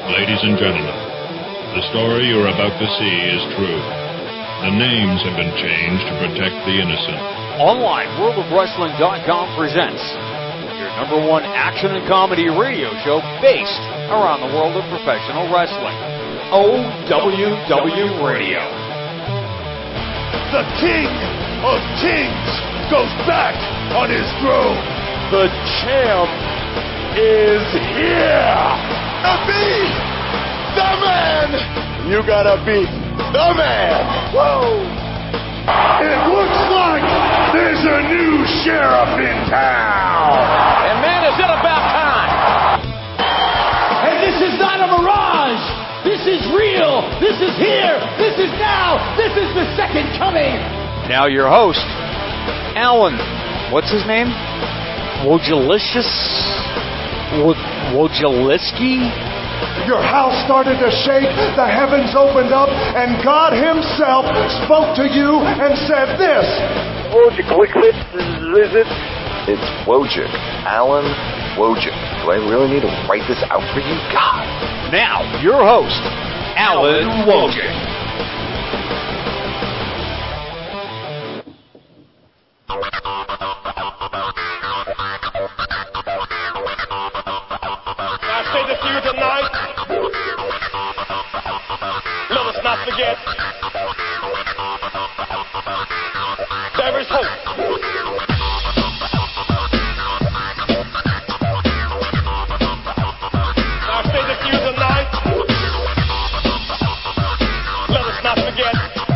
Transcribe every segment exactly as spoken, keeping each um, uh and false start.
Ladies and gentlemen, the story you're about to see is true. The names have been changed to protect the innocent. Online World of Wrestling dot com presents your number one action and comedy radio show based around the world of professional wrestling. O W W Radio. The King of Kings goes back on his throne. The champ is here. To be the man. You gotta be the man. Whoa. It looks like there's a new sheriff in town. And man, is it about time. And this is not a mirage. This is real. This is here. This is now. This is the second coming. Now your host, Alan. What's his name? Wojciechowski? Wojciechowski? Your house started to shake, the heavens opened up, and God himself spoke to you and said this. Wojciech, is it? It's Wojciech. Alan Wojciech. Do I really need to write this out for you? God. Now, your host, Alan Wojciech. I say this to you tonight. Let us not forget. There is hope. I say this to you tonight. Let us not forget.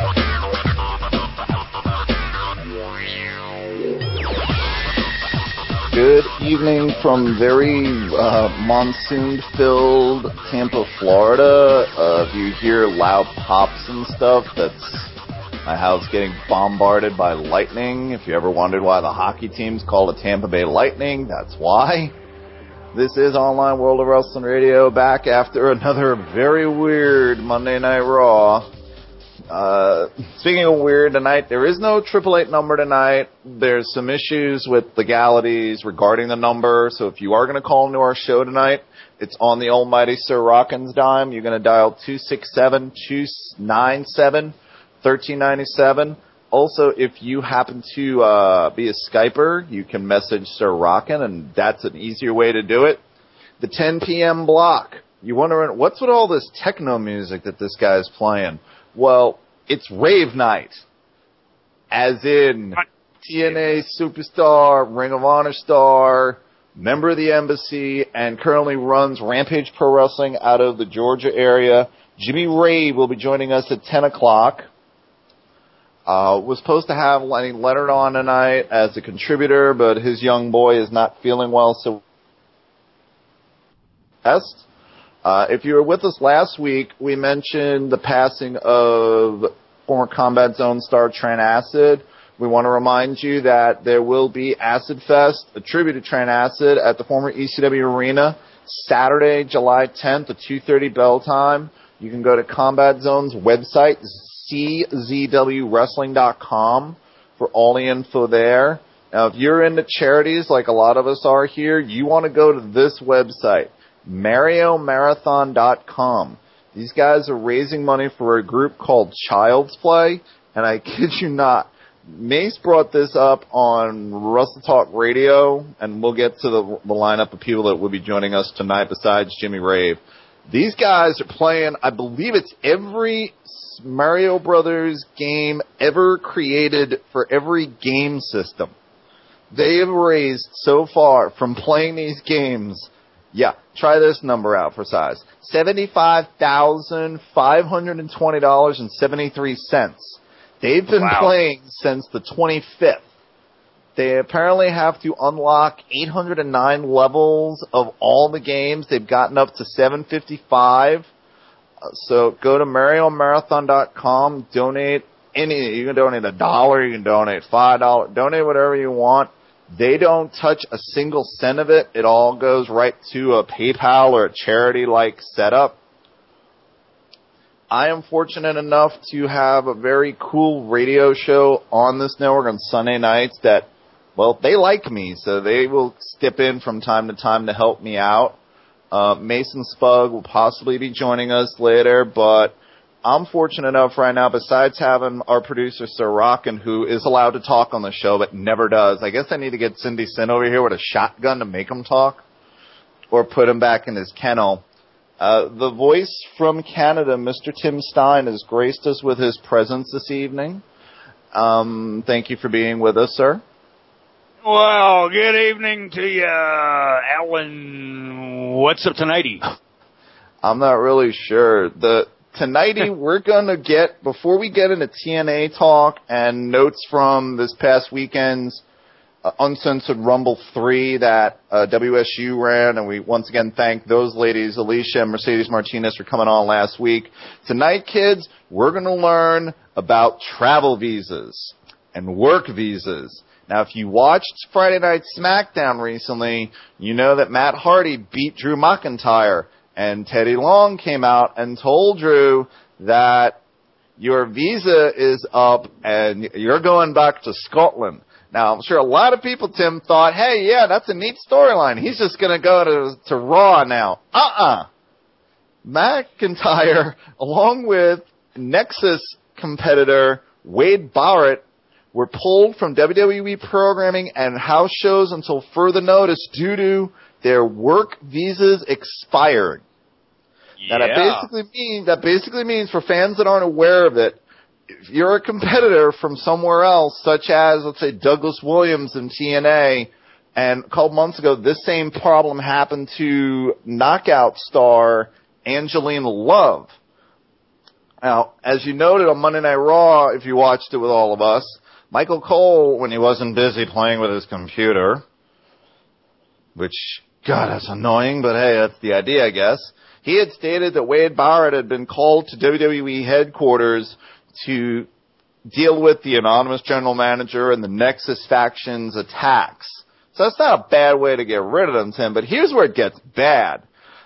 Good evening from very uh, monsoon-filled Tampa, Florida. Uh, if you hear loud pops and stuff, that's my house getting bombarded by lightning. If you ever wondered why the hockey team's called the Tampa Bay Lightning, that's why. This is Online World of Wrestling Radio, back after another very weird Monday Night Raw. Uh, speaking of weird tonight, there is no Triple Eight number tonight. There's some issues with legalities regarding the number, so if you are going to call into our show tonight, it's on the almighty Sir Rockin's dime. You're going to dial two six seven, two nine seven, one three nine seven. Also, if you happen to uh, be a Skyper, you can message Sir Rockin, and that's an easier way to do it. The ten p.m. block. You're wondering, what's with all this techno music that this guy's playing? Well, it's rave night, as in T N A superstar, Ring of Honor star, member of the Embassy, and currently runs Rampage Pro Wrestling out of the Georgia area. Jimmy Rave will be joining us at ten o'clock. Uh, was supposed to have Lenny Leonard on tonight as a contributor, but his young boy is not feeling well, so best. Uh, if you were with us last week, we mentioned the passing of former Combat Zone star Trent Acid. We want to remind you that there will be Acid Fest, a tribute to Trent Acid, at the former E C W Arena, Saturday, July tenth at two thirty bell time. You can go to Combat Zone's website, C Z W wrestling dot com, for all the info there. Now, if you're into charities like a lot of us are here, you want to go to this website, Mario Marathon dot com. These guys are raising money for a group called Child's Play, and I kid you not, Mace brought this up on Wrestle Talk Radio, and we'll get to the, the lineup of people that will be joining us tonight besides Jimmy Rave. These guys are playing, I believe it's every Mario Brothers game ever created for every game system. They have raised so far from playing these games. Yeah, try this number out for size. seventy-five thousand five hundred twenty dollars and seventy-three cents. They've been wow. playing since the twenty-fifth. They apparently have to unlock eight hundred nine levels of all the games. They've gotten up to seven fifty-five. Uh, so go to Mario Marathon dot com, donate any, you can donate a dollar, you can donate five dollars, donate whatever you want. They don't touch a single cent of it. It all goes right to a PayPal or a charity-like setup. I am fortunate enough to have a very cool radio show on this network on Sunday nights that, well, they like me, so they will step in from time to time to help me out. Uh, Mason Spug will possibly be joining us later, but I'm fortunate enough right now, besides having our producer, Sir Rockin, who is allowed to talk on the show but never does. I guess I need to get Cindy Sin over here with a shotgun to make him talk or put him back in his kennel. Uh, the voice from Canada, Mister Tim Stein, has graced us with his presence this evening. Um, thank you for being with us, sir. Well, good evening to you, Alan. What's up tonighty? I'm not really sure. The tonighty we're gonna get before we get into T N A talk and notes from this past weekend's uh, Uncensored Rumble three that uh, W S U ran, and we once again thank those ladies, Alicia and Mercedes Martinez, for coming on last week. Tonight, kids, we're gonna learn about travel visas and work visas. Now, if you watched Friday Night SmackDown recently, you know that Matt Hardy beat Drew McIntyre, and Teddy Long came out and told Drew that your visa is up and you're going back to Scotland. Now, I'm sure a lot of people, Tim, thought, hey, yeah, that's a neat storyline. He's just going to go to to Raw now. Uh-uh. McIntyre, along with Nexus competitor Wade Barrett, were pulled from W W E programming and house shows until further notice due to their work visas expiring. Yeah. Now, that basically means that basically means for fans that aren't aware of it, if you're a competitor from somewhere else, such as, let's say, Douglas Williams in T N A, and a couple months ago, this same problem happened to Knockout star Angelina Love. Now, as you noted on Monday Night Raw, if you watched it with all of us, Michael Cole, when he wasn't busy playing with his computer, which, God, that's annoying, but hey, that's the idea, I guess, he had stated that Wade Barrett had been called to W W E headquarters to deal with the anonymous general manager and the Nexus faction's attacks. So that's not a bad way to get rid of them, Tim, but here's where it gets bad.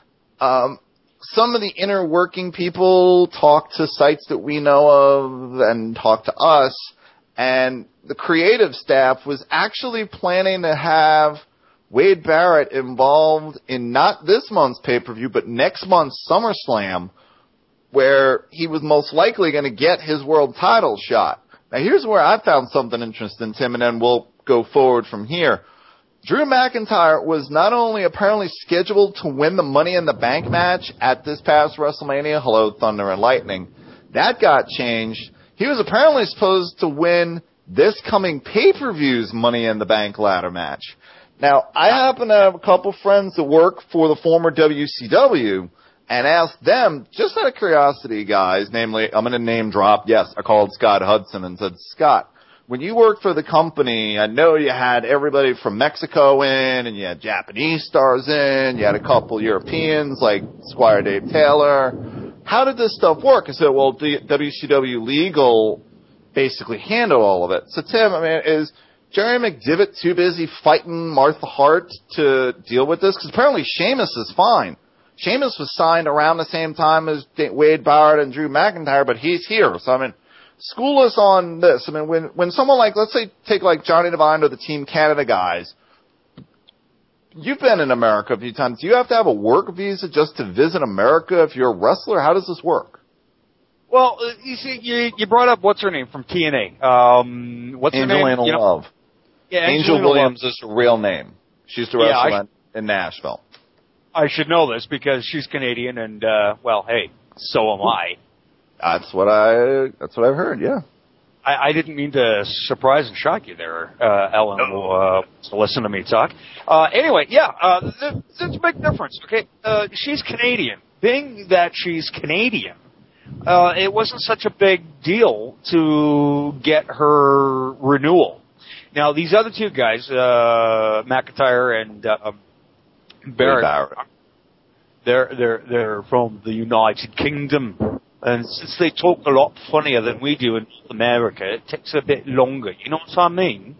Um, some of the inner working people talk to sites that we know of and talk to us, and the creative staff was actually planning to have Wade Barrett involved in not this month's pay-per-view, but next month's SummerSlam, where he was most likely going to get his world title shot. Now, here's where I found something interesting, Tim, and then we'll go forward from here. Drew McIntyre was not only apparently scheduled to win the Money in the Bank match at this past WrestleMania, hello, Thunder and Lightning, that got changed. He was apparently supposed to win this coming pay-per-view's Money in the Bank ladder match. Now, I happen to have a couple friends that work for the former W C W, and asked them, just out of curiosity, guys, namely, I'm going to name drop, yes, I called Scott Hudson and said, Scott, when you worked for the company, I know you had everybody from Mexico in, and you had Japanese stars in, you had a couple Europeans like Squire Dave Taylor. How did this stuff work? I said, well, the W C W Legal basically handled all of it. So, Tim, I mean, is Jerry McDevitt too busy fighting Martha Hart to deal with this? Because apparently Sheamus is fine. Sheamus was signed around the same time as Wade Barrett and Drew McIntyre, but he's here. So, I mean, school us on this. I mean, when, when someone like, let's say, take like Johnny Devine or the Team Canada guys, you've been in America a few times. Do you have to have a work visa just to visit America if you're a wrestler? How does this work? Well, you see, you, you brought up what's her name from T N A. Um, what's her name? Angelina You know, Love. yeah, Angel Angelina Williams Love. is her real name. She used to Yeah, wrestle I- in, in Nashville. I should know this because she's Canadian, and uh, well, hey, so am I. That's what I. That's what I've heard. Yeah. I, I didn't mean to surprise and shock you there, uh, Ellen. Will uh, listen to me talk. Uh, anyway, yeah, uh, th- there's a big difference. Okay, uh, she's Canadian. Being that she's Canadian, uh, it wasn't such a big deal to get her renewal. Now, these other two guys, uh, McIntyre and uh, Barrett, Barrett, they're they're they're from the United Kingdom. And since they talk a lot funnier than we do in North America, it takes a bit longer. You know what I mean?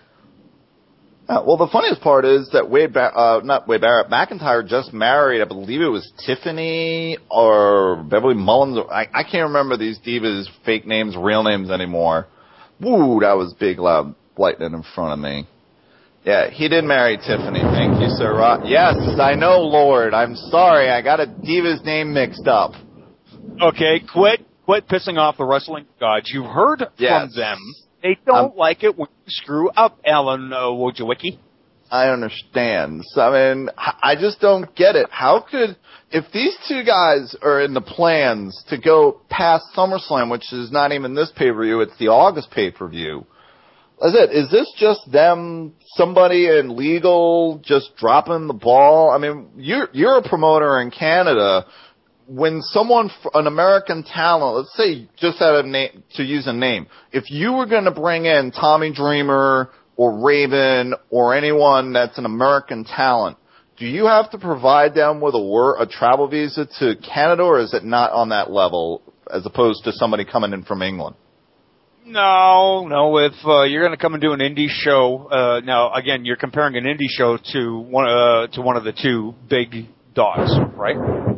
Uh, well, the funniest part is that Wade, Bar- uh, not Wade Barrett, McIntyre just married, I believe it was Tiffany or Beverly Mullins. I, I can't remember these divas' fake names, real names anymore. Woo, that was big, loud lightning in front of me. Yeah, he did marry Tiffany. Thank you, Sir Rod. Yes, I know, Lord. I'm sorry. I got a diva's name mixed up. Okay, quit quit pissing off the wrestling gods. You've heard Yes. from them. They don't Um, like it when you screw up, Alan uh, Wojcicki. I understand. So, I mean, I just don't get it. How could, if these two guys are in the plans to go past SummerSlam, which is not even this pay-per-view, it's the August pay-per-view, is it? Is this just them, somebody in legal, just dropping the ball? I mean, you're, you're a promoter in Canada. When someone, an American talent, let's say, just out of name, to use a name, if you were going to bring in Tommy Dreamer or Raven or anyone that's an American talent, do you have to provide them with a, wor- a travel visa to Canada, or is it not on that level as opposed to somebody coming in from England? No, no. If uh, you're going to come and do an indie show, uh, now again, you're comparing an indie show to one uh, to one of the two big dogs, right?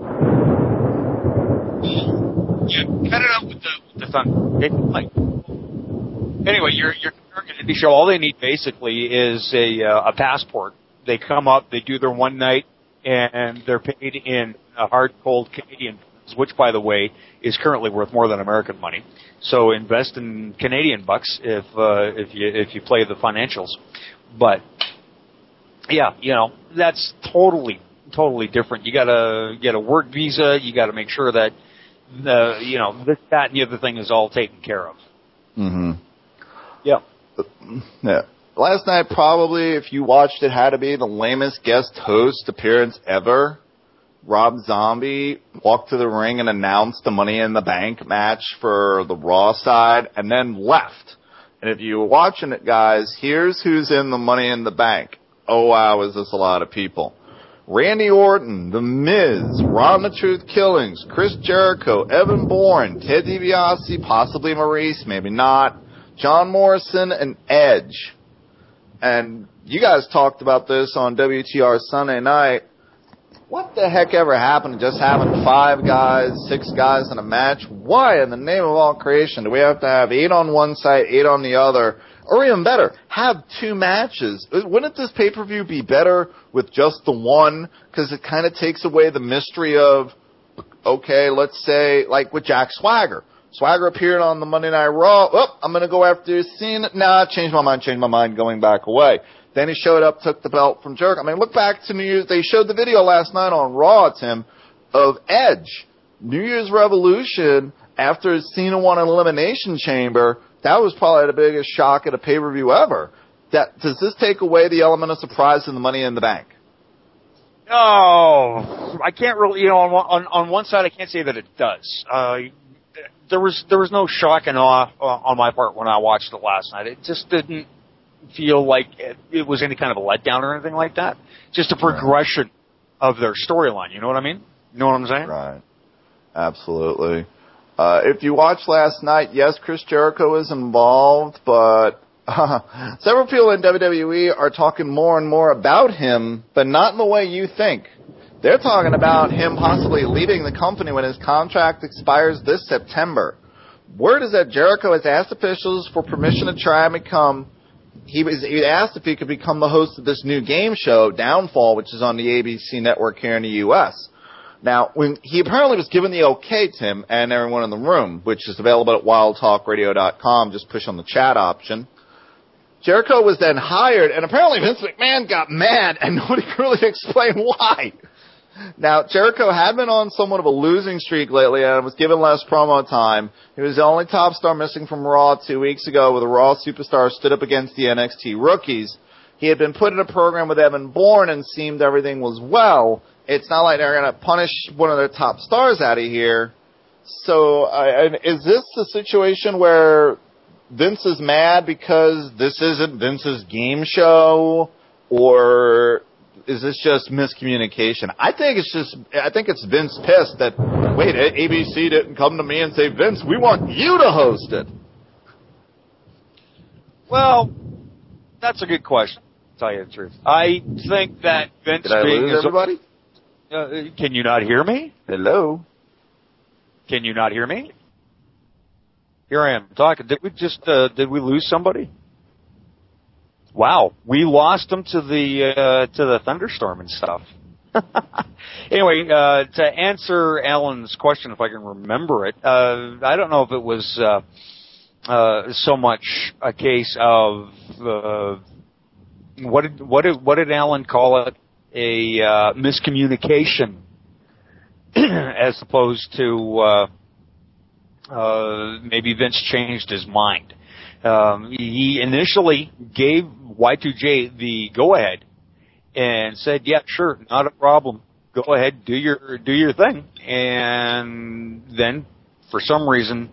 Yeah, cut it out with the, with the thunder. Okay? Like, anyway, you're you're comparing an indie show. All they need basically is a uh, a passport. They come up, they do their one night, and they're paid in a hard, cold Canadian, which, by the way, is currently worth more than American money. So invest in Canadian bucks if uh, if you if you play the financials. But yeah, you know, that's totally totally different. You gotta get a work visa. You got to make sure that the you know this, that, and the other thing is all taken care of. Mm-hmm. Yeah. Yeah. Last night, probably, if you watched it, had to be the lamest guest host appearance ever. Rob Zombie walked to the ring and announced the Money in the Bank match for the Raw side and then left. And if you were watching it, guys, here's who's in the Money in the Bank. Oh, wow, is this a lot of people. Randy Orton, The Miz, Ron the Truth Killings, Chris Jericho, Evan Bourne, Ted DiBiase, possibly Maurice, maybe not, John Morrison, and Edge. And you guys talked about this on W T R Sunday night. What the heck ever happened to just having five guys, six guys in a match? Why in the name of all creation do we have to have eight on one side, eight on the other? Or even better, have two matches. Wouldn't this pay-per-view be better with just the one? Because it kind of takes away the mystery of, okay, let's say, like with Jack Swagger. Swagger appeared on the Monday Night Raw. Oh, I'm going to go after Cena. Nah, changed my mind, changed my mind, going back away. Then he showed up, took the belt from Jericho. I mean, look back to New Year's. They showed the video last night on Raw, Tim, of Edge. New Year's Revolution, after Cena won an Elimination Chamber, that was probably the biggest shock at a pay-per-view ever. That, does this take away the element of surprise in the Money in the Bank? No, I can't really, you know, on, on, on one side I can't say that it does. Uh, there was there was no shock and awe on my part when I watched it last night. It just didn't feel like it, it was any kind of a letdown or anything like that. Just a progression right. of their storyline. You know what I mean? You know what I'm saying? Right. Absolutely. Uh, if you watched last night, yes, Chris Jericho is involved, but uh, several people in W W E are talking more and more about him, but not in the way you think. They're talking about him possibly leaving the company when his contract expires this September. Word is that Jericho has asked officials for permission to try and become, he was he asked if he could become the host of this new game show, Downfall, which is on the A B C network here in the U S Now, when he apparently was given the okay, Tim, and everyone in the room, which is available at wild talk radio dot com, just push on the chat option. Jericho was then hired, and apparently Vince McMahon got mad, and nobody could really explain why. Now, Jericho had been on somewhat of a losing streak lately and was given less promo time. He was the only top star missing from Raw two weeks ago, where the Raw superstar stood up against the N X T rookies. He had been put in a program with Evan Bourne and seemed everything was well. It's not like they're going to punish one of their top stars out of here. So, uh, is this the situation where Vince is mad because this isn't Vince's game show, or is this just miscommunication? I think it's just, I think it's Vince pissed that, wait, A B C didn't come to me and say, Vince, we want you to host it. Well, that's a good question, to tell you the truth. I think that Vince Did I being lose everybody? Uh, can you not hear me? Hello? Can you not hear me? Here I am talking. Did we just, uh, did we lose somebody? Wow, we lost them to the uh, to the thunderstorm and stuff. Anyway, uh, to answer Alan's question, if I can remember it, uh, I don't know if it was uh, uh, so much a case of uh, what did what did what did Alan call it? A uh, miscommunication, as opposed to uh, uh, maybe Vince changed his mind. Um, he initially gave Y two J the go-ahead and said, "Yeah, sure, not a problem. Go ahead, do your do your thing." And then, for some reason,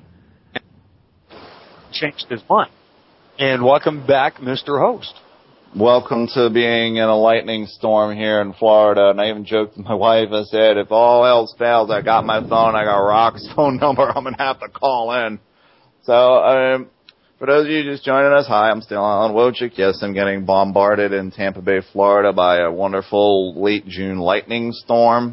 changed his mind. And welcome back, Mister Host. Welcome to being in a lightning storm here in Florida. And I even joked with my wife. I said, if all else fails, I got my phone. I got Rock's phone number. I'm going to have to call in. So, um, for those of you just joining us, hi, I'm still Alan Wojcik. Yes, I'm getting bombarded in Tampa Bay, Florida by a wonderful late June lightning storm.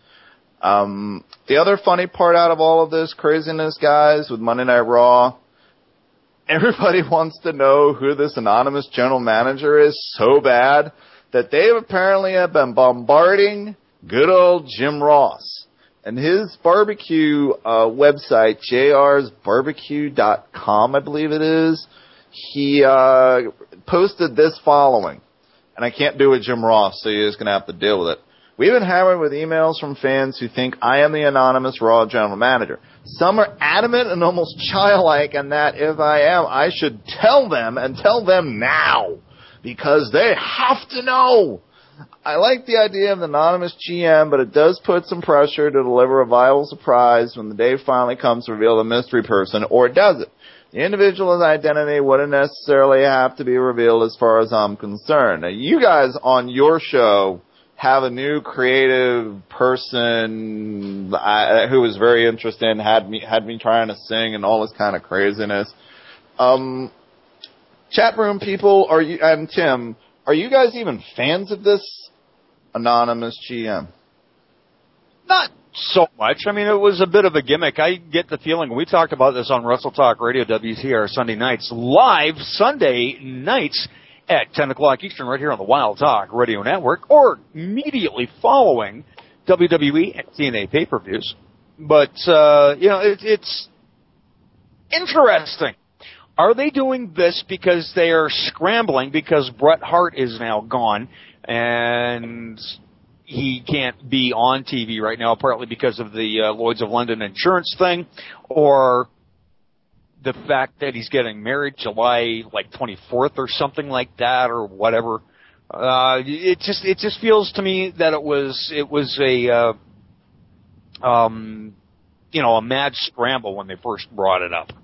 Um, the other funny part out of all of this craziness, guys, with Monday Night Raw, everybody wants to know who this anonymous general manager is so bad that they apparently have been bombarding good old Jim Ross. And his barbecue uh, website, J R's barbecue dot com, I believe it is, he uh, posted this following. And I can't do it Jim Ross, so you're just going to have to deal with it. We've been hammered with emails from fans who think I am the anonymous Raw general manager. Some are adamant and almost childlike in that if I am, I should tell them and tell them now because they have to know. I like the idea of an anonymous G M, but it does put some pressure to deliver a viable surprise when the day finally comes to reveal the mystery person, or does it? The individual's identity wouldn't necessarily have to be revealed as far as I'm concerned. Now, you guys on your show have a new creative person I, who was very interested and had me, had me trying to sing and all this kind of craziness. Um, chat room people, are you, and Tim, are you guys even fans of this anonymous G M? Not so much. I mean, it was a bit of a gimmick. I get the feeling, we talked about this on Wrestle Talk Radio, W T R Sunday nights, live Sunday nights at ten o'clock Eastern right here on the Wild Talk Radio Network, or immediately following W W E and T N A pay-per-views. But, uh, you know, it, it's interesting. Are they doing this because they are scrambling because Bret Hart is now gone and he can't be on T V right now, partly because of the uh, Lloyd's of London insurance thing, or the fact that he's getting married July like twenty-fourth or something like that, or whatever? Uh, it just it just feels to me that it was it was a uh, um, you know a mad scramble when they first brought it up.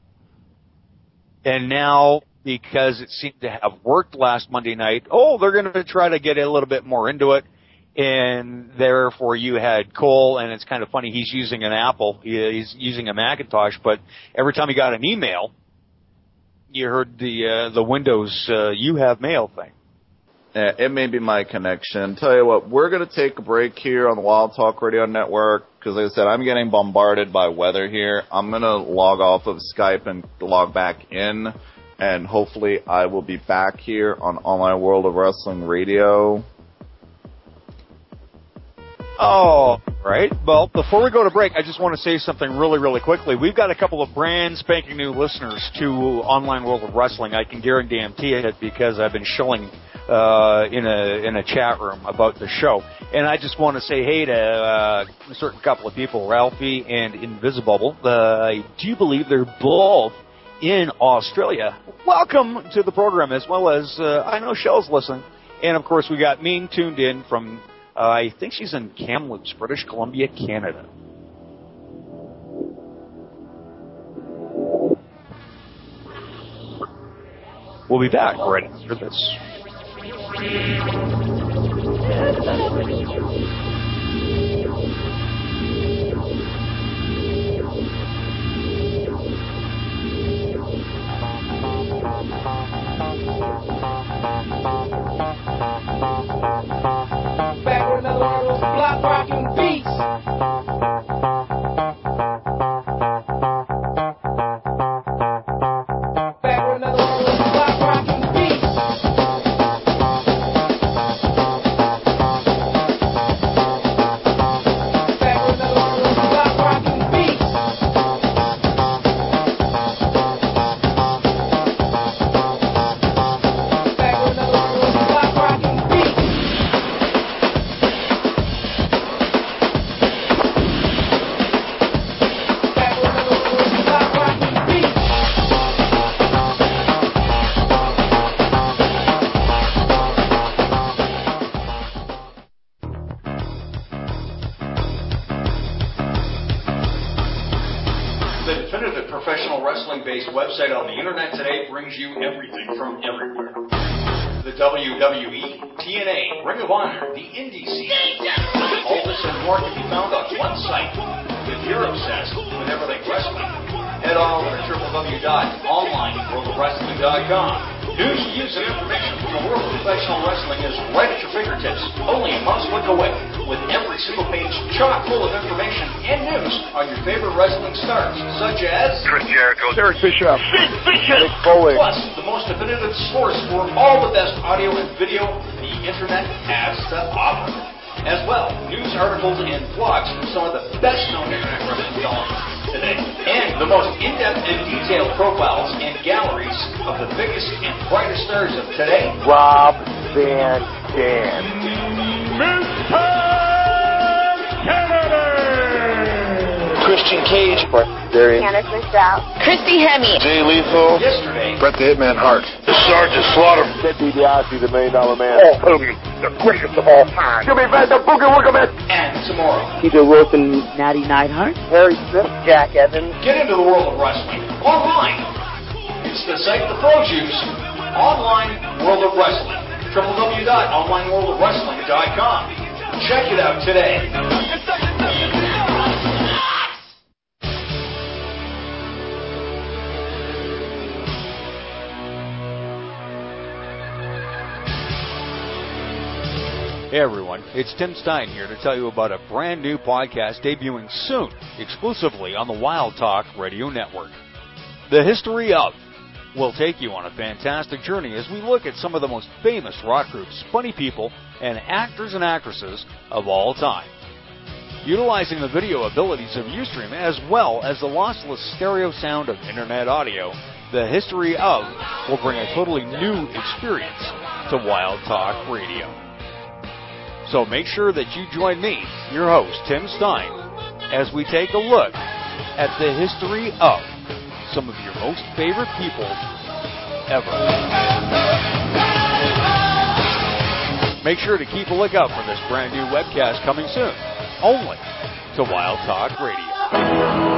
And now, because it seemed to have worked last Monday night, oh, they're going to try to get a little bit more into it. And therefore, you had Cole, and it's kind of funny, he's using an Apple, he's using a Macintosh, but every time he got an email, you heard the uh, the Windows uh, You Have Mail thing. Yeah, it may be my connection. Tell you what, we're going to take a break here on the Wild Talk Radio Network because, like I said, I'm getting bombarded by weather here. I'm going to log off of Skype and log back in, and hopefully I will be back here on Online World of Wrestling Radio. Oh, right. Well, before we go to break, I just want to say something really, really quickly. We've got a couple of brand spanking new listeners to Online World of Wrestling. I can guarantee it because I've been shilling uh, in a in a chat room about the show. And I just want to say hey to uh, a certain couple of people, Ralphie and Invisibubble. Uh, I do believe they're both in Australia. Welcome to the program, as well as uh, I know Shell's listening. And, of course, we got Mean tuned in from, uh, I think she's in Kamloops, British Columbia, Canada. We'll be back right after this. Back with another one of those block rocking beats. Back with another one of those block rocking beats. professional wrestling-based website on the internet today brings you everything from everywhere. The W W E, T N A, Ring of Honor, the Indie scene. All this and more can be found on one site. If you're obsessed with everything wrestling, head on over to w w w dot online world of wrestling dot com. News, views, and information from the world of professional wrestling is right at your fingertips, only a mouse click away, with every single page chock full of information and news on your favorite wrestling stars, such as Chris Jericho, Eric Bischoff, Sid Vicious, Mick Foley. plus the most definitive source for all the best audio and video the internet has to offer. As well, news articles and blogs from some of the best-known internet wrestling columns today. And the most in-depth and detailed profiles and galleries of the biggest and brightest stars of today. Rob Van Dam. Mister Kennedy, Christian Cage. Darian. Candice McDowell. Christy Hemme. Jay Lethal. Yesterday, Bret the Hitman Hart. the Sergeant Slaughter, Ted DiBiase, the Million Dollar Man. Hulk Hogan, the greatest of all time. Jimmy Van the Boogie Woogie and tomorrow. Peter Wilson, Natty Neidhart. Harry Smith. Jack Evans. Get into the world of wrestling online. It's the site the pros use. Online World of Wrestling. w w w dot online world of wrestling dot com. Check it out today. Hey everyone, it's Tim Stein here to tell you about a brand new podcast debuting soon, exclusively on the Wild Talk Radio Network. The History Of will take you on a fantastic journey as we look at some of the most famous rock groups, funny people, and actors and actresses of all time. Utilizing the video abilities of Ustream as well as the lossless stereo sound of internet audio, The History Of will bring a totally new experience to Wild Talk Radio. So make sure that you join me, your host, Tim Stein, as we take a look at the history of some of your most favorite people ever. Make sure to keep a lookout for this brand new webcast coming soon, only to Wild Talk Radio.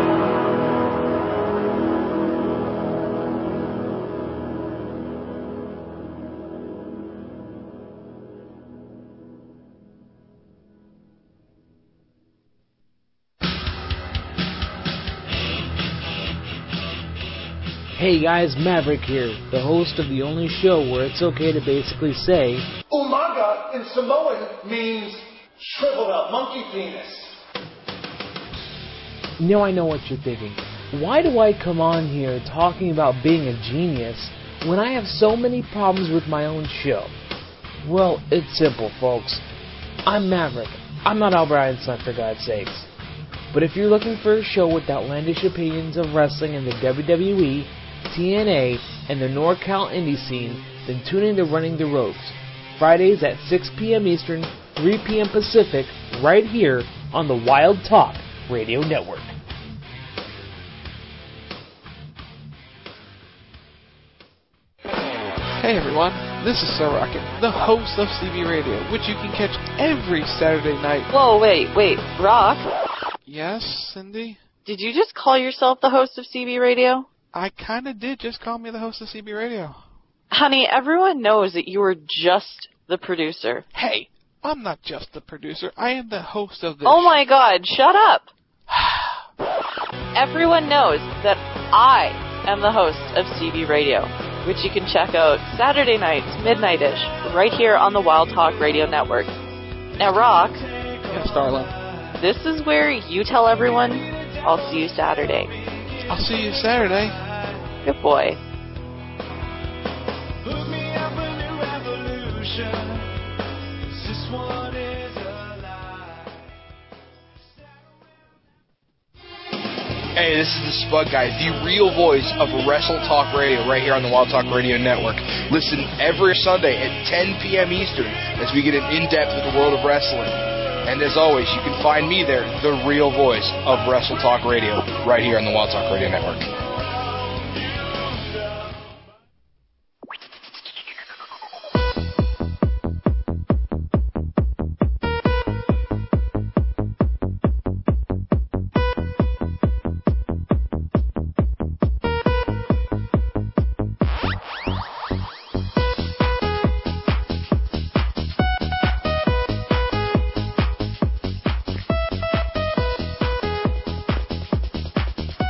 Hey guys, Maverick here, the host of the only show where it's okay to basically say Umaga in Samoan means shriveled up monkey penis. Now I know what you're thinking. Why do I come on here talking about being a genius when I have so many problems with my own show? Well, it's simple, folks. I'm Maverick. I'm not Albert Einstein, for God's sakes. But if you're looking for a show with outlandish opinions of wrestling in the W W E, T N A, and the NorCal indie scene, then tune in to Running the Ropes, Fridays at six p.m. Eastern, three p.m. Pacific, right here on the Wild Talk Radio Network. Hey everyone, this is Sir Rocket, the host of C B Radio, which you can catch every Saturday night. Whoa, wait, wait, Rock? Yes, Cindy? Did you just call yourself the host of C B Radio? I kinda did just call me the host of C B Radio. Honey, everyone knows that you were just the producer. Hey, I'm not just the producer, I am the host of this. Oh my god, shut up! Everyone knows that I am the host of C B Radio, which you can check out Saturday nights, midnight-ish, right here on the Wild Talk Radio Network. Now, Rock. Yes, darling. This is where you tell everyone, I'll see you Saturday. I'll see you Saturday. Good boy. Hey, this is the Spud Guy, the real voice of Wrestle Talk Radio right here on the Wild Talk Radio Network. Listen every Sunday at ten p.m. Eastern as we get an in-depth with the world of wrestling. And as always, you can find me there, the real voice of Wrestle Talk Radio right here on the Wild Talk Radio Network.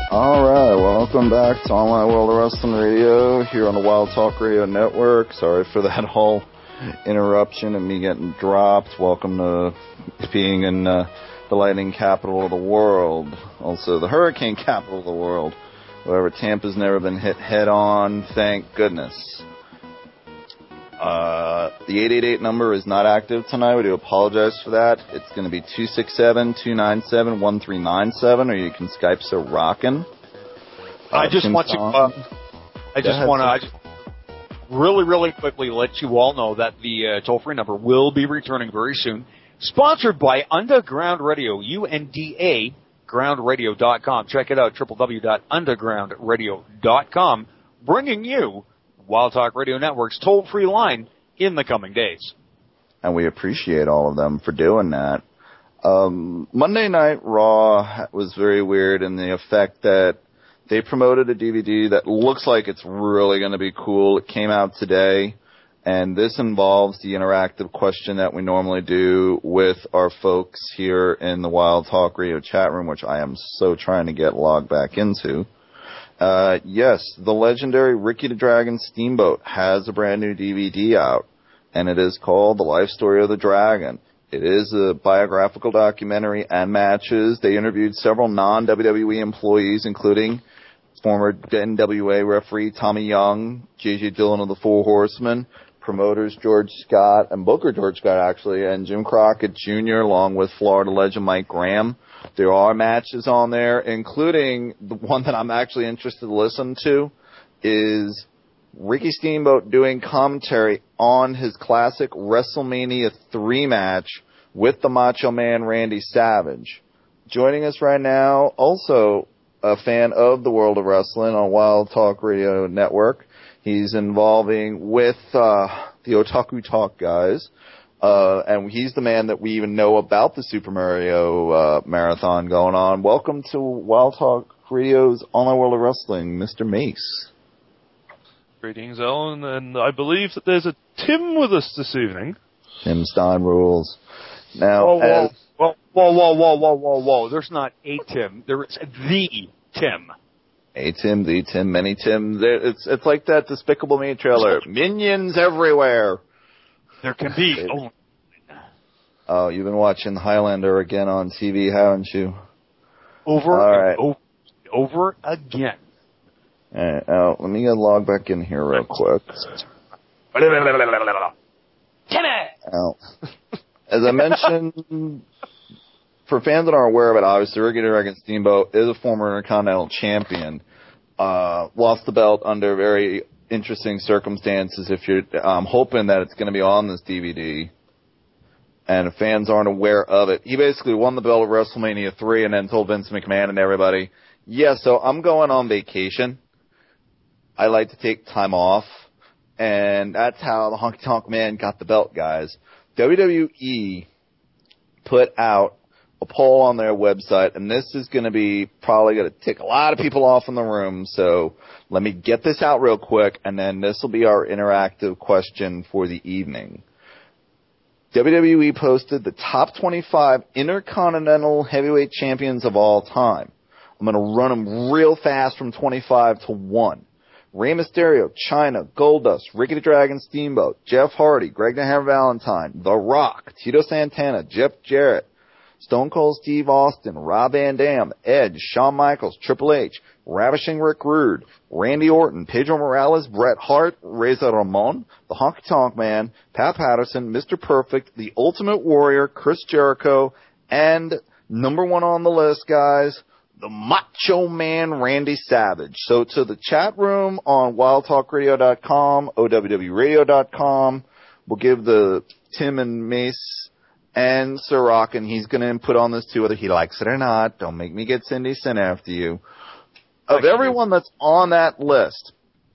Alright, welcome back to Online World of Wrestling Radio here on the Wild Talk Radio Network. Sorry for that whole interruption and me getting dropped. Welcome to being in uh, the lightning capital of the world, also the hurricane capital of the world. However, Tampa's never been hit head on, thank goodness. Uh, the eight eight eight number is not active tonight. We do apologize for that. It's going to be two six seven, two nine seven, one three nine seven, or you can Skype so rockin'. Uh, I just Tim want to, uh, I just want to, I just really, really quickly let you all know that the uh, toll-free number will be returning very soon. Sponsored by Underground Radio, U N D A, ground radio dot com. Check it out, w w w dot underground radio dot com, bringing you Wild Talk Radio Network's toll-free line in the coming days. And we appreciate all of them for doing that. Um, Monday Night Raw was very weird in the effect that they promoted a D V D that looks like it's really going to be cool. It came out today, and this involves the interactive question that we normally do with our folks here in the Wild Talk Radio chat room, which I am so trying to get logged back into. Uh, yes, the legendary Ricky the Dragon Steamboat has a brand new D V D out, and it is called The Life Story of the Dragon. It is a biographical documentary and matches. They interviewed several non-W W E employees, including former N W A referee Tommy Young, J J Dillon of the Four Horsemen, promoters George Scott, and Booker George Scott, actually, and Jim Crockett Junior, along with Florida legend Mike Graham. There are matches on there, including the one that I'm actually interested to listen to is Ricky Steamboat doing commentary on his classic WrestleMania three match with the Macho Man Randy Savage. Joining us right now, also a fan of the world of wrestling on Wild Talk Radio Network. He's involving with uh, the Otaku Talk guys. Uh, and he's the man that we even know about the Super Mario uh, marathon going on. Welcome to Wild Talk Radio's Online World of Wrestling, Mister Mace. Greetings, Alan, and I believe that there's a Tim with us this evening. Tim Stein rules. Now, whoa, whoa, as, whoa, whoa, whoa, whoa, whoa, whoa, whoa! There's not a Tim. There is the Tim. A Tim, the Tim, many Tim. There, it's it's like that Despicable Me trailer. Minions everywhere. There can be only. Oh, you've been watching Highlander again on T V, haven't you? Over All and right. over, over again. All right, now, let me get logged back in here real quick. Now, as I mentioned, for fans that aren't aware of it, obviously, Ricky the Dragon Steamboat is a former Intercontinental Champion. Uh, lost the belt under very interesting circumstances. If you're, I'm hoping that it's going to be on this D V D, and if fans aren't aware of it, he basically won the belt at WrestleMania three, and then told Vince McMahon and everybody, "Yeah, so I'm going on vacation. I like to take time off," and that's how the Honky Tonk Man got the belt, guys. W W E put out a poll on their website, and this is going to be probably going to tick a lot of people off in the room, so let me get this out real quick, and then this will be our interactive question for the evening. W W E posted the top twenty-five Intercontinental Heavyweight Champions of all time. I'm going to run them real fast from twenty-five to one. Rey Mysterio, Chyna, Goldust, Ricky the Dragon Steamboat, Jeff Hardy, Greg the Hammer Valentine, The Rock, Tito Santana, Jeff Jarrett, Stone Cold Steve Austin, Rob Van Dam, Edge, Shawn Michaels, Triple H, Ravishing Rick Rude, Randy Orton, Pedro Morales, Bret Hart, Razor Ramon, The Honky Tonk Man, Pat Patterson, Mister Perfect, The Ultimate Warrior, Chris Jericho, and number one on the list, guys, the Macho Man Randy Savage. So to the chat room on wild talk radio dot com, O W W radio dot com, we'll give the Tim and Mace and Sir Rock, and he's going to input on this too, whether he likes it or not. Don't make me get Cindy sent after you. Of everyone that's on that list,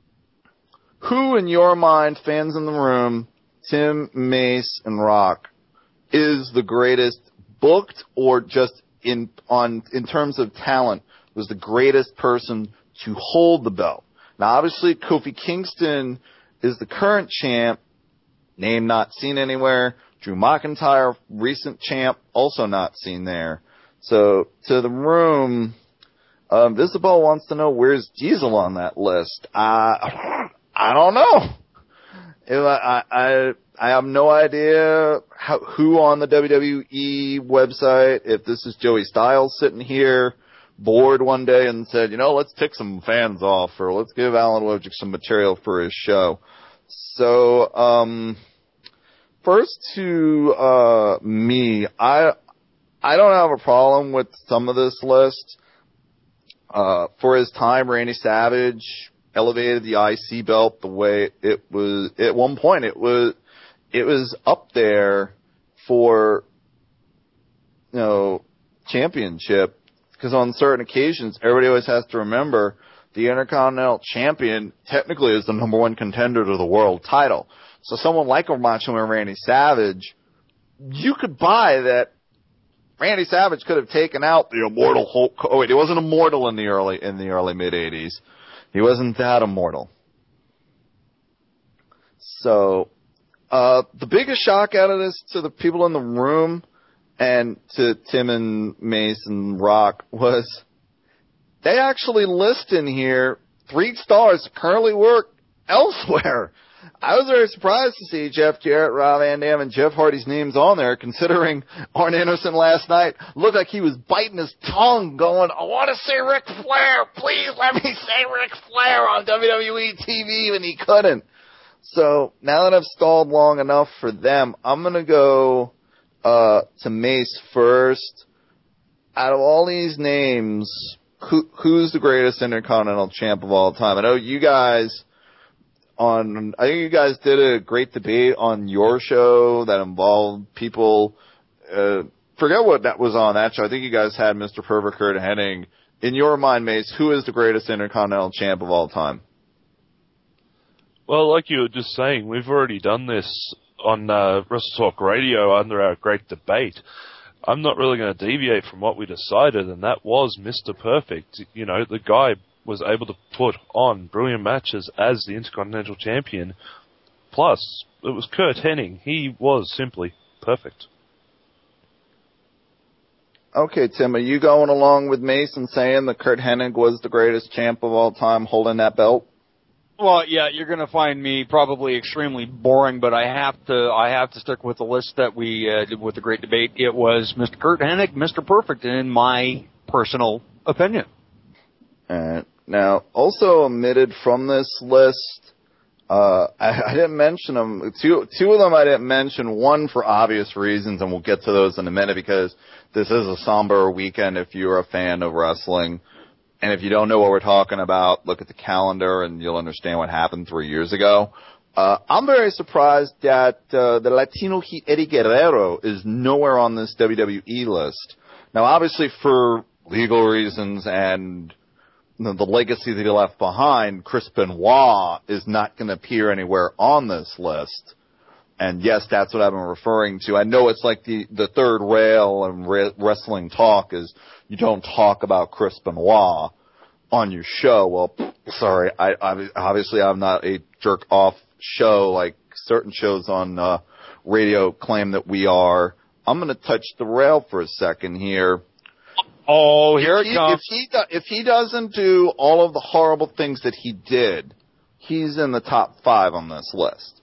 who in your mind, fans in the room, Tim, Mace, and Rock, is the greatest booked or just in on in terms of talent was the greatest person to hold the belt? Now, obviously, Kofi Kingston is the current champ, name not seen anywhere. Drew McIntyre, recent champ, also not seen there. So, to the room, Um, Visible wants to know where's Diesel on that list. Uh, I don't know. If I, I, I have no idea how, who on the W W E website, if this is Joey Styles sitting here bored one day and said, you know, let's tick some fans off, or let's give Alan Wojcik some material for his show. So, um, first to, uh, me, I, I don't have a problem with some of this list. Uh, for his time, Randy Savage elevated the I C belt the way it was. At one point, it was it was up there for, you know, championship, because on certain occasions, everybody always has to remember the Intercontinental Champion technically is the number one contender to the world title. So someone like a Macho Man Randy Savage, you could buy that Randy Savage could have taken out the immortal Hulk. Oh wait, he wasn't immortal in the early in the early mid eighties. He wasn't that immortal. So, uh, the biggest shock out of this to the people in the room and to Tim and Mace and Rock was they actually list in here three stars that currently work elsewhere. I was very surprised to see Jeff Jarrett, Rob Van Dam, and Jeff Hardy's names on there, considering Arn Anderson last night looked like he was biting his tongue going, I want to say Ric Flair. Please let me say Ric Flair on W W E T V, and he couldn't. So now that I've stalled long enough for them, I'm going to go uh, to Mace first. Out of all these names, who, who's the greatest Intercontinental Champ of all time? I know you guys... On, I think you guys did a great debate on your show that involved people, uh, forget what that was on that show. I think you guys had Mister Perfect Curt Hennig. In your mind, Mace, who is the greatest Intercontinental Champ of all time? Well, like you were just saying, we've already done this on uh, WrestleTalk Radio under our great debate. I'm not really going to deviate from what we decided, and that was Mister Perfect. You know, the guy was able to put on brilliant matches as the Intercontinental Champion. Plus, it was Curt Hennig. He was simply perfect. Okay, Tim, are you going along with Mason saying that Curt Hennig was the greatest champ of all time holding that belt? Well, yeah, you're going to find me probably extremely boring, but I have to I have to stick with the list that we uh, did with the great debate. It was Mister Curt Hennig, Mister Perfect, in my personal opinion. All right. Now, also omitted from this list, uh, I, I didn't mention them. Two, two of them I didn't mention. One for obvious reasons, and we'll get to those in a minute because this is a somber weekend if you're a fan of wrestling. And if you don't know what we're talking about, look at the calendar and you'll understand what happened three years ago. Uh, I'm very surprised that uh, the Latino Heat Eddie Guerrero is nowhere on this W W E list. Now, obviously, for legal reasons and the legacy that he left behind, Chris Benoit is not going to appear anywhere on this list. And yes, that's what I've been referring to. I know it's like the, the third rail in re- wrestling talk is you don't talk about Chris Benoit on your show. Well, sorry, I, I obviously I'm not a jerk off show like certain shows on uh, radio claim that we are. I'm going to touch the rail for a second here. Oh, here if it he, comes. If he, do, if he doesn't do all of the horrible things that he did, he's in the top five on this list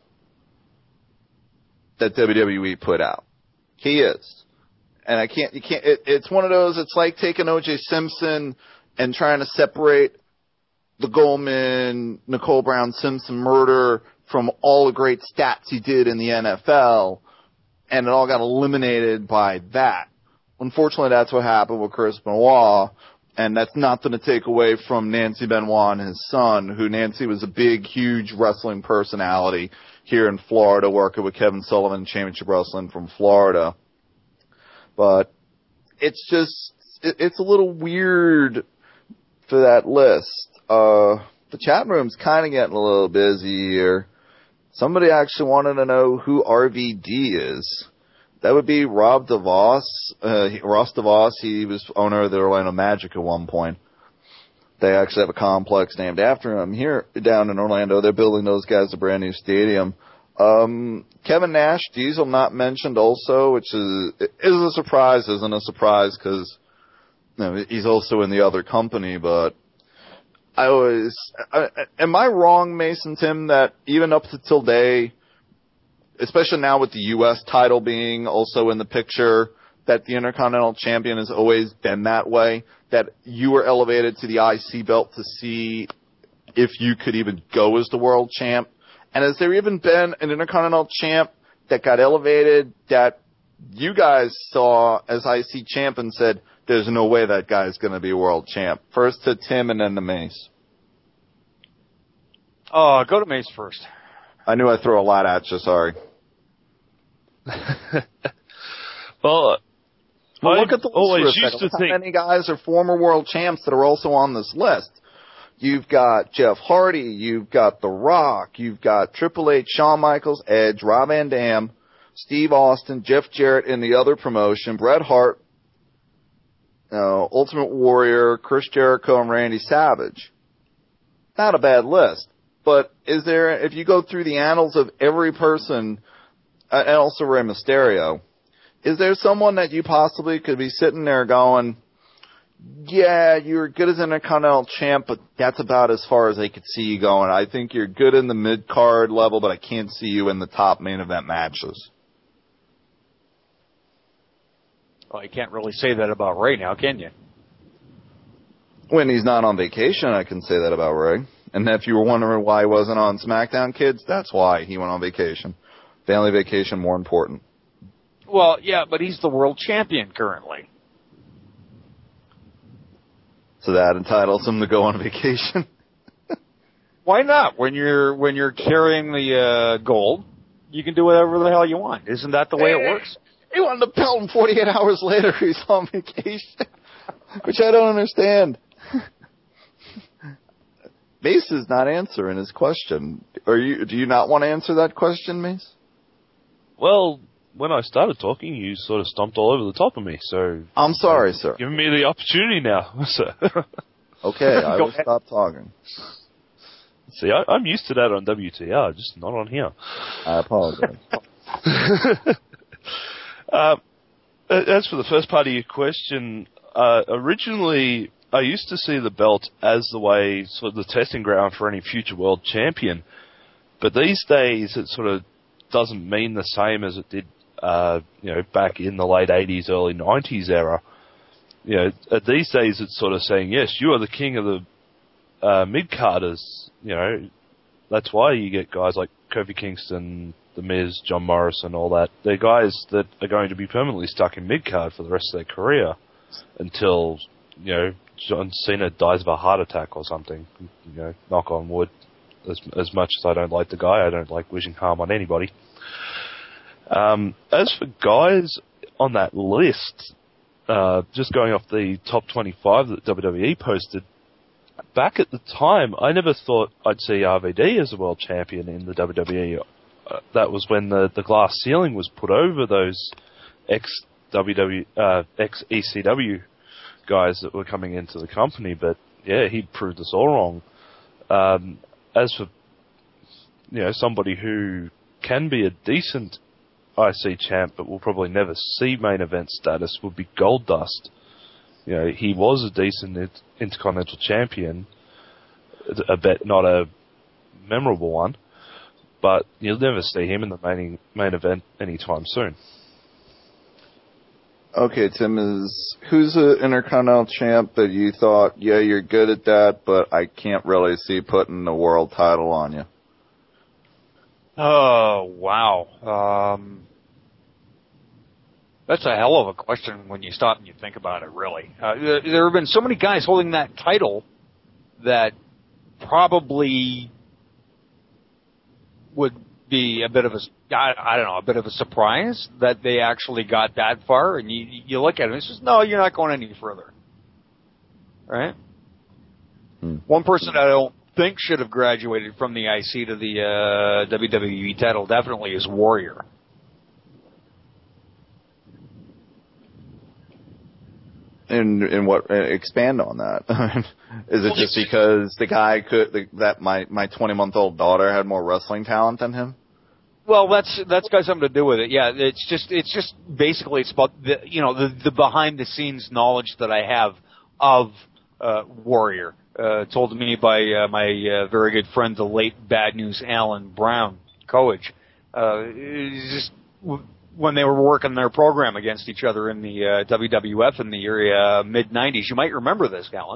that W W E put out. He is. And I can't, you can't, it, it's one of those, it's like taking O J Simpson and trying to separate the Goldman, Nicole Brown Simpson murder from all the great stats he did in the N F L, and it all got eliminated by that. Unfortunately, that's what happened with Chris Benoit, and that's not going to take away from Nancy Benoit and his son, who Nancy was a big, huge wrestling personality here in Florida, working with Kevin Sullivan, Championship Wrestling from Florida. But it's just, it, it's a little weird for that list. Uh, the chat room's kind of getting a little busy here. Somebody actually wanted to know who R V D is. That would be Rob DeVos, uh, Ross DeVos. He was owner of the Orlando Magic at one point. They actually have a complex named after him here down in Orlando. They're building those guys a brand new stadium. Um, Kevin Nash, Diesel not mentioned also, which is is a surprise, isn't a surprise because no, he's also in the other company, but I always, I, am I wrong, Mason Tim, that even up to today, especially now with the U S title being also in the picture, that the Intercontinental Champion has always been that way, that you were elevated to the I C belt to see if you could even go as the world champ? And has there even been an Intercontinental champ that got elevated that you guys saw as I C champ and said, there's no way that guy's going to be world champ? First to Tim and then to Mace. Uh, go to Mace first. I knew I'd throw a lot at you, sorry. well, well I look at the always list. used to How think many guys are former world champs that are also on this list? You've got Jeff Hardy, you've got The Rock, you've got Triple H, Shawn Michaels, Edge, Rob Van Dam, Steve Austin, Jeff Jarrett in the other promotion, Bret Hart, uh, Ultimate Warrior, Chris Jericho, and Randy Savage. Not a bad list. But is there, if you go through the annals of every person, uh, and also Rey Mysterio, is there someone that you possibly could be sitting there going, yeah, you're good as an Intercontinental champ, but that's about as far as I could see you going. I think you're good in the mid-card level, but I can't see you in the top main event matches. Well, you can't really say that about Ray now, can you? When he's not on vacation, I can say that about Ray. And if you were wondering why he wasn't on SmackDown, kids, that's why he went on vacation. Family vacation more important. Well, yeah, but he's the world champion currently. So that entitles him to go on vacation? Why not? When you're when you're carrying the uh, gold, you can do whatever the hell you want. Isn't that the way it works? He wanted to pelt him forty-eight hours later. He's on vacation, which I don't understand. Mace is not answering his question. Are you? Do you not want to answer that question, Mace? Well, when I started talking, you sort of stomped all over the top of me. So I'm sorry, sir. Giving me the opportunity now, sir. Okay, I will ahead. Stop talking. See, I, I'm used to that on W T R, just not on here. I apologize. uh, as for the first part of your question, uh, originally I used to see the belt as the way, sort of the testing ground for any future world champion. But these days it sort of doesn't mean the same as it did, uh, you know, back in the late eighties, early nineties era. You know, these days it's sort of saying, yes, you are the king of the uh, mid-carders. You know, that's why you get guys like Kofi Kingston, The Miz, John Morrison, all that. They're guys that are going to be permanently stuck in mid-card for the rest of their career until, you know, John Cena dies of a heart attack or something. You know, knock on wood. As, as much as I don't like the guy, I don't like wishing harm on anybody. Um, as for guys on that list, uh, just going off the top twenty-five that W W E posted, back at the time, I never thought I'd see R V D as a world champion in the W W E. Uh, that was when the, the glass ceiling was put over those ex-W W, uh, ex-E C W guys that were coming into the company. But, yeah, he proved us all wrong. Um, as for, you know, somebody who can be a decent I C champ but will probably never see main event status would be Goldust. You know, he was a decent Intercontinental champion, a bet not a memorable one, but you'll never see him in the main main event anytime soon. Okay, Tim, is who's an Intercontinental champ that you thought, yeah, you're good at that, but I can't really see putting the world title on you? Oh, wow. Um, that's a hell of a question when you stop and you think about it, really. Uh, there have been so many guys holding that title that probably would be a bit of a, I, I don't know, a bit of a surprise that they actually got that far. And you, you look at it and it's just, no, you're not going any further. Right? Hmm. One person I don't think should have graduated from the I C to the uh, W W E title definitely is Warrior. And and what? Expand on that. Is it just because the guy could the, that my my twenty month old daughter had more wrestling talent than him? Well, that's that's got something to do with it. Yeah, it's just it's just basically it's about the you know the the behind the scenes knowledge that I have of uh, Warrior, uh, told to me by uh, my uh, very good friend, the late Bad News Alan Brown Coach. Uh, just when they were working their program against each other in the uh, W W F in the uh, mid nineties. You might remember this, Alan.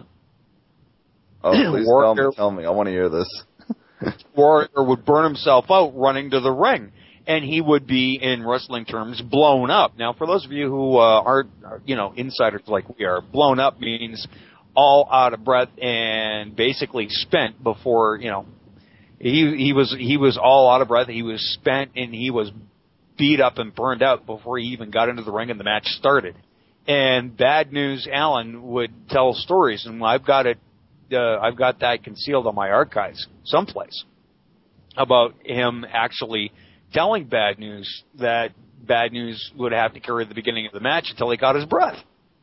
Oh, please tell me, tell me. I want to hear this. Warrior would burn himself out running to the ring, and he would be, in wrestling terms, blown up. Now, for those of you who uh, aren't, you know, insiders like we are, blown up means all out of breath and basically spent before, you know, he he was he was all out of breath. He was spent and he was beat up and burned out before he even got into the ring and the match started. And Bad News Alan would tell stories, and I've got it. Uh, I've got that concealed on my archives someplace about him actually telling Bad News that Bad News would have to carry the beginning of the match until he got his breath.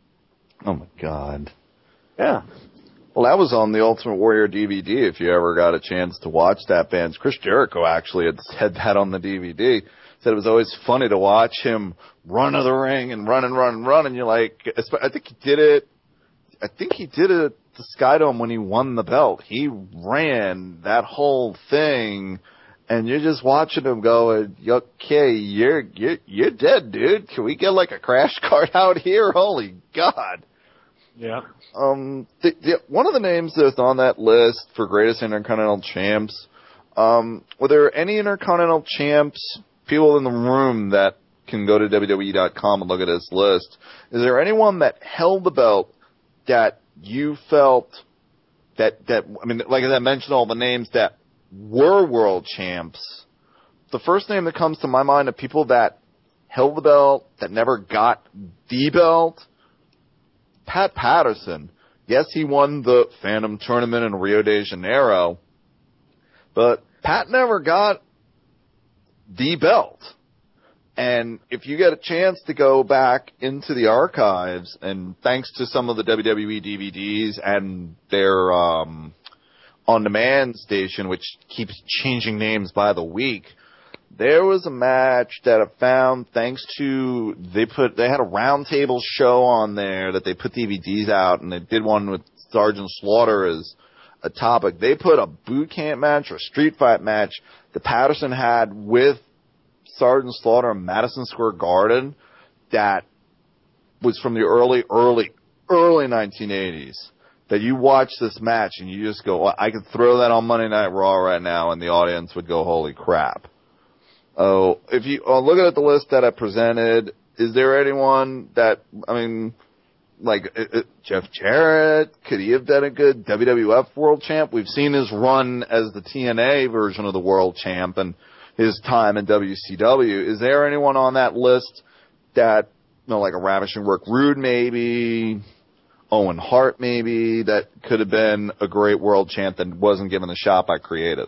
Oh my God. Yeah. Well, that was on the Ultimate Warrior D V D if you ever got a chance to watch that band. Chris Jericho actually had had that on the D V D. Said it was always funny to watch him run to the ring and run and run and run, and you're like, I think he did it, I think he did it the Skydome when he won the belt. He ran that whole thing, and you're just watching him go, okay, you're you're you're dead, dude. Can we get like a crash cart out here? Holy God. Yeah. Um, the, the, one of the names that's on that list for greatest Intercontinental champs, um, were there any Intercontinental champs, people in the room that can go to W W E dot com and look at this list? Is there anyone that held the belt that you felt that, that, I mean, like I mentioned all the names that were world champs. The first name that comes to my mind of people that held the belt, that never got the belt, Pat Patterson. Yes, he won the Phantom Tournament in Rio de Janeiro, but Pat never got the belt. And if you get a chance to go back into the archives, and thanks to some of the W W E D V Ds and their um, on-demand station, which keeps changing names by the week, there was a match that I found thanks to they put they had a roundtable show on there that they put D V Ds out, and they did one with Sergeant Slaughter as a topic. They put a boot camp match or a street fight match that Patterson had with Sergeant Slaughter in Madison Square Garden that was from the early, early, early nineteen eighties. That you watch this match and you just go, well, I could throw that on Monday Night Raw right now, and the audience would go, holy crap. Oh, if you oh, look at the list that I presented, is there anyone that, I mean, like it, it, Jeff Jarrett, could he have done a good W W F World Champ? We've seen his run as the T N A version of the World Champ and his time in W C W. Is there anyone on that list that, you know, like a Ravishing Rick Rude maybe, Owen Hart maybe, that could have been a great world champ that wasn't given the shot by creative?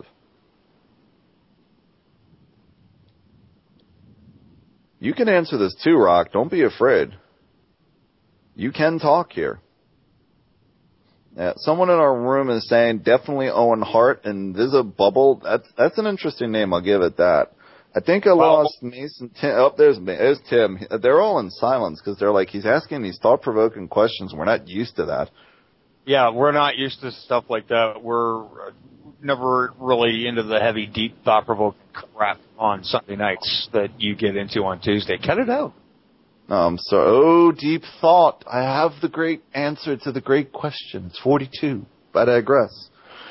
You can answer this too, Rock. Don't be afraid. You can talk here. Yeah, someone in our room is saying definitely Owen Hart, and there's a bubble. That's that's an interesting name. I'll give it that. I think I well, lost Mason. Tim. Oh, there's there's Tim. They're all in silence because they're like, he's asking these thought-provoking questions. We're not used to that. Yeah, we're not used to stuff like that. We're never really into the heavy, deep, thought-provoking crap on Sunday nights that you get into on Tuesday. Cut it out. Um, so, oh, deep thought. I have the great answer to the great question. It's forty-two. But I digress.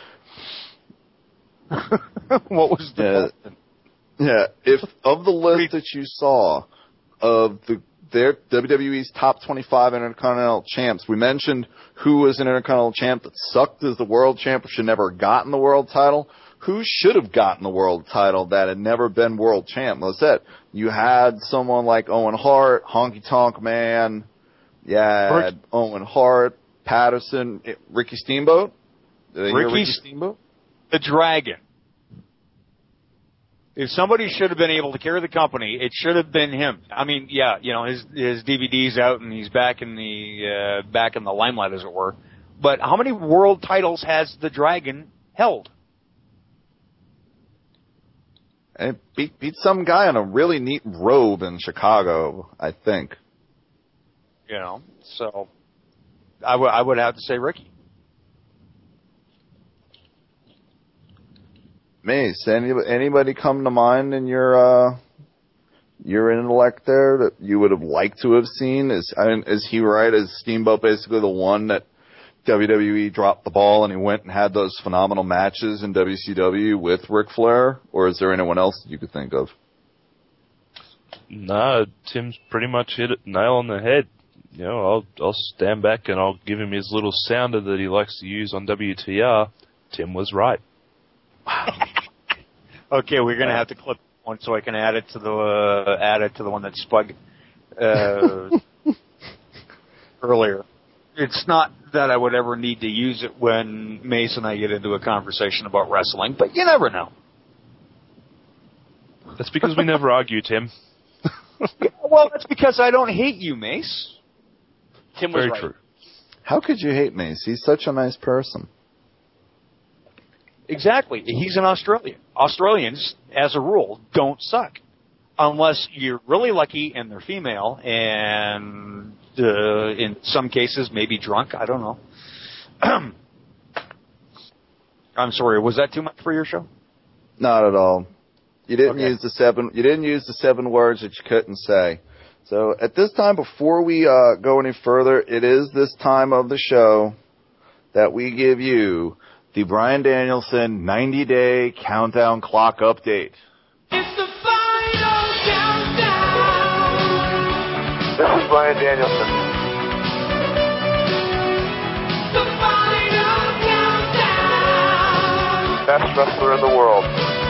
What was the yeah, question? Yeah, if of the list that you saw of the their W W E's top twenty-five Intercontinental champs, we mentioned who was an Intercontinental champ that sucked as the world champ or should never have gotten the world title. Who should have gotten the world title that had never been world champ? Well, that's it. You had someone like Owen Hart, Honky Tonk Man. You had Owen Hart, Patterson, Ricky Steamboat. Did Ricky, Ricky Steamboat? The Dragon. If somebody should have been able to carry the company, it should have been him. I mean, yeah, you know, his his D V D's out and he's back in the uh, back in the limelight, as it were. But how many world titles has the Dragon held? And beat beat some guy in a really neat robe in Chicago, I think. You know, so I would I would have to say Ricky. Mace, any, anybody come to mind in your uh, your intellect there that you would have liked to have seen? Is I mean, is he right? Is Steamboat basically the one that W W E dropped the ball and he went and had those phenomenal matches in W C W with Ric Flair? Or is there anyone else that you could think of? No, Tim's pretty much hit it nail on the head. You know, I'll I'll stand back and I'll give him his little sounder that he likes to use on W T R. Tim was right. Okay, we're gonna have to clip one so I can add it to the uh, add it to the one that Spug uh, earlier. It's not that I would ever need to use it when Mace and I get into a conversation about wrestling, but you never know. That's because we never argue, Tim. Yeah, well, that's because I don't hate you, Mace. Tim was Very right. true. How could you hate Mace? He's such a nice person. Exactly. He's an Australian. Australians, as a rule, don't suck. Unless you're really lucky and they're female and uh, in some cases maybe drunk. I don't know. I'm sorry. Was that too much for your show? Not at all. You didn't Okay. use the seven. You didn't use the seven words that you couldn't say. So at this time, before we uh, go any further, it is this time of the show that we give you the Bryan Danielson ninety-day countdown clock update. It's the final countdown. This is Bryan Danielson. The final countdown. Best wrestler in the world.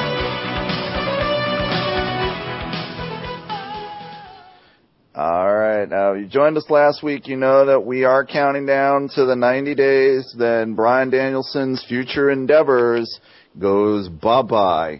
All right. Now, if you joined us last week, you know that we are counting down to the ninety days. Then Bryan Danielson's future endeavors goes bye-bye.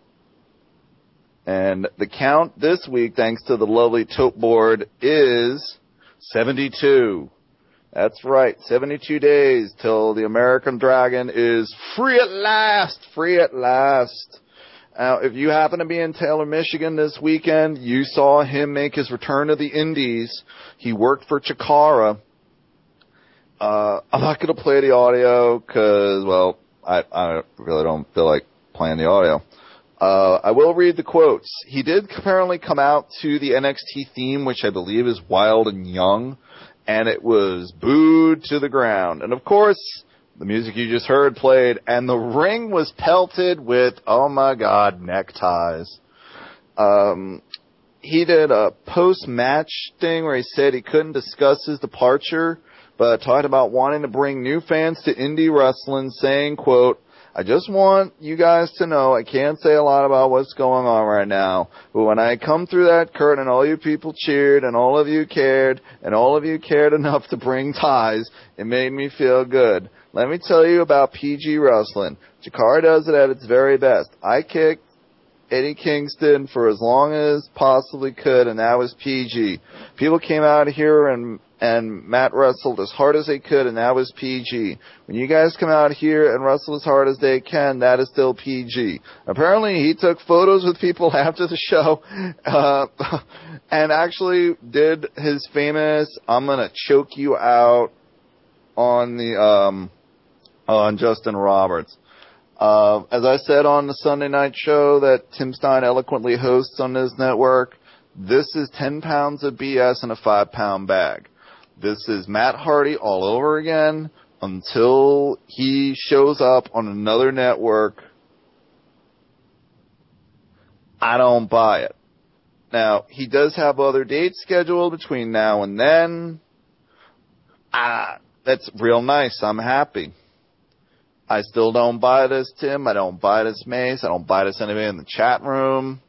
And the count this week, thanks to the lovely tote board, is seventy-two. That's right, seventy-two days till the American Dragon is free at last, free at last. Now, if you happen to be in Taylor, Michigan this weekend, you saw him make his return to the Indies. He worked for Chikara. Uh, I'm not going to play the audio because, well, I, I really don't feel like playing the audio. Uh, I will read the quotes. He did apparently come out to the N X T theme, which I believe is Wild and Young, and it was booed to the ground. And, of course, the music you just heard played, and the ring was pelted with, oh my God, neckties. Um, he did a post-match thing where he said he couldn't discuss his departure, but talked about wanting to bring new fans to indie wrestling, saying, quote, I just want you guys to know I can't say a lot about what's going on right now, but when I come through that curtain and all you people cheered and all of you cared and all of you cared enough to bring ties, it made me feel good. Let me tell you about P G Wrestling. Chikara does it at its very best. I kicked Eddie Kingston for as long as possibly could, and that was P G. People came out here and and Matt wrestled as hard as they could, and that was P G. When you guys come out here and wrestle as hard as they can, that is still P G. Apparently, he took photos with people after the show, uh, and actually did his famous "I'm gonna choke you out" on the um on Justin Roberts. Uh, as I said on the Sunday night show that Tim Stein eloquently hosts on his network, this is ten pounds of B S in a five pound bag. This is Matt Hardy all over again until he shows up on another network. I don't buy it. Now, he does have other dates scheduled between now and then. Ah, that's real nice. I'm happy. I still don't buy this, Tim. I don't buy this, Mace. I don't buy this, anybody in the chat room.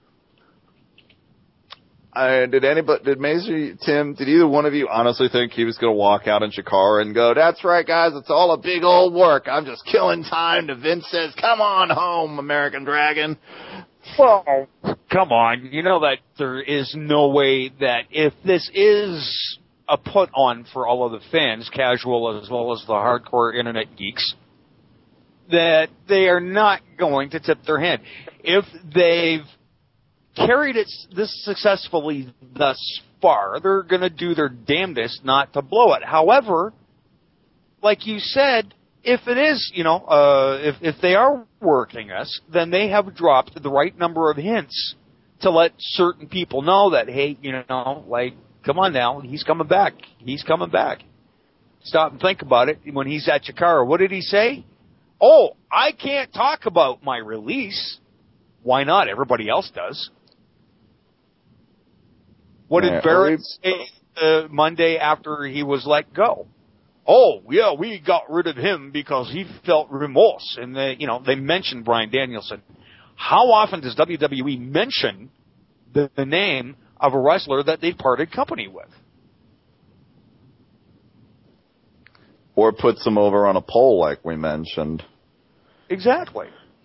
I, did anybody, did Mace or Tim, did either one of you honestly think he was going to walk out in Chikara and go, that's right, guys, it's all a big old work. I'm just killing time to Vince says, come on home, American Dragon. Well, come on. You know that there is no way that if this is a put-on for all of the fans, casual as well as the hardcore internet geeks, that they are not going to tip their hand. If they've carried it this successfully thus far, they're going to do their damnedest not to blow it. However, like you said, if it is, you know, uh, if, if they are working us, then they have dropped the right number of hints to let certain people know that, hey, you know, like, come on now, he's coming back. He's coming back. Stop and think about it. When he's at Chikara, what did he say? Oh, I can't talk about my release. Why not? Everybody else does. What did yeah, Barrett say uh, Monday after he was let go? Oh, yeah, we got rid of him because he felt remorse. And, they, you know, they mentioned Bryan Danielson. How often does W W E mention the, the name of a wrestler that they've parted company with? Or puts them over on a pole like we mentioned. Exactly.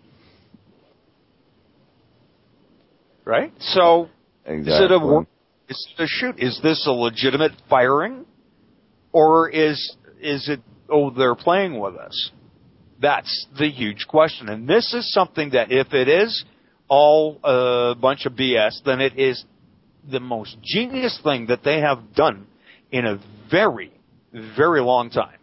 Right? So, exactly. Is it a work? Is it a shoot? Is this a legitimate firing? Or is is it, oh, they're playing with us? That's the huge question. And this is something that if it is all a bunch of B S, then it is the most genius thing that they have done in a very, very long time.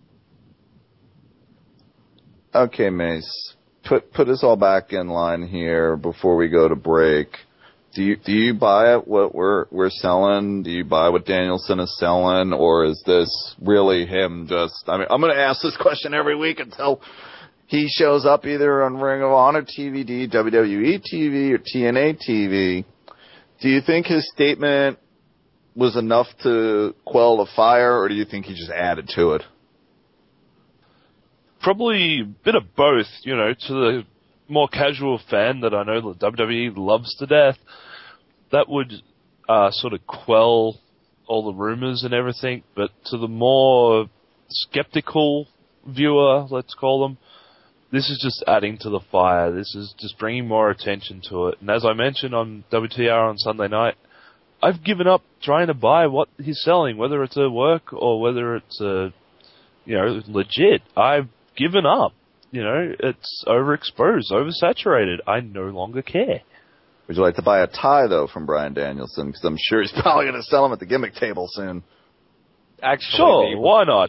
Okay, Mace. Put put us all back in line here before we go to break. Do you do you buy it what we're we're selling? Do you buy what Danielson is selling, or is this really him just? I mean, I'm going to ask this question every week until he shows up either on Ring of Honor T V D, W W E T V, or T N A T V. Do you think his statement was enough to quell the fire, or do you think he just added to it? Probably a bit of both, you know, to the more casual fan that I know the W W E loves to death, that would uh, sort of quell all the rumors and everything, but to the more skeptical viewer, let's call them, this is just adding to the fire. This is just bringing more attention to it. And as I mentioned on W T R on Sunday night, I've given up trying to buy what he's selling, whether it's a work or whether it's a, you know, legit. I've given up. You know, it's overexposed, oversaturated. I no longer care. Would you like to buy a tie, though, from Bryan Danielson? Because I'm sure he's probably going to sell them at the gimmick table soon. Actually, sure, why not?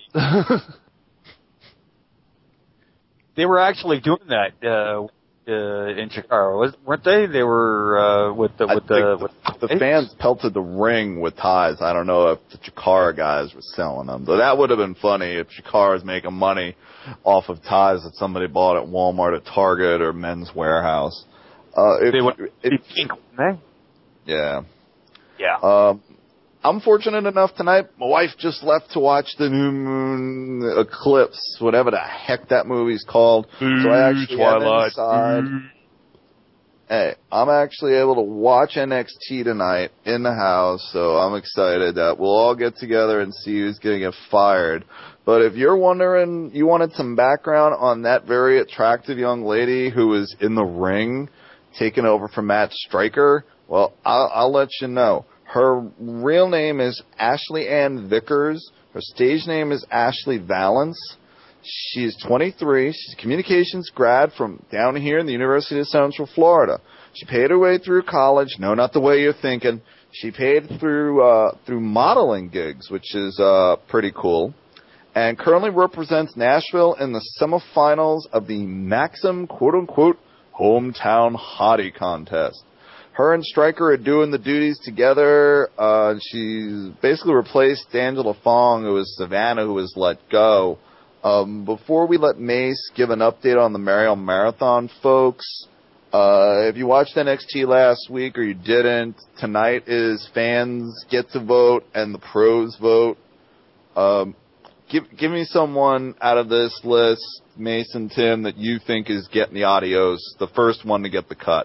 They were actually doing that uh, uh, in Chicago, weren't they? They were uh, with the with the with the, the fans pelted the ring with ties. I don't know if the Chikara guys were selling them, though. That would have been funny if Chikara's making money off of ties that somebody bought at Walmart, at Target, or Men's Warehouse. Uh, if, they went if, pink, eh? Yeah. Yeah. Um, I'm fortunate enough tonight. My wife just left to watch the New Moon Eclipse, whatever the heck that movie's called. Ooh, so I actually Twilight. inside. Ooh. Hey, I'm actually able to watch N X T tonight in the house, so I'm excited that we'll all get together and see who's going to get fired. But if you're wondering, you wanted some background on that very attractive young lady who was in the ring taking over from Matt Striker, well, I'll, I'll let you know. Her real name is Ashley Ann Vickers. Her stage name is Ashley Valance. She's twenty-three. She's a communications grad from down here in the University of Central Florida. She paid her way through college. No, not the way you're thinking. She paid through uh, through modeling gigs, which is uh, pretty cool. And currently represents Nashville in the semifinals of the Maxim, quote-unquote, hometown hottie contest. Her and Stryker are doing the duties together. Uh, she's basically replaced Angela Fong, who was Savannah, who was let go. Um, before we let Mace give an update on the Mariel Marathon, folks, uh, if you watched N X T last week or you didn't, tonight is fans get to vote and the pros vote. Um, give, give me someone out of this list, Mason, Tim, that you think is getting the adios, the first one to get the cut.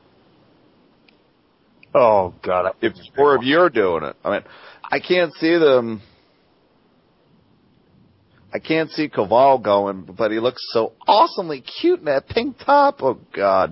Oh, God. If, or if you're doing it. I mean, I can't see them. I can't see Caval going, but he looks so awesomely cute in that pink top. Oh, God.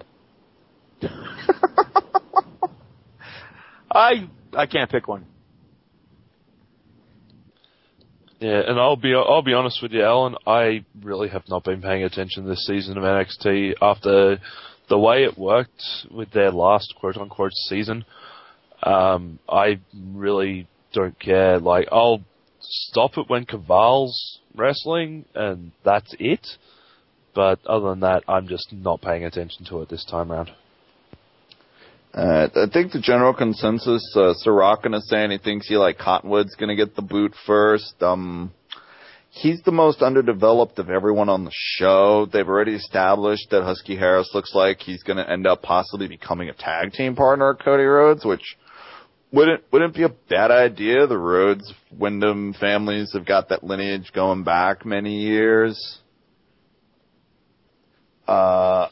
I I can't pick one. Yeah, and I'll be I'll be honest with you, Alan. I really have not been paying attention this season of N X T after the way it worked with their last quote unquote season. Um, I really don't care. Like, I'll stop it when Caval's wrestling, and that's it. But other than that, I'm just not paying attention to it this time around. Uh, I think the general consensus, uh, Sorokin is saying he thinks he like Cottonwood's going to get the boot first. Um, he's the most underdeveloped of everyone on the show. They've already established that Husky Harris looks like he's going to end up possibly becoming a tag team partner of Cody Rhodes, which wouldn't wouldn't be a bad idea. The Rhodes Wyndham families have got that lineage going back many years. Uh.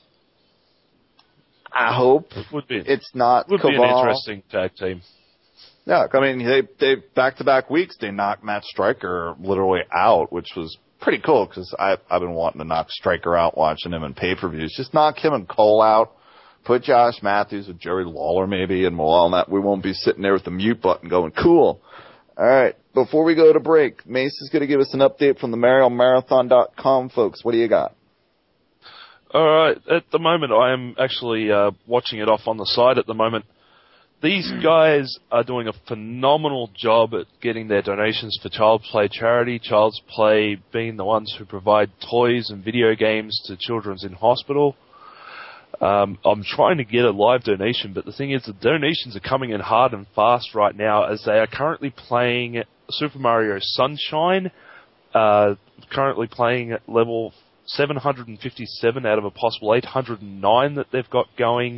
I hope it would be, it's not would Caval. Be an interesting tag team. Yeah, I mean, they they back-to-back weeks they knocked Matt Striker literally out, which was pretty cool because I've been wanting to knock Striker out watching him in pay-per-views. Just knock him and Cole out, put Josh Matthews with Jerry Lawler maybe, and we'll all not, we won't be sitting there with the mute button going, cool. All right, before we go to break, Mace is going to give us an update from the Mario Marathon dot com, folks. What do you got? All right. At the moment, I am actually uh, watching it off on the side at the moment. These guys are doing a phenomenal job at getting their donations for Child's Play charity. Child's Play being the ones who provide toys and video games to children in hospital. Um, I'm trying to get a live donation, but the thing is the donations are coming in hard and fast right now as they are currently playing Super Mario Sunshine, uh, currently playing at level seven hundred fifty-seven out of a possible eight hundred nine that they've got going.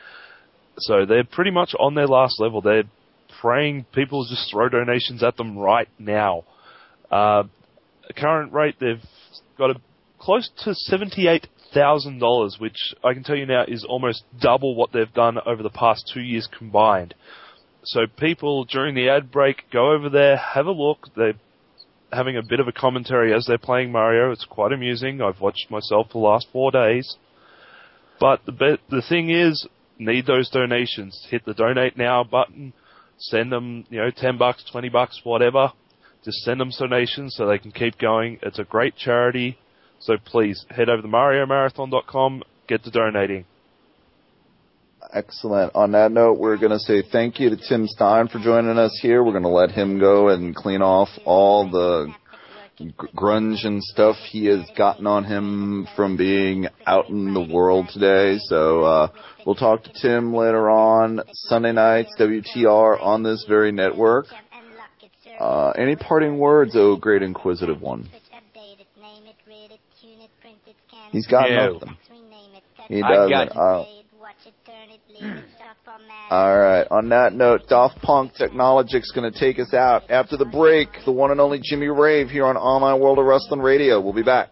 So they're pretty much on their last level. They're praying people just throw donations at them right now. Uh, current rate, they've got a close to seventy-eight thousand dollars, which I can tell you now is almost double what they've done over the past two years combined. So people, during the ad break, go over there, have a look. They're having a bit of a commentary as they're playing Mario. It's quite amusing. I've watched myself the last four days. But the be- the thing is, need those donations. Hit the donate now button. Send them, you know, ten bucks, twenty bucks, whatever. Just send them donations so they can keep going. It's a great charity. So please head over to Mario Marathon dot com. Get to donating. Excellent. On that note, we're going to say thank you to Tim Stein for joining us here. We're going to let him go and clean off all the grunge and stuff he has gotten on him from being out in the world today. So uh, we'll talk to Tim later on, Sunday nights, W T R, on this very network. Uh, any parting words, oh great inquisitive one? He's got no. nothing. He doesn't. I got you. Uh, all right. On that note, Daft Punk Technologic's going to take us out. After the break, the one and only Jimmy Rave here on Online World of Wrestling Radio. We'll be back.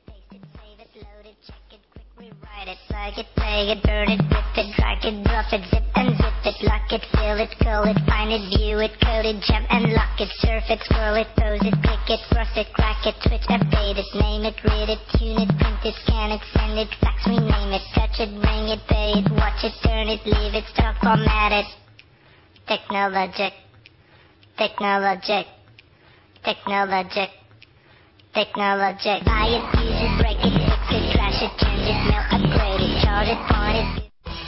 Plug it, play it, burn it, rip it, drag it, drop it, zip and zip it, lock it, fill it, call it, find it, view it, code it, jump and lock it, surf it, scroll it, pose it, click it, cross it, crack it, switch, update it, name it, read it, tune it, print it, scan it, send it, fax, rename it, touch it, bring it, pay it, watch it, turn it, leave it, stock, format it. Technologic, technologic, technologic, technologic. Buy it, use it, break it, fix it, trash it, change it, mail, upgrade it, charge it, point it.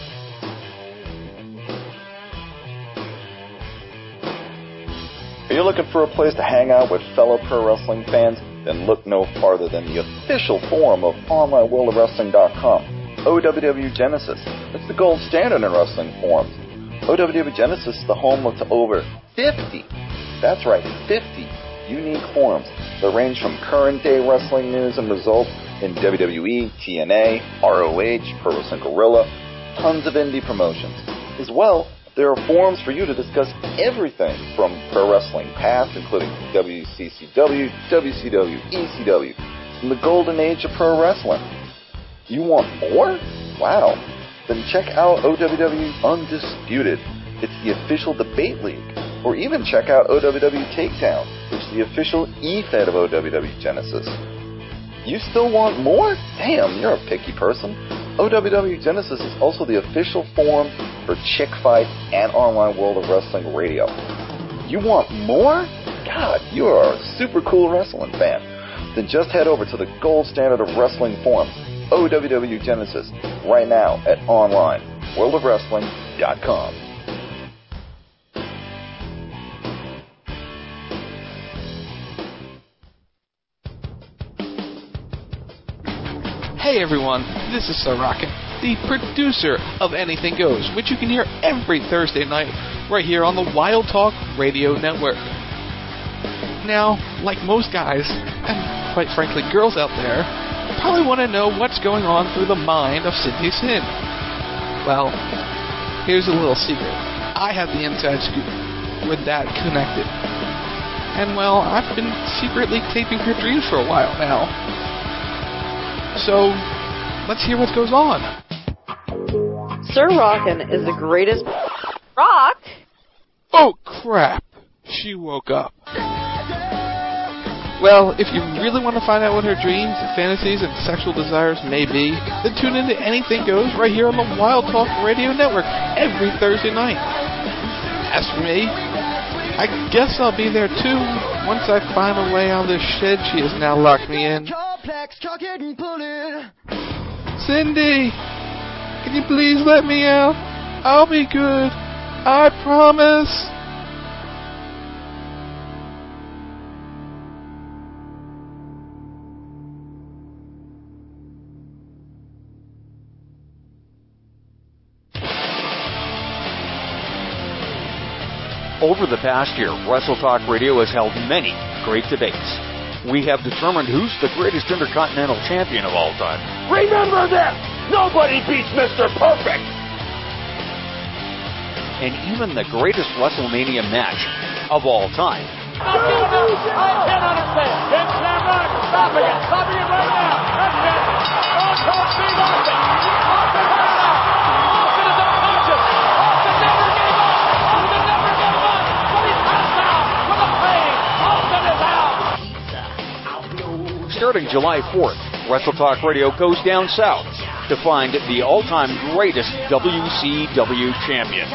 Are you looking for a place to hang out with fellow pro wrestling fans? Then look no farther than the official forum of Online World of Wrestling dot com, O W W Genesis. It's the gold standard in wrestling forums. O W W Genesis is the home to over fifty, that's right, fifty unique forums that range from current day wrestling news and results in W W E, T N A, R O H, Pro Wrestling Guerrilla, tons of indie promotions. As well, there are forums for you to discuss everything from pro wrestling past, including W C C W, W C W, E C W, and the golden age of pro wrestling. You want more? Wow. Then check out O W W Undisputed. It's the official debate league. Or even check out O W W Takedown, which is the official E-Fed of O W W Genesis. You still want more? Damn, you're a picky person. O W W Genesis is also the official forum for Chick Fight and Online World of Wrestling Radio. You want more? God, you are a super cool wrestling fan, then just head over to the gold standard of wrestling forums, O W W Genesis, right now at online world of wrestling dot com. Hey everyone, this is Sir Rocket, the producer of Anything Goes, which you can hear every Thursday night right here on the Wild Talk Radio Network. Now, like most guys, and quite frankly girls out there, probably want to know what's going on through the mind of Cindy Sin. Well, here's a little secret. I have the inside scoop with that connected. And well, I've been secretly taping her dreams for a while now. So, let's hear what goes on. Sir Rockin' is the greatest rock. Oh crap, she woke up. Well, if you really want to find out what her dreams, fantasies, and sexual desires may be, then tune into Anything Goes right here on the Wild Talk Radio Network every Thursday night. As for me, I guess I'll be there too once I find a way out of this shed she has now locked me in. Cindy, can you please let me out? I'll be good. I promise. Over the past year, Wrestle Talk Radio has held many great debates. We have determined who's the greatest Intercontinental Champion of all time. Remember this! Nobody beats Mister Perfect! And even the greatest WrestleMania match of all time. I can't understand. Vince McMahon stopping it. Stopping it right now. That's it. Don't talk Steve Austin. Austin right now. Austin is unconscious. Austin never gave up. Austin never gave up. But he's passed out for the pain. Austin is out. Starting July fourth, Wrestle Talk Radio goes down south to find the all-time greatest W C W champion.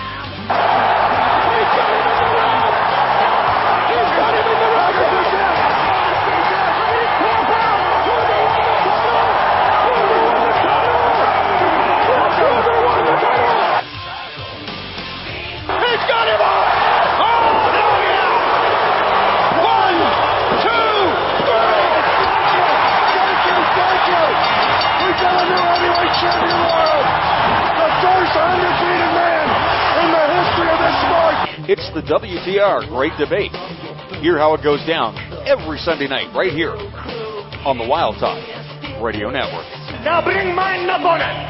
It's the W T R Great Debate. Hear how it goes down every Sunday night right here on the Wild Talk Radio Network. Now bring mine opponent.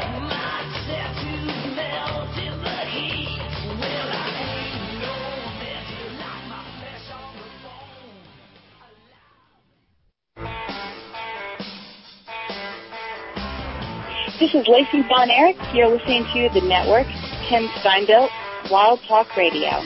This is Lacey Von Erich. You're listening to The Network, Ken Steinbilt, Wild Talk Radio.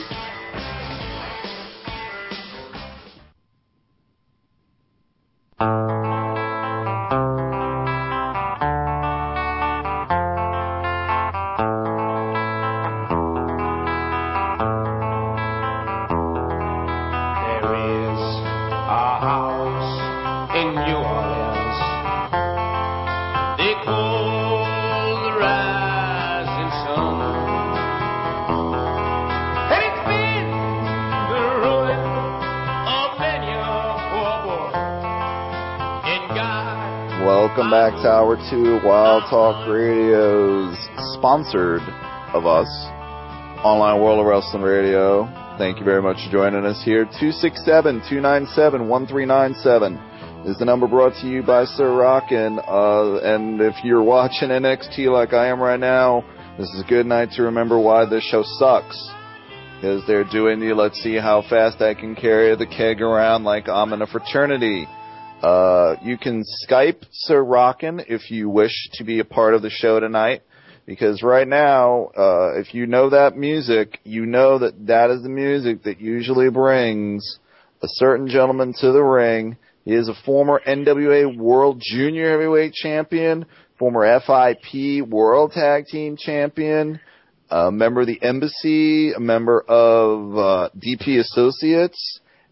Welcome back to Hour two Wild Talk Radio's sponsored of us, Online World of Wrestling Radio. Thank you very much for joining us here. two six seven, two nine seven, one three nine seven is the number brought to you by Sir Rockin'. Uh, and if you're watching N X T like I am right now, this is a good night to remember why this show sucks. Because they're doing the let's see how fast I can carry the keg around like I'm in a fraternity. Uh, you can Skype Sir Rockin' if you wish to be a part of the show tonight, because right now, uh, if you know that music, you know that that is the music that usually brings a certain gentleman to the ring. He is a former N W A World Junior Heavyweight Champion, former F I P World Tag Team Champion, a member of the Embassy, a member of uh, D P Associates,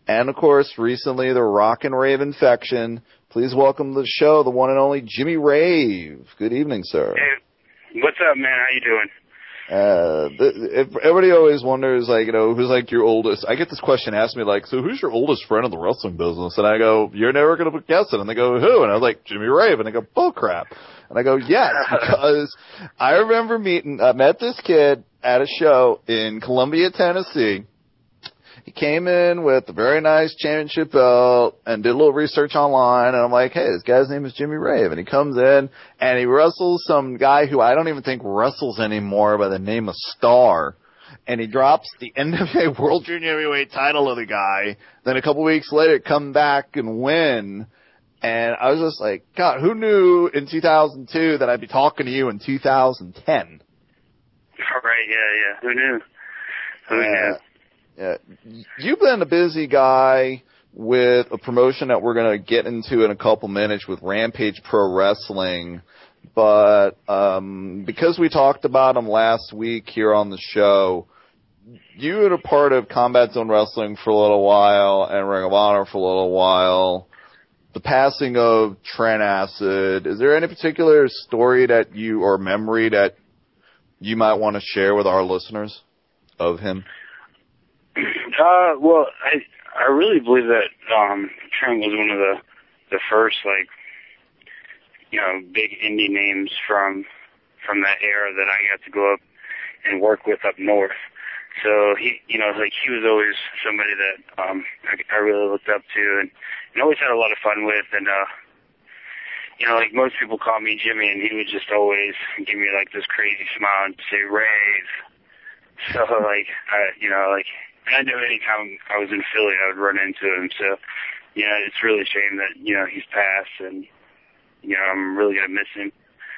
And, of course, recently the Rock and Rave Infection. Please welcome to the show the one and only Jimmy Rave. Good evening, sir. Hey, what's up, man? How you doing? Uh, the, everybody always wonders, like, you know, who's, like, your oldest. I get this question asked me, like, so who's your oldest friend in the wrestling business? And I go, you're never going to guess it. And they go, who? And I was like, Jimmy Rave. And I go, bull crap. And I go, yes, because I remember meeting, I met this kid at a show in Columbia, Tennessee. He came in with a very nice championship belt and did a little research online, and I'm like, hey, this guy's name is Jimmy Rave. And he comes in, and he wrestles some guy who I don't even think wrestles anymore by the name of Star. And he drops the N W A World Junior Heavyweight title to the guy. Then a couple weeks later, come back and win. And I was just like, God, who knew in two thousand two that I'd be talking to you in two thousand ten? All right, yeah, yeah. Who knew? Who uh, knew? Yeah, you've been a busy guy with a promotion that we're going to get into in a couple minutes with Rampage Pro Wrestling, but um, because we talked about them last week here on the show, you were a part of Combat Zone Wrestling for a little while and Ring of Honor for a little while. The passing of Trent Acid, is there any particular story that you or memory that you might want to share with our listeners of him? Uh, well, I I really believe that um, Trent was one of the the first, like, you know, big indie names from from that era that I got to go up and work with up north. So he, you know, like he was always somebody that um, I, I really looked up to and, and always had a lot of fun with. And uh, you know, like most people call me Jimmy, and he would just always give me like this crazy smile and say Rave. So like, I, you know, like. And I knew anytime I was in Philly, I would run into him. So, you know, it's really a shame that, you know, he's passed, and, you know, I'm really going to miss him.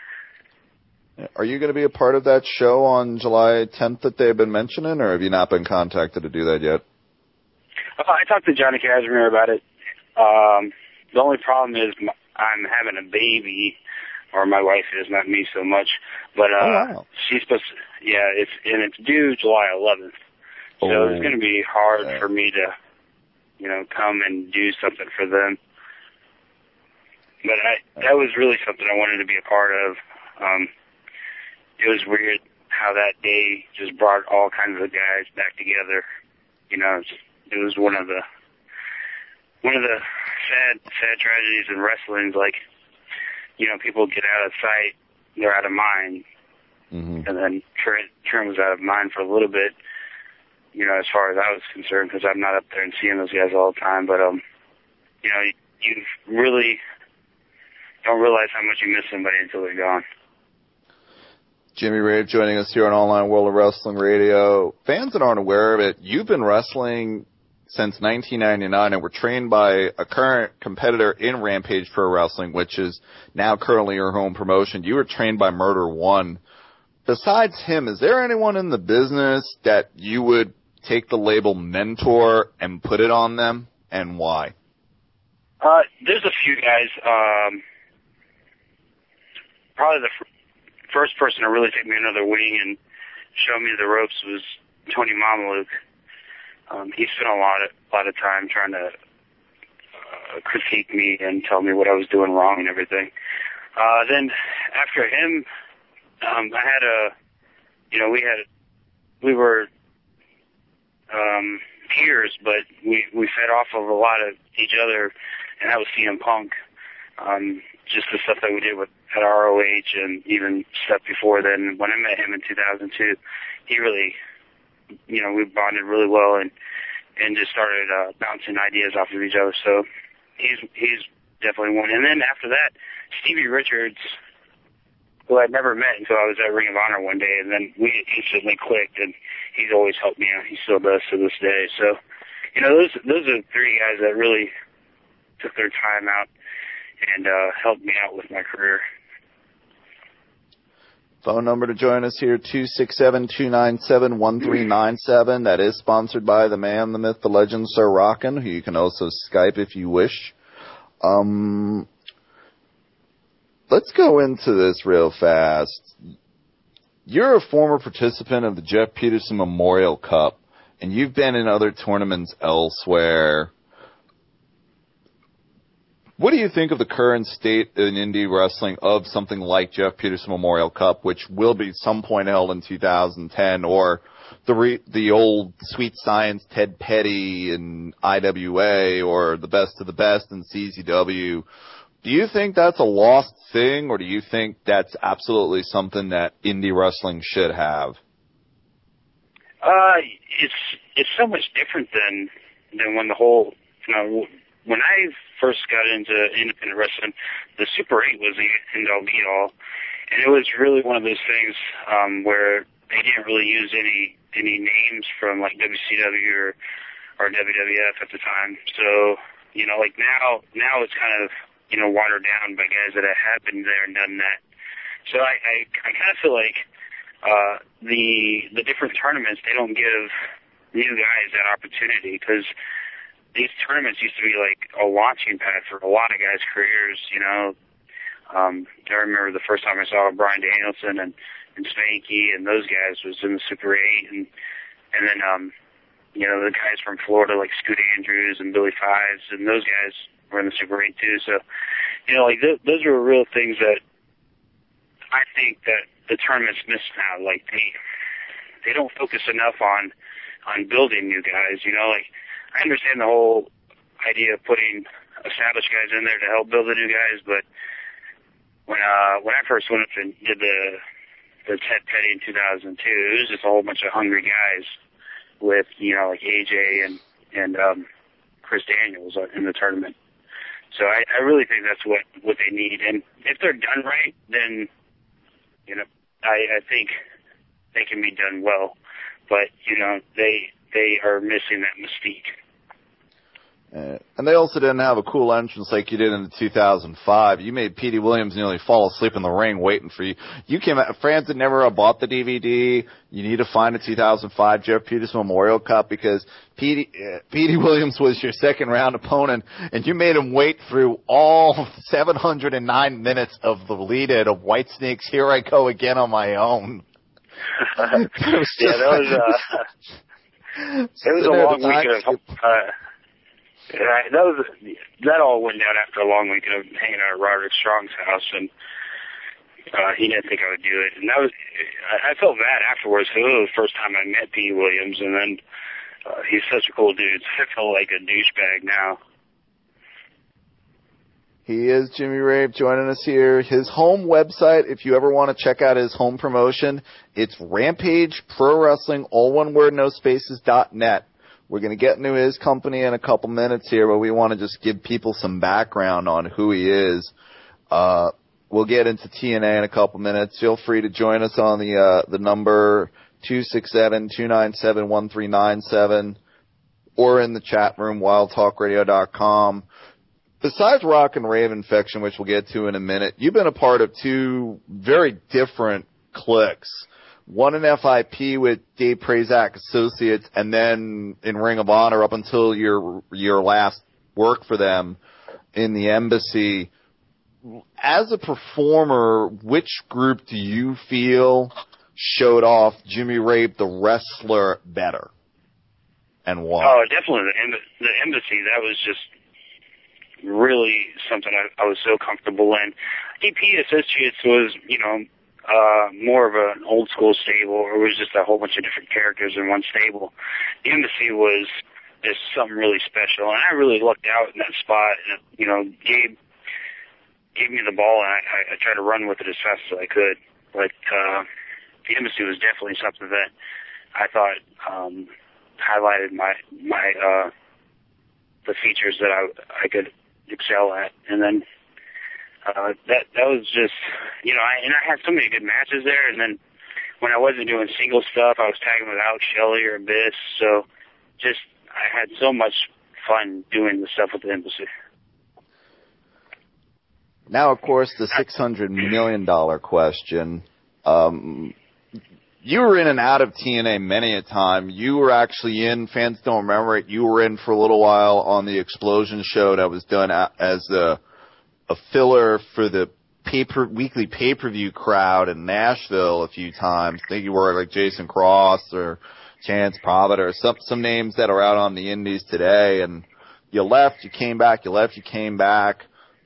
Are you going to be a part of that show on July tenth that they've been mentioning, or have you not been contacted to do that yet? Uh, I talked to Johnny Casimir about it. Um, the only problem is m- I'm having a baby, or my wife is, not me so much. But uh, oh, wow. she's supposed to, yeah, it's and it's due July eleventh. So oh, it's going to be hard yeah. for me to, you know, come and do something for them. But I, that was really something I wanted to be a part of. Um, it was weird how that day just brought all kinds of guys back together. You know, it, just, it was one of the one of the sad, sad tragedies in wrestling. Like, you know, people get out of sight, they're out of mind, mm-hmm. and then Trent, Trent was out of mind for a little bit. You know, as far as I was concerned, because I'm not up there and seeing those guys all the time. But, um, you know, you, you really don't realize how much you miss somebody until they're gone. Jimmy Rave joining us here on Online World of Wrestling Radio. Fans that aren't aware of it, you've been wrestling since nineteen ninety-nine and were trained by a current competitor in Rampage Pro Wrestling, which is now currently your home promotion. You were trained by Murder One. Besides him, is there anyone in the business that you would take the label mentor and put it on them, and why? Uh, there's a few guys. Um, probably the f- first person to really take me under the wing and show me the ropes was Tony Mamaluke. Um, he spent a lot of a lot of time trying to uh, critique me and tell me what I was doing wrong and everything. Uh, then after him, um, I had a, you know, we had, we were. Um, peers, but we, we fed off of a lot of each other, and that was C M Punk. Um, just the stuff that we did with at R O H and even stuff before then. When I met him in two thousand two, he really, you know, we bonded really well and, and just started uh, bouncing ideas off of each other. So he's he's definitely one. And then after that, Stevie Richards, who I'd never met until I was at Ring of Honor one day, and then we instantly clicked, and he's always helped me out. He still does to this day. So, you know, those those are three guys that really took their time out and uh, helped me out with my career. Phone number to join us here, two six seven, two nine seven, one three nine seven. That is sponsored by the man, the myth, the legend, Sir Rockin', who you can also Skype if you wish. Um... Let's go into this real fast. You're a former participant of the Jeff Peterson Memorial Cup, and you've been in other tournaments elsewhere. What do you think of the current state in indie wrestling of something like Jeff Peterson Memorial Cup, which will be some point held in two thousand ten, or the re- the old Sweet Science Ted Petty and I W A, or the Best of the Best and C Z W? Do you think that's a lost thing, or do you think that's absolutely something that indie wrestling should have? Uh, it's it's so much different than than when the whole, you know, when I first got into independent wrestling, the Super eight was the end-all be-all, and it was really one of those things um, where they didn't really use any any names from like W C W or or W W F at the time. So, you know, like now now it's kind of, you know, watered down by guys that have been there and done that. So I I, I kind of feel like uh, the the different tournaments, they don't give new guys that opportunity, because these tournaments used to be like a launching pad for a lot of guys' careers. You know, um, I remember the first time I saw Bryan Danielson and and Spanky and those guys was in the Super eight, and and then um, you know, the guys from Florida like Scoot Andrews and Billy Fives, and those guys were in the Super eight too. So, you know, like th- those are real things that I think that the tournaments miss now. Like they they don't focus enough on on building new guys. You know, like I understand the whole idea of putting established guys in there to help build the new guys, but when uh when I first went up and did the the Ted Petty in two thousand two, it was just a whole bunch of hungry guys with, you know, like A J and and um Chris Daniels in the tournament. So I, I really think that's what what they need, and if they're done right, then, you know, I, I think they can be done well. But, you know, they they are missing that mystique. Uh, and they also didn't have a cool entrance like you did in two thousand five. You made Petey Williams nearly fall asleep in the ring waiting for you. You came out, fans that never bought the D V D, you need to find a two thousand five Jeff Peterson Memorial Cup, because Petey, uh, Petey Williams was your second round opponent, and you made him wait through all seven hundred nine minutes of the lead-in of Whitesnake's Here I Go Again on My Own. That was yeah, that was, uh, it was a long weekend of, uh, Yeah, that was that all went down after a long weekend of hanging out at Roderick Strong's house, and uh, he didn't think I would do it. And that was, I, I felt bad afterwards, because it was the first time I met Pete Williams, and then uh, he's such a cool dude. I feel like a douchebag now. He is Jimmy Rave joining us here. His home website, if you ever want to check out his home promotion, it's Rampage Pro Wrestling, all one word, no spaces, dot net. We're going to get into his company in a couple minutes here, but we want to just give people some background on who he is. Uh, we'll get into T N A in a couple minutes. Feel free to join us on the uh, the number two six seven, two nine seven, one three nine seven or in the chat room, wild talk radio dot com. Besides Rock and Rave Infection, which we'll get to in a minute, you've been a part of two very different cliques. One in F I P with Dave Prazak Associates, and then in Ring of Honor up until your your last work for them in the Embassy. As a performer, which group do you feel showed off Jimmy Rave the wrestler better, and why? Oh, definitely the, Emb- the Embassy. That was just really something I, I was so comfortable in. D P Associates was, you know, uh, more of an old school stable, or it was just a whole bunch of different characters in one stable. The Embassy was just something really special, and I really lucked out in that spot. And, you know, Gabe gave me the ball, and I, I, I tried to run with it as fast as I could. But uh, the Embassy was definitely something that I thought um, highlighted my my uh, the features that I I could excel at, and then. Uh, that that was just, you know, I, and I had so many good matches there, and then when I wasn't doing single stuff, I was tagging with Alex Shelley or Abyss, so just, I had so much fun doing the stuff with the Embassy. Now, of course, the six hundred million dollars question. Um, you were in and out of T N A many a time. You were actually in, fans don't remember it, you were in for a little while on the Explosion show that was done as a a filler for the paper, weekly pay-per-view crowd in Nashville a few times. I think you were like Jason Cross or Chance Provitt or some, some names that are out on the indies today. And you left, you came back, you left, you came back.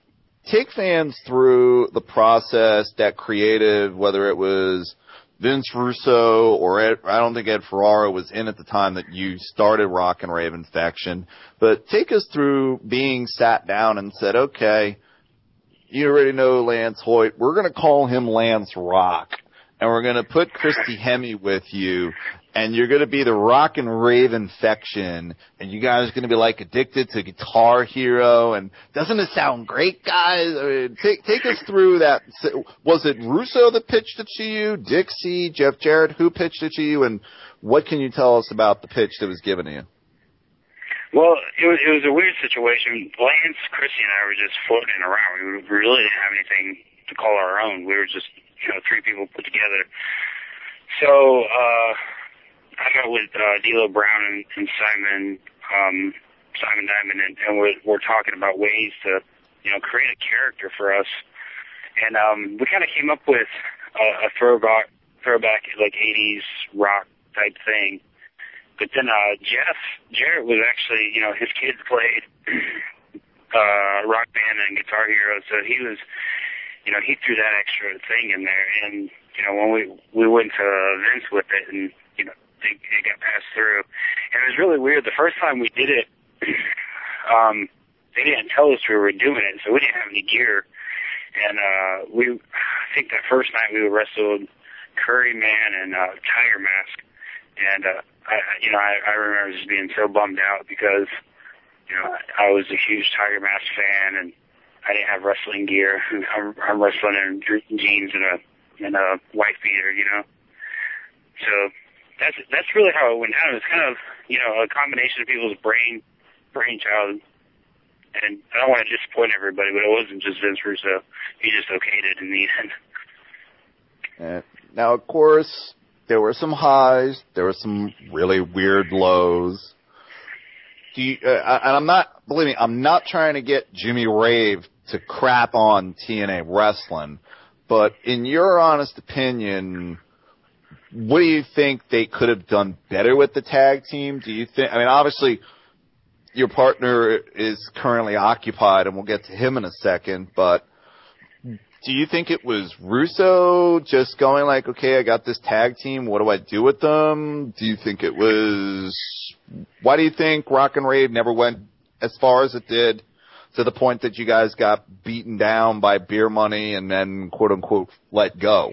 take fans through the process that created, whether it was Vince Russo or Ed, I don't think Ed Ferrara was in at the time that you started Rock and Rave Infection, but take us through being sat down and said, okay, you already know Lance Hoyt. We're going to call him Lance Rock, and we're going to put Christy Hemme with you, and you're going to be the Rock and Rave Infection, and you guys are going to be like addicted to Guitar Hero, and doesn't it sound great, guys? I mean, take take us through that. Was it Russo that pitched it to you, Dixie, Jeff Jarrett? Who pitched it to you, and what can you tell us about the pitch that was given to you? Well, it was it was a weird situation. Lance, Christy, and I were just floating around. We really didn't have anything to call our own. We were just, you know, three people put together. So uh, I got with uh, D'Lo Brown and, and Simon um, Simon Diamond, and, and we're, we're talking about ways to, you know, create a character for us. And um, we kind of came up with a, a throwback, throwback like eighties rock type thing. But then uh, Jeff Jarrett was actually, you know, his kids played uh, Rock Band and Guitar Hero, so he was, you know, he threw that extra thing in there. And, you know, when we we went to Vince with it, and, you know, it, it got passed through. And it was really weird. The first time we did it, um, they didn't tell us we were doing it, so we didn't have any gear. And uh, we, I think that first night we wrestled Curry Man and uh, Tiger Mask. And, uh, I, you know, I, I remember just being so bummed out because, you know, I was a huge Tiger Mask fan, and I didn't have wrestling gear. I'm, I'm wrestling in jeans and a and a wife beater, you know. So that's that's really how it went down. It was kind of, you know, a combination of people's brain brainchild. And I don't want to disappoint everybody, but it wasn't just Vince Russo. He just okayed it in the end. Uh, now, of course, there were some highs. There were some really weird lows. Do you, uh, and I'm not, believe me, I'm not trying to get Jimmy Rave to crap on T N A Wrestling, but in your honest opinion, what do you think they could have done better with the tag team? Do you think, I mean, obviously, your partner is currently occupied, and we'll get to him in a second, but do you think it was Russo just going like, okay, I got this tag team, what do I do with them? Do you think it was, why do you think Rock and Rave never went as far as it did to the point that you guys got beaten down by beer money and then quote unquote let go?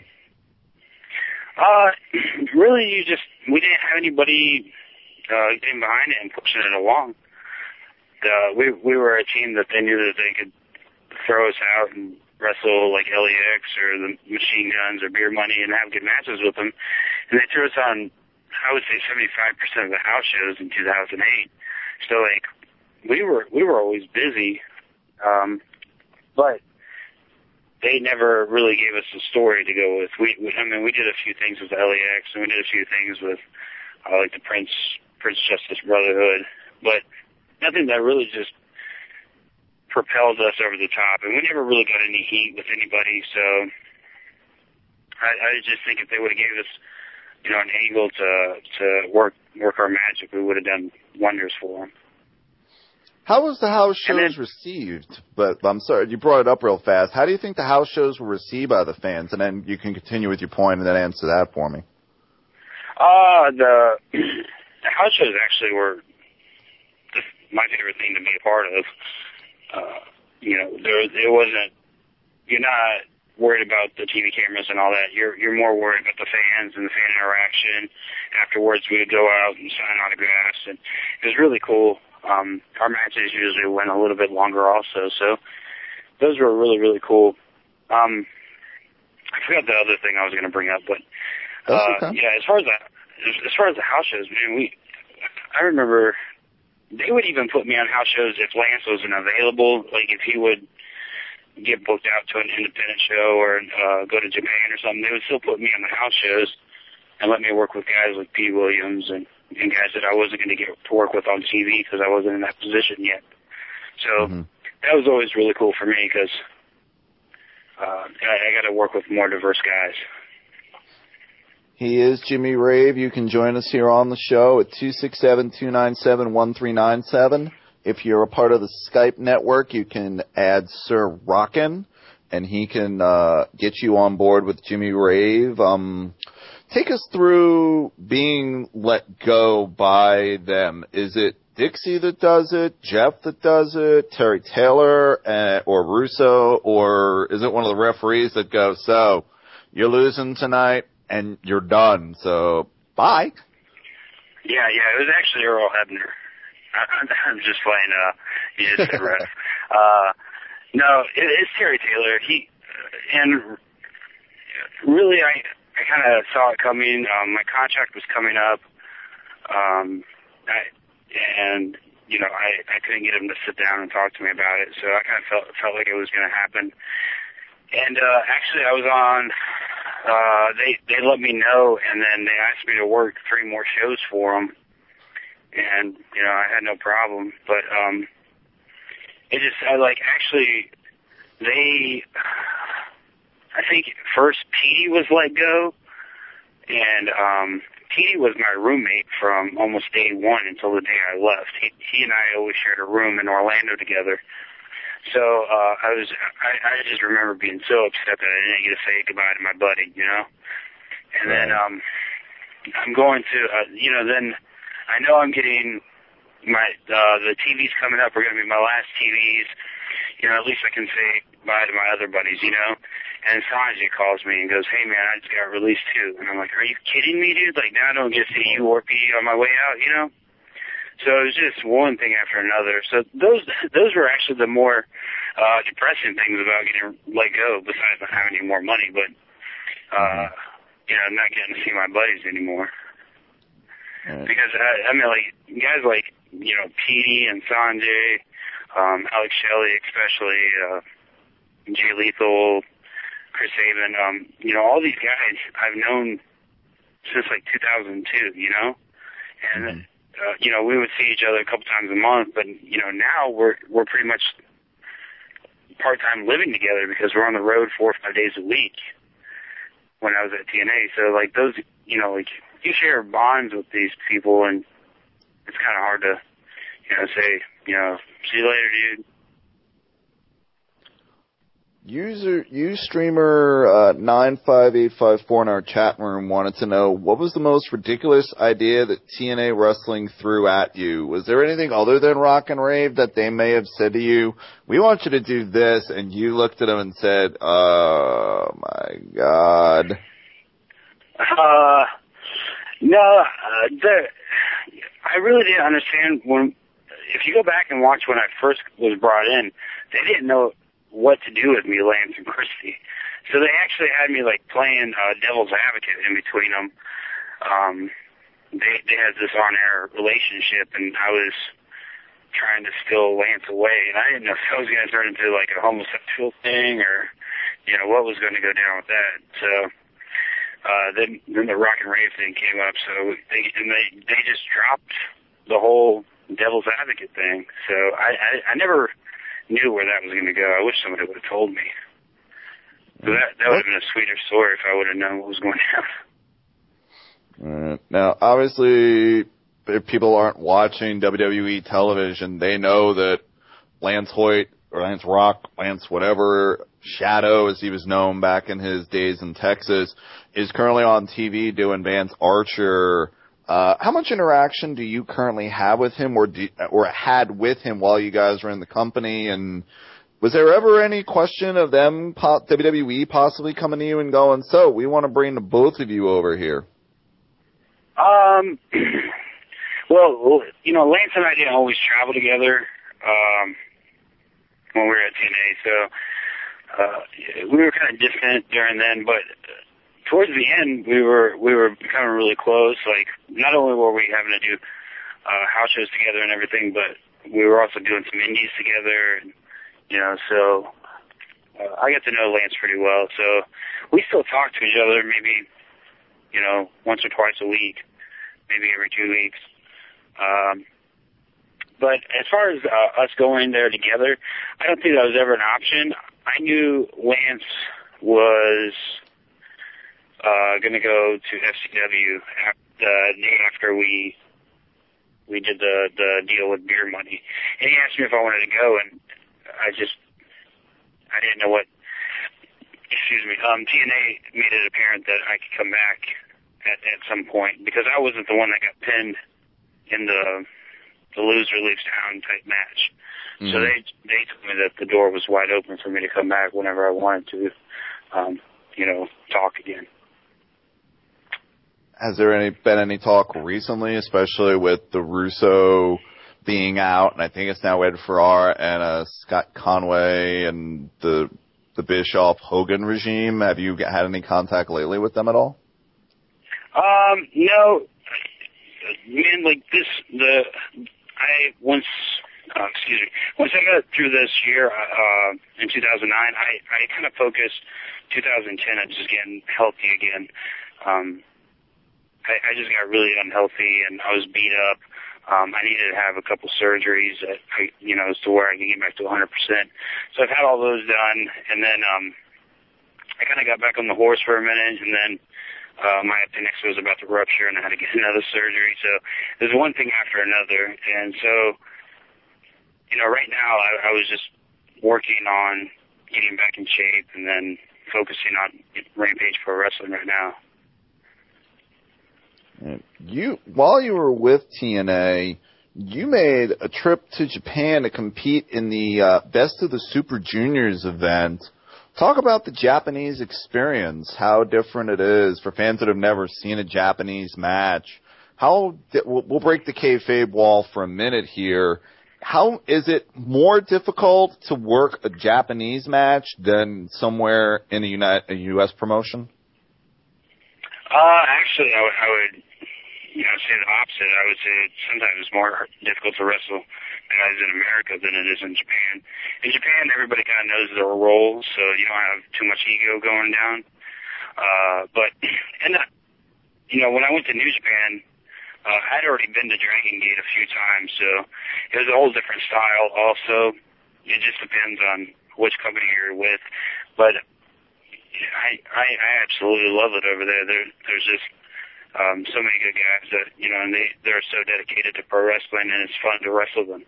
Uh, really, you just, we didn't have anybody, uh, getting behind it and pushing it along. Uh, we, we were a team that they knew that they could throw us out and wrestle like L A X or the Machine Guns or Beer Money and have good matches with them. And they threw us on, I would say, seventy-five percent of the house shows in two thousand eight. So, like, we were we were always busy, um, but they never really gave us a story to go with. We, we I mean, we did a few things with L A X, and we did a few things with, uh, like, the Prince, Prince Justice Brotherhood, but nothing that really just propelled us over the top, and we never really got any heat with anybody. So I, I just think if they would have gave us, you know, an angle to to work work our magic, we would have done wonders for them. How was the house shows then received? But I'm sorry, you brought it up real fast. How do you think the house shows were received by the fans? And then you can continue with your point and then answer that for me. Uh the, the house shows actually were just my favorite thing to be a part of. Uh, you know, there, it wasn't, you're not worried about the T V cameras and all that. You're, you're more worried about the fans and the fan interaction. Afterwards, we would go out and sign autographs, and it was really cool. Um, our matches usually went a little bit longer also, so those were really, really cool. Um, I forgot the other thing I was going to bring up, but, uh, okay. yeah, as far as that, as, as far as the house shows, man, we, I remember, they would even put me on house shows if Lance wasn't available, like if he would get booked out to an independent show or uh, go to Japan or something. They would still put me on the house shows and let me work with guys like Pete Williams and, and guys that I wasn't going to get to work with on T V because I wasn't in that position yet. So mm-hmm. that was always really cool for me because uh, I, I got to work with more diverse guys. He is Jimmy Rave. You can join us here on the show at two six seven, two nine seven, one three nine seven, If you're a part of the Skype network, you can add Sir Rockin', and he can uh, get you on board with Jimmy Rave. Um, take us through being let go by them. Is it Dixie that does it, Jeff that does it, Terry Taylor, uh, or Russo, or is it one of the referees that goes, so, you're losing tonight, and you're done, so, bye? Yeah, yeah, it was actually Earl Hebner. I, I'm just playing, uh, he just said ref. uh, no, it, it's Terry Taylor. He, and really, I, I kind of saw it coming. Um, my contract was coming up. Um, I, and, you know, I, I couldn't get him to sit down and talk to me about it, so I kind of felt, felt like it was going to happen. And, uh, actually I was on, uh, they, they let me know, and then they asked me to work three more shows for them. And, you know, I had no problem, but, um, it just, I like, actually, they, I think first Petey was let go, and, um, Petey was my roommate from almost day one until the day I left. He, he and I always shared a room in Orlando together. So, uh, I was, I, I just remember being so upset that I didn't get to say goodbye to my buddy, you know? And then, um, I'm going to, uh, you know, then I know I'm getting my, uh, the T Vs coming up are going to be my last T Vs. You know, at least I can say bye to my other buddies, you know? And Sanjay calls me and goes, hey, man, I just got released, too. And I'm like, are you kidding me, dude? Like, now I don't get to see you or P on my way out, you know? So it was just one thing after another. So those those were actually the more uh, depressing things about getting let go, besides not having any more money. But, uh, you know, not getting to see my buddies anymore. Right. Because, I, I mean, like, guys like, you know, Petey and Sanjay, um, Alex Shelley especially, uh, Jay Lethal, Chris Avon, um, you know, all these guys I've known since like two thousand two, you know? And, mm-hmm. uh, you know, we would see each other a couple times a month, but, you know, now we're, we're pretty much part-time living together because we're on the road four or five days a week when I was at T N A. So, like, those, you know, like, you share bonds with these people, and it's kind of hard to, you know, say, you know, see you later, dude. User, Ustreamer uh, nine five eight five four in our chat room wanted to know, what was the most ridiculous idea that T N A Wrestling threw at you? Was there anything other than Rock and Rave that they may have said to you, we want you to do this, and you looked at them and said, oh, my God. Uh, no, uh, the, I really didn't understand when, if you go back and watch when I first was brought in, they didn't know what to do with me, Lance and Christy. So they actually had me, like, playing uh, devil's advocate in between them. Um, they they had this on-air relationship, and I was trying to steal Lance away, and I didn't know if that was going to turn into, like, a homosexual thing or, you know, what was going to go down with that. So uh, then, then the Rock and Rave thing came up, so they, and they, they just dropped the whole devil's advocate thing. So I, I, I never knew where that was going to go. I wish somebody would have told me. So that that would have been a sweeter story if I would have known what was going down. All right. Now, obviously, if people aren't watching W W E television, they know that Lance Hoyt, or Lance Rock, Lance whatever, Shadow, as he was known back in his days in Texas, is currently on T V doing Vance Archer. Uh, how much interaction do you currently have with him, or do, or had with him while you guys were in the company? And was there ever any question of them, W W E, possibly coming to you and going, so we want to bring the both of you over here? Um, well, you know, Lance and I didn't always travel together um, when we were at T N A, so uh, we were kind of distant during then, but towards the end, we were we were becoming really close. Like, not only were we having to do uh, house shows together and everything, but we were also doing some indies together. And, you know, so uh, I got to know Lance pretty well. So we still talk to each other, maybe, you know, once or twice a week, maybe every two weeks. Um, but as far as uh, us going there together, I don't think that was ever an option. I knew Lance was Uh, going to go to F C W the day after we we did the the deal with beer money, and he asked me if I wanted to go, and I just I didn't know what. Excuse me. Um, T N A made it apparent that I could come back at at some point because I wasn't the one that got pinned in the the loser leaves town type match. Mm-hmm. So they they told me that the door was wide open for me to come back whenever I wanted to, um, you know, talk again. Has there any been any talk recently, especially with the Russo being out, and I think it's now Ed Ferrara and uh, Scott Conway and the the Bischoff Hogan regime? Have you had any contact lately with them at all? Um, no. Man, like this, the I once, uh, excuse me, once I got through this year uh, in two thousand nine, I I kind of focused two thousand ten on just getting healthy again. Um, I, I just got really unhealthy and I was beat up. Um, I needed to have a couple surgeries, that I, you know, as to where I could get back to one hundred percent. So I've had all those done, and then um, I kind of got back on the horse for a minute, and then uh, my appendix was about to rupture, and I had to get another surgery. So there's one thing after another, and so, you know, right now I, I was just working on getting back in shape, and then focusing on Rampage Pro Wrestling right now. You, while you were with T N A, you made a trip to Japan to compete in the uh, Best of the Super Juniors event. Talk about the Japanese experience, how different it is for fans that have never seen a Japanese match. How we'll break the kayfabe wall for a minute here. How is it more difficult to work a Japanese match than somewhere in a, United, a U S promotion? Uh, actually, I would, I would, you know, say the opposite. I would say sometimes it's more difficult to wrestle guys in America than it is in Japan. In Japan, everybody kind of knows their roles, so you don't have too much ego going down. Uh, but, and, uh, you know, when I went to New Japan, uh, I'd already been to Dragon Gate a few times, so it was a whole different style also. It just depends on which company you're with. But I, I, I absolutely love it over there. There, there's just um, so many good guys that, you know, and they, they're so dedicated to pro wrestling, and it's fun to wrestle them.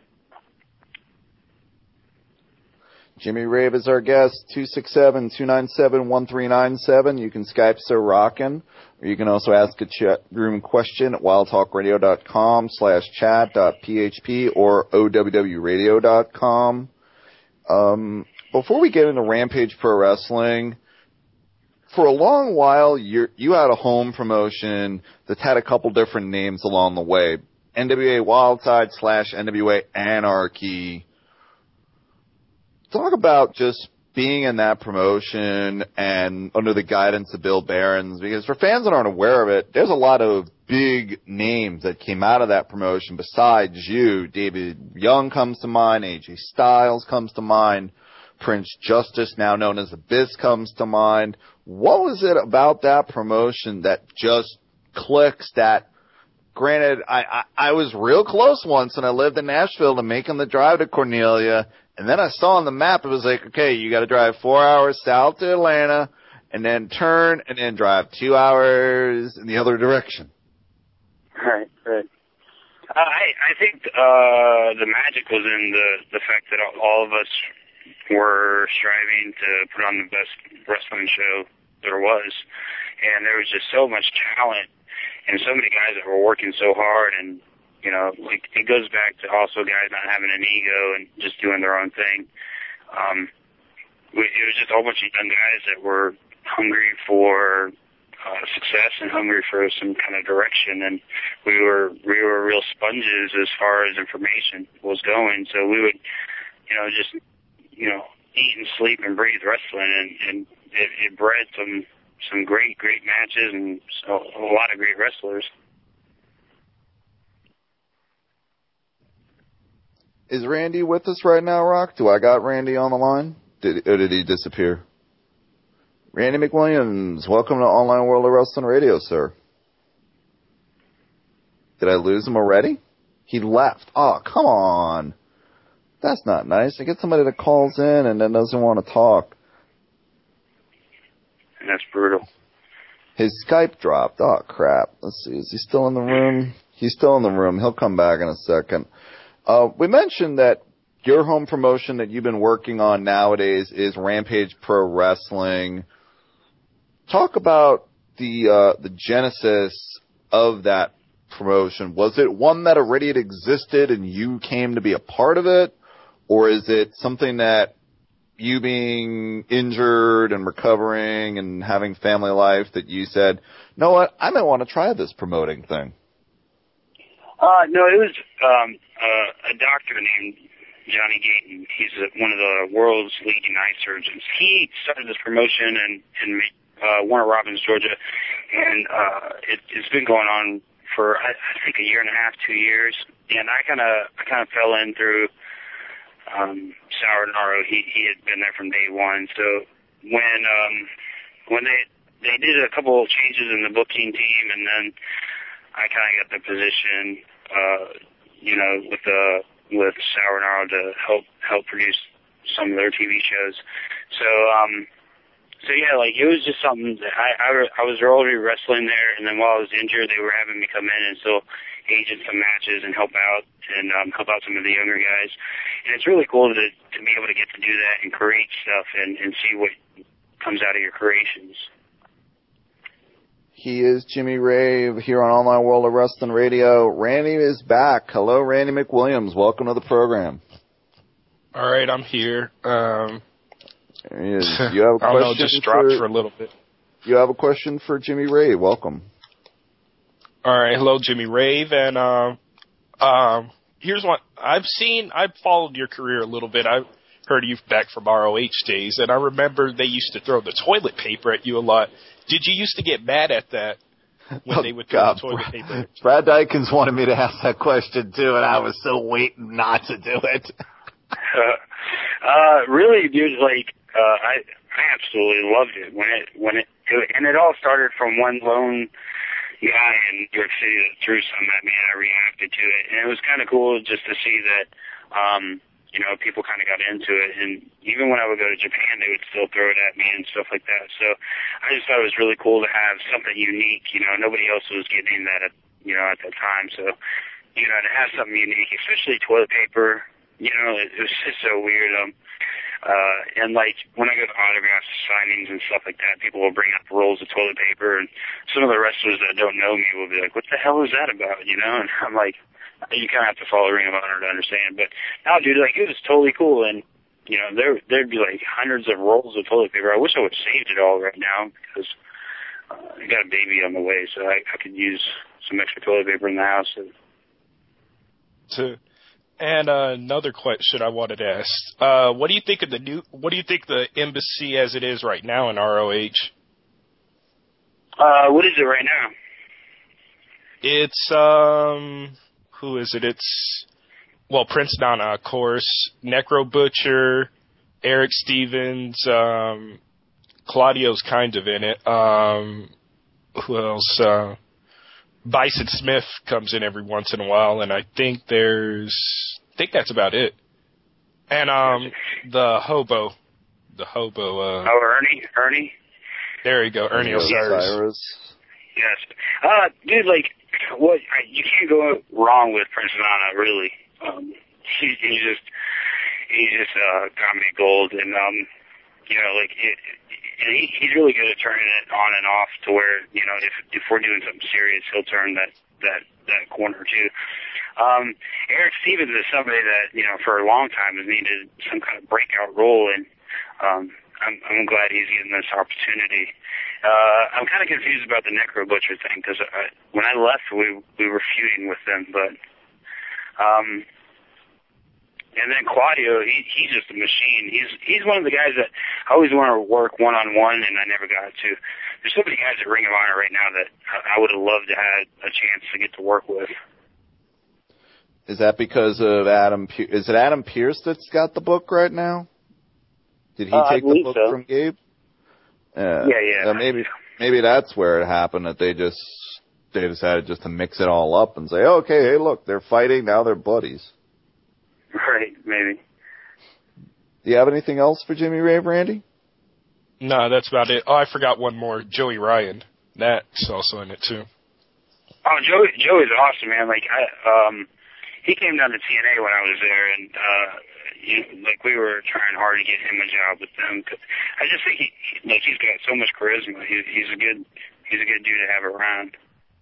Jimmy Rave is our guest, two six seven, two nine seven, one three nine seven. You can Skype Sir Rockin', or you can also ask a chat room question at wildtalkradio.com slash chat.php or owwradio.com. Um, before we get into Rampage Pro Wrestling, for a long while, you you had a home promotion that had a couple different names along the way. N W A Wildside slash N W A Anarchy. Talk about just being in that promotion and under the guidance of Bill Behrens, because for fans that aren't aware of it, there's a lot of big names that came out of that promotion besides you. David Young comes to mind, A J Styles comes to mind, Prince Justice, now known as Abyss, comes to mind. What was it about that promotion that just clicks that, granted, I, I, I was real close once when I lived in Nashville to making the drive to Cornelia, and then I saw on the map, it was like, okay, you got to drive four hours south to Atlanta, and then turn, and then drive two hours in the other direction. Right, right. Uh, I, I think uh, the magic was in the, the fact that all of us were striving to put on the best wrestling show there was, and there was just so much talent and so many guys that were working so hard, and you know, like, it goes back to also guys not having an ego and just doing their own thing. Um, we, it was just a whole bunch of young guys that were hungry for uh, success and hungry for some kind of direction, and we were we were real sponges as far as information was going. So we would, you know, just you know, eat and sleep and breathe wrestling, and, and it, it bred some some great great matches and so, a lot of great wrestlers. Is Randy with us right now, Rock? Do I got Randy on the line? Did, or did he disappear? Randy McWilliams, welcome to Online World of Wrestling Radio, sir. Did I lose him already? He left. Oh, come on. That's not nice. I get somebody that calls in and then doesn't want to talk. And that's brutal. His Skype dropped. Oh, crap. Let's see. Is he still in the room? He's still in the room. He'll come back in a second. Uh, we mentioned that your home promotion that you've been working on nowadays is Rampage Pro Wrestling. Talk about the uh, the genesis of that promotion. Was it one that already had existed and you came to be a part of it? Or is it something that you being injured and recovering and having family life that you said, you know what, I might want to try this promoting thing? Uh, no, it was um, uh, a doctor named Johnny Gayton. He's a, one of the world's leading eye surgeons. He started this promotion in, in uh, Warner Robins, Georgia, and uh, it, it's been going on for I, I think a year and a half, two years. And I kind of I kind of fell in through um, Sauronaro. He he had been there from day one. So when um, when they they did a couple of changes in the booking team, and then I kind of got the position, uh, you know, with the with Sauronaro to help help produce some of their T V shows. So, um, so yeah, like it was just something that I I, I was already wrestling there, and then while I was injured, they were having me come in and still agent some matches and help out and um, help out some of the younger guys. And it's really cool to to be able to get to do that and create stuff and and see what comes out of your creations. He is Jimmy Rave here on Online World of Wrestling Radio. Randy is back. Hello, Randy McWilliams. Welcome to the program. All right, I'm here. Um, there he is. You have a question? I don't know, just dropped for, for a little bit. You have a question for Jimmy Rave. Welcome. All right, hello, Jimmy Rave, and um, um, here's one. I've seen, I've followed your career a little bit. I've heard you back from R O H days, and I remember they used to throw the toilet paper at you a lot. Did you used to get mad at that when oh, they would throw God. the toilet paper? Brad Dykins wanted me to ask that question too, and I was so waiting not to do it. uh, uh, really, dude, like uh, I, I absolutely loved it when it when it, it and it all started from one lone guy in New York City that threw something at me, and I reacted to it, and it was kind of cool just to see that. Um, You know, people kind of got into it, and even when I would go to Japan, they would still throw it at me and stuff like that. So I just thought it was really cool to have something unique. You know, nobody else was getting that, at, you know, at that time. So, you know, to have something unique, especially toilet paper, you know, it, it was just so weird. Um, uh, and like when I go to autographs, signings, and stuff like that, people will bring up rolls of toilet paper, and some of the wrestlers that don't know me will be like, "What the hell is that about?" You know, and I'm like. You kind of have to follow Ring of Honor to understand. But now, dude, like, it was totally cool. And, you know, there, there'd be, like, hundreds of rolls of toilet paper. I wish I would have saved it all right now because uh, I got a baby on the way, so I, I could use some extra toilet paper in the house. And, to, and uh, another question I wanted to ask. Uh, what do you think of the new, what do you think the embassy as it is right now in R O H? Uh, what is it right now? It's, um... Who is it? It's, well, Prince Nana, of course, Necro Butcher, Eric Stevens, um, Claudio's kind of in it. Um, who else? Uh, Bison Smith comes in every once in a while, and I think there's, I think that's about it. And um, the hobo, the hobo. Uh, oh, Ernie, Ernie. There you go, Ernie Osiris. Osiris. Yes, uh, dude, like. What I, you can't go wrong with Prince Nana, really. Um, he, he's just he's just uh, comedy gold, and um, you know, like it, and he, he's really good at turning it on and off to where you know if if we're doing something serious, he'll turn that that that corner too. Um, Eric Stevens is somebody that you know for a long time has needed some kind of breakout role, and um, I'm I'm glad he's getting this opportunity. Uh, I'm kind of confused about the Necro Butcher thing because when I left, we we were feuding with them, but um, and then Claudio, he he's just a machine. He's he's one of the guys that I always want to work one on one, and I never got to. There's so many guys at Ring of Honor right now that I would have loved to have a chance to get to work with. Is that because of Adam? Is it Adam Pearce that's got the book right now? Did he uh, take the book so. from Gabe? Uh, yeah, yeah. Uh, maybe maybe that's where it happened, that they just they decided just to mix it all up and say, oh, okay, hey, look, they're fighting, now they're buddies. Right, maybe. Do you have anything else for Jimmy Rave, Randy? No, that's about it. Oh, I forgot one more. Joey Ryan. That's also in it, too. Oh, Joey, Joey's awesome, man. Like, I, um, he came down to T N A when I was there, and, uh, you, like, we were trying hard to get him a job with them. I just think he, he like, he's got so much charisma. He, he's a good, he's a good dude to have around.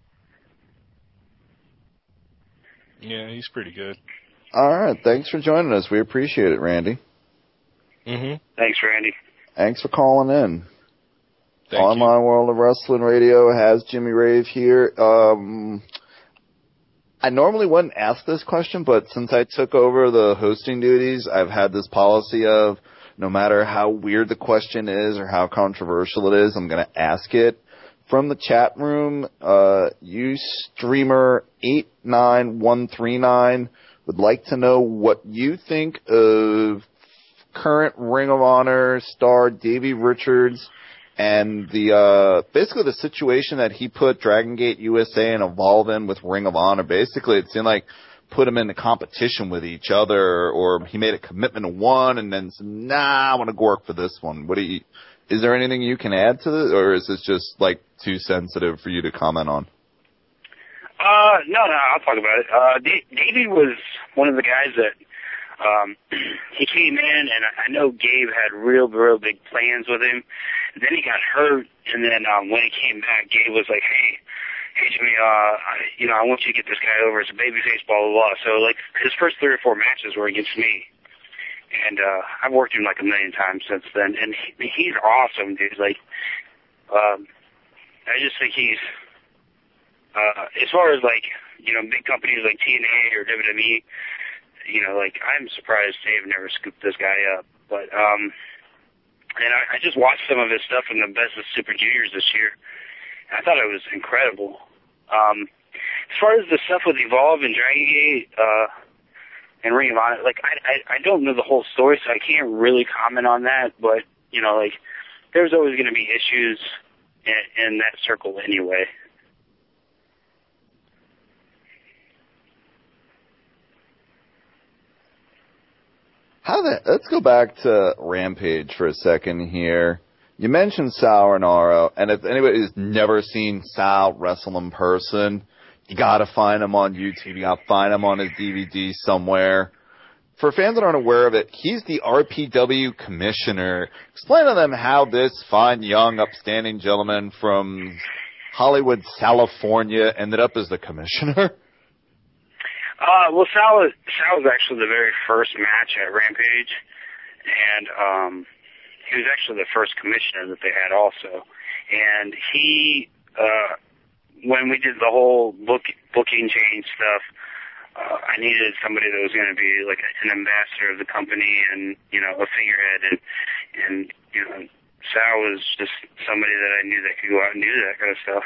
Yeah, he's pretty good. All right. Thanks for joining us. We appreciate it, Randy. Mm-hmm. Thanks, Randy. Thanks for calling in. Thank Online you. World of Wrestling Radio has Jimmy Rave here. Um, I normally wouldn't ask this question, but since I took over the hosting duties, I've had this policy of no matter how weird the question is or how controversial it is, I'm going to ask it. From the chat room, uh, you streamer eight nine one three nine would like to know what you think of current Ring of Honor star Davey Richards and the uh basically the situation that he put Dragon Gate U S A and Evolve in with Ring of Honor. Basically, it seemed like put them into competition with each other, or he made a commitment to one and then said, nah, I want to go work for this one. What do you, is there anything you can add to this, or is this just like too sensitive for you to comment on? Uh, no, no, I'll talk about it. Uh, D- Davey was one of the guys that, um, he came in, and I know Gabe had real, real big plans with him. Then he got hurt, and then, um, when he came back, Gabe was like, hey, hey, Jimmy, uh, I, you know, I want you to get this guy over. It's a babyface, blah, blah, blah. So, like, his first three or four matches were against me. And, uh, I've worked him like a million times since then, and he, he's awesome, dude. Like, um, I just think he's, uh, as far as, like, you know, big companies like T N A or W W E, you know, like, I'm surprised they've never scooped this guy up. But, um, and I, I just watched some of his stuff in the Best of Super Juniors this year, and I thought it was incredible. Um, as far as the stuff with Evolve and Dragon Gate, uh, and Ring of Honor, like, I, I, I don't know the whole story, so I can't really comment on that, but, you know, like, there's always going to be issues in, in that circle anyway. How the, let's go back to Rampage for a second here. You mentioned Sal Rinauro, and if anybody's never seen Sal wrestle in person, you gotta find him on YouTube. You gotta find him on his D V D somewhere. For fans that aren't aware of it, he's the R P W commissioner. Explain to them how this fine, young, upstanding gentleman from Hollywood, California ended up as the commissioner. Uh, well, Sal was, Sal was actually the very first match at Rampage, and um, he was actually the first commissioner that they had also. And he, uh, when we did the whole book, booking change stuff, uh, I needed somebody that was going to be like an ambassador of the company and, you know, a figurehead. And, and you know, Sal was just somebody that I knew that could go out and do that kind of stuff.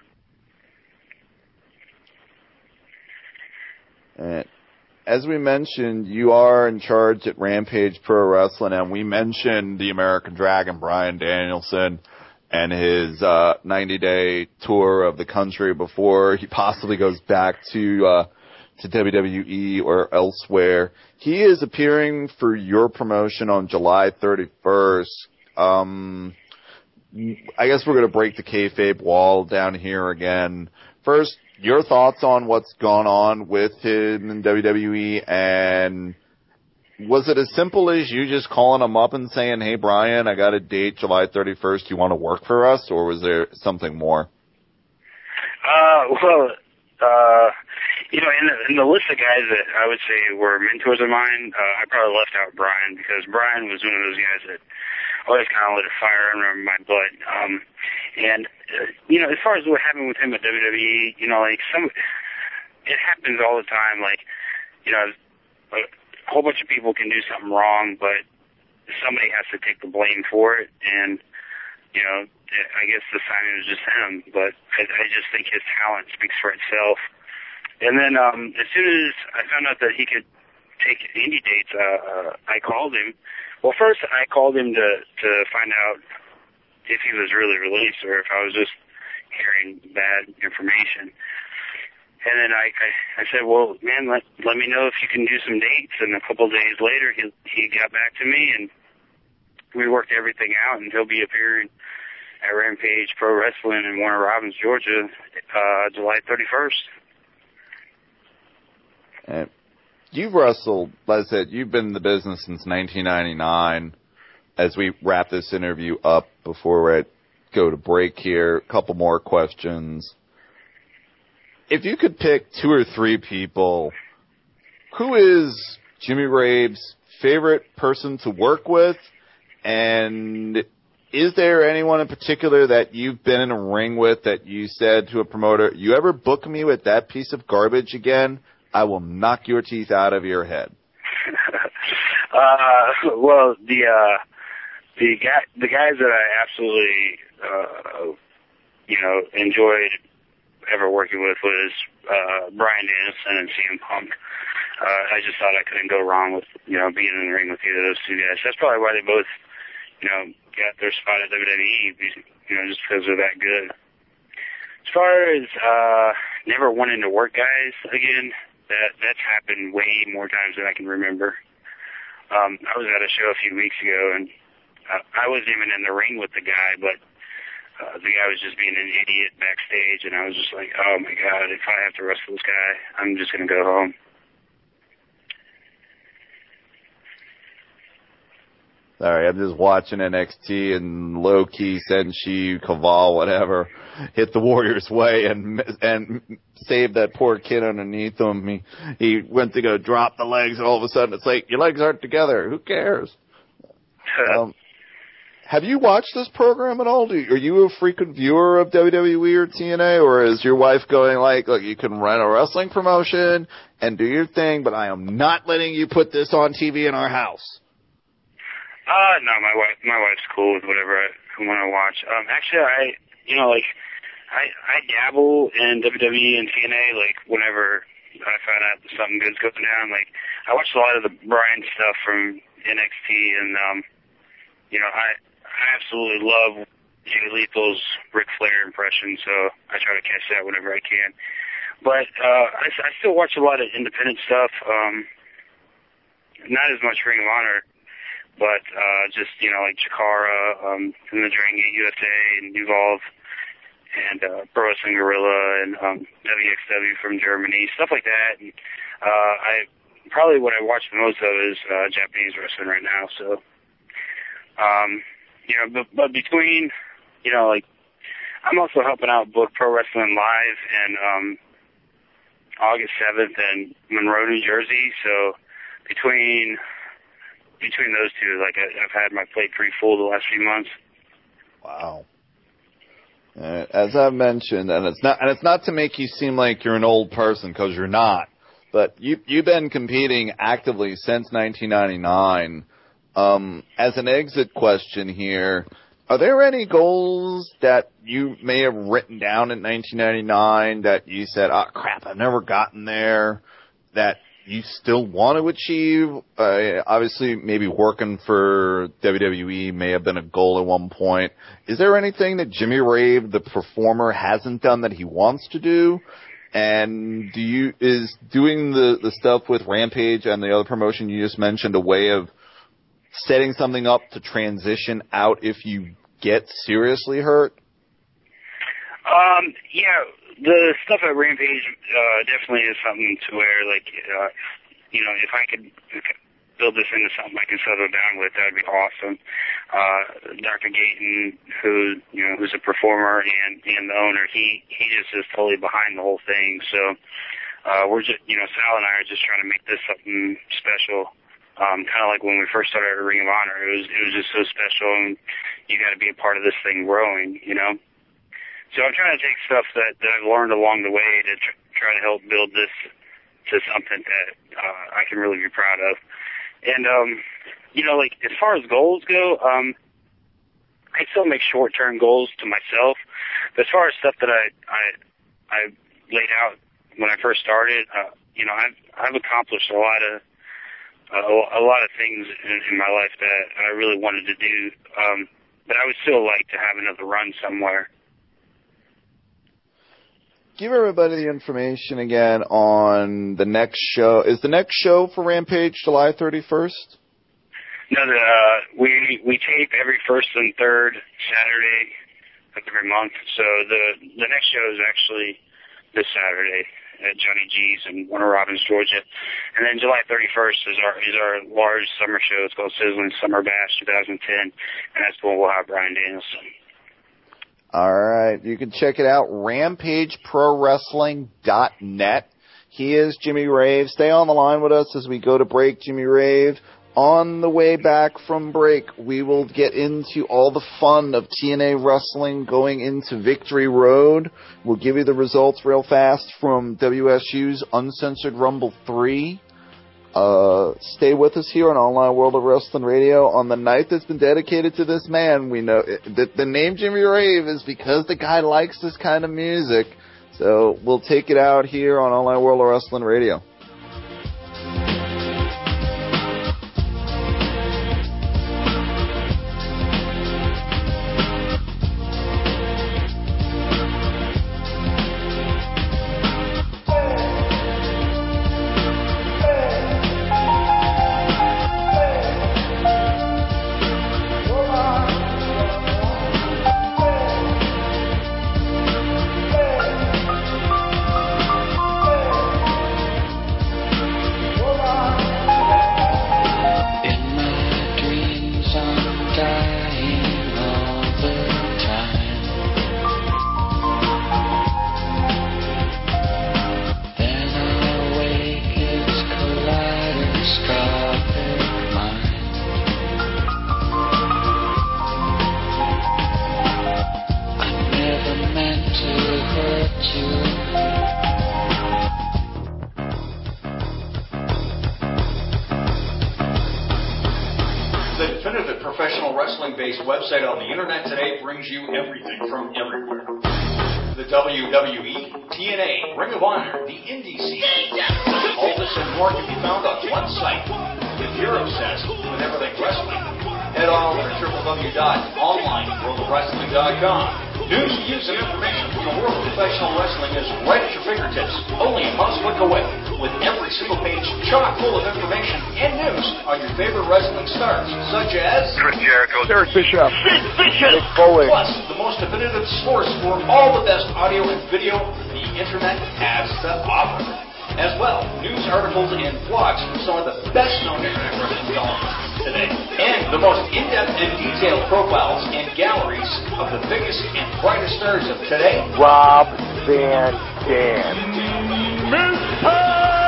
And as we mentioned, you are in charge at Rampage Pro Wrestling, and we mentioned the American Dragon, Bryan Danielson, and his uh, ninety-day tour of the country before he possibly goes back to uh, to W W E or elsewhere. He is appearing for your promotion on July thirty-first. Um, I guess we're going to break the kayfabe wall down here again. First, your thoughts on what's gone on with him in W W E, and was it as simple as you just calling him up and saying, hey, Bryan, I got a date July thirty-first, you want to work for us, or was there something more? Uh, well, uh, you know, in the, in the list of guys that I would say were mentors of mine, uh, I probably left out Bryan, because Bryan was one of those guys that always kind of lit a fire under my butt. Um, and, uh, you know, as far as what happened with him at W W E, you know, like, some, it happens all the time. Like, you know, a whole bunch of people can do something wrong, but somebody has to take the blame for it. And, you know, I guess the signing was just him, but I, I just think his talent speaks for itself. And then, um, as soon as I found out that he could take indie dates, uh, I called him. Well, first I called him to, to find out if he was really released or if I was just hearing bad information. And then I, I, I said, well, man, let, let me know if you can do some dates. And a couple of days later, he, he got back to me, and we worked everything out, and he'll be appearing at Rampage Pro Wrestling in Warner Robins, Georgia, uh, July thirty-first. And you've wrestled, like I said, you've been in the business since nineteen ninety-nine. As we wrap this interview up before we go to break here, a couple more questions. If you could pick two or three people, who is Jimmy Rabe's favorite person to work with? And is there anyone in particular that you've been in a ring with that you said to a promoter, you ever book me with that piece of garbage again, I will knock your teeth out of your head? uh, well, the, uh, the guy, the guys that I absolutely, uh, you know, enjoyed ever working with was, uh, Bryan Danielson and C M Punk. Uh, I just thought I couldn't go wrong with, you know, being in the ring with either of those two guys. That's probably why they both, you know, got their spot at W W E, you know, just because they're that good. As far as, uh, never wanting to work guys again, that, that's happened way more times than I can remember. Um, I was at a show a few weeks ago, and uh, I wasn't even in the ring with the guy, but uh, the guy was just being an idiot backstage, and I was just like, oh my God, if I have to wrestle this guy, I'm just going to go home. Sorry, I'm just watching N X T and low-key Senshi, Kaval, whatever, hit the Warriors' way and and save that poor kid underneath him. He, he went to go drop the legs, and all of a sudden it's like, your legs aren't together. Who cares? um, have you watched this program at all? Do you, are you a frequent viewer of W W E or T N A, or is your wife going like, look, you can run a wrestling promotion and do your thing, but I am not letting you put this on T V in our house? Uh, no, my wife, my wife's cool with whatever I want to watch. Um, actually, I, you know, like, I, I dabble in W W E and T N A, like, whenever I find out that something good's going down. Like, I watched a lot of the Bryan stuff from N X T, and, um, you know, I, I absolutely love Jay Lethal's Ric Flair impression, so I try to catch that whenever I can. But, uh, I, I still watch a lot of independent stuff, um, not as much Ring of Honor, but uh, just, you know, like Chikara, um, from the Dragon Gate U S A and Evolve, and uh, Pro Wrestling Guerrilla, and um, W X W from Germany, stuff like that. And uh, I probably what I watch the most of is uh, Japanese wrestling right now. So, um, you know, but, but between, you know, like, I'm also helping out book Pro Wrestling Live in um, August seventh in Monroe, New Jersey. So between Between those two, like, I, I've had my plate pretty full the last few months. Wow. Uh, as I've mentioned, and it's not, and it's not to make you seem like you're an old person, because you're not, but you, you've been competing actively since nineteen ninety-nine. Um, as an exit question here, are there any goals that you may have written down in nineteen ninety-nine that you said, oh, crap, I've never gotten there, that you still want to achieve? Uh, obviously, maybe working for W W E may have been a goal at one point. Is there anything that Jimmy Rabe, the performer, hasn't done that he wants to do? And do you is doing the, the stuff with Rampage and the other promotion you just mentioned a way of setting something up to transition out if you get seriously hurt? Um, yeah. The stuff at Rampage uh, definitely is something to where, like, uh, you know, if I could build this into something I can settle down with, that would be awesome. Uh, Doctor Gayton, who, you know, who's a performer and, and the owner, he, he just is totally behind the whole thing. So uh, we're just, you know, Sal and I are just trying to make this something special. Um, kind of like when we first started at Ring of Honor, it was, it was just so special, and you got to be a part of this thing growing, you know? So I'm trying to take stuff that, that I've learned along the way to tr- try to help build this to something that uh, I can really be proud of. And, um, you know, like, as far as goals go, um, I still make short-term goals to myself. But as far as stuff that I, I, I laid out when I first started, uh, you know, I've, I've accomplished a lot of uh, a lot of things in, in my life that I really wanted to do. Um, but I would still like to have another run somewhere. Give everybody the information again on the next show. Is the next show for Rampage July thirty-first? No, the, uh, we we tape every first and third Saturday every month. So the the next show is actually this Saturday at Johnny G's in Warner Robins, Georgia. And then July thirty-first is our is our large summer show. It's called Sizzling Summer Bash twenty ten, and that's when we'll have Bryan Danielson. All right. You can check it out, rampage pro wrestling dot net. He is Jimmy Rave. Stay on the line with us as we go to break, Jimmy Rave. On the way back from break, we will get into all the fun of T N A Wrestling going into Victory Road. We'll give you the results real fast from W S U's Uncensored Rumble three. Uh, stay with us here on Online World of Wrestling Radio on the night that's been dedicated to this man. We know that the name Jimmy Rave is because the guy likes this kind of music. So we'll take it out here on Online World of Wrestling Radio. Website on the internet today brings you everything from everywhere. The W W E, T N A, Ring of Honor, the Indie scene. All this and more can be found on one site. If you're obsessed with everything wrestling, head on over to w w w dot online world of wrestling dot com. News, views, and information from the world of professional wrestling is right at your fingertips, only a mouse click away, with every single page chock full of information and news on your favorite wrestling stars, such as Chris Jericho, Eric Bischoff, Sid Vicious, plus the most definitive source for all the best audio and video the internet has to offer. As well, news articles and blogs from some of the best-known internet wrestling developments today, and the most in-depth and detailed profiles and galleries of the biggest and brightest stars of today. Rob Van Dam, Mister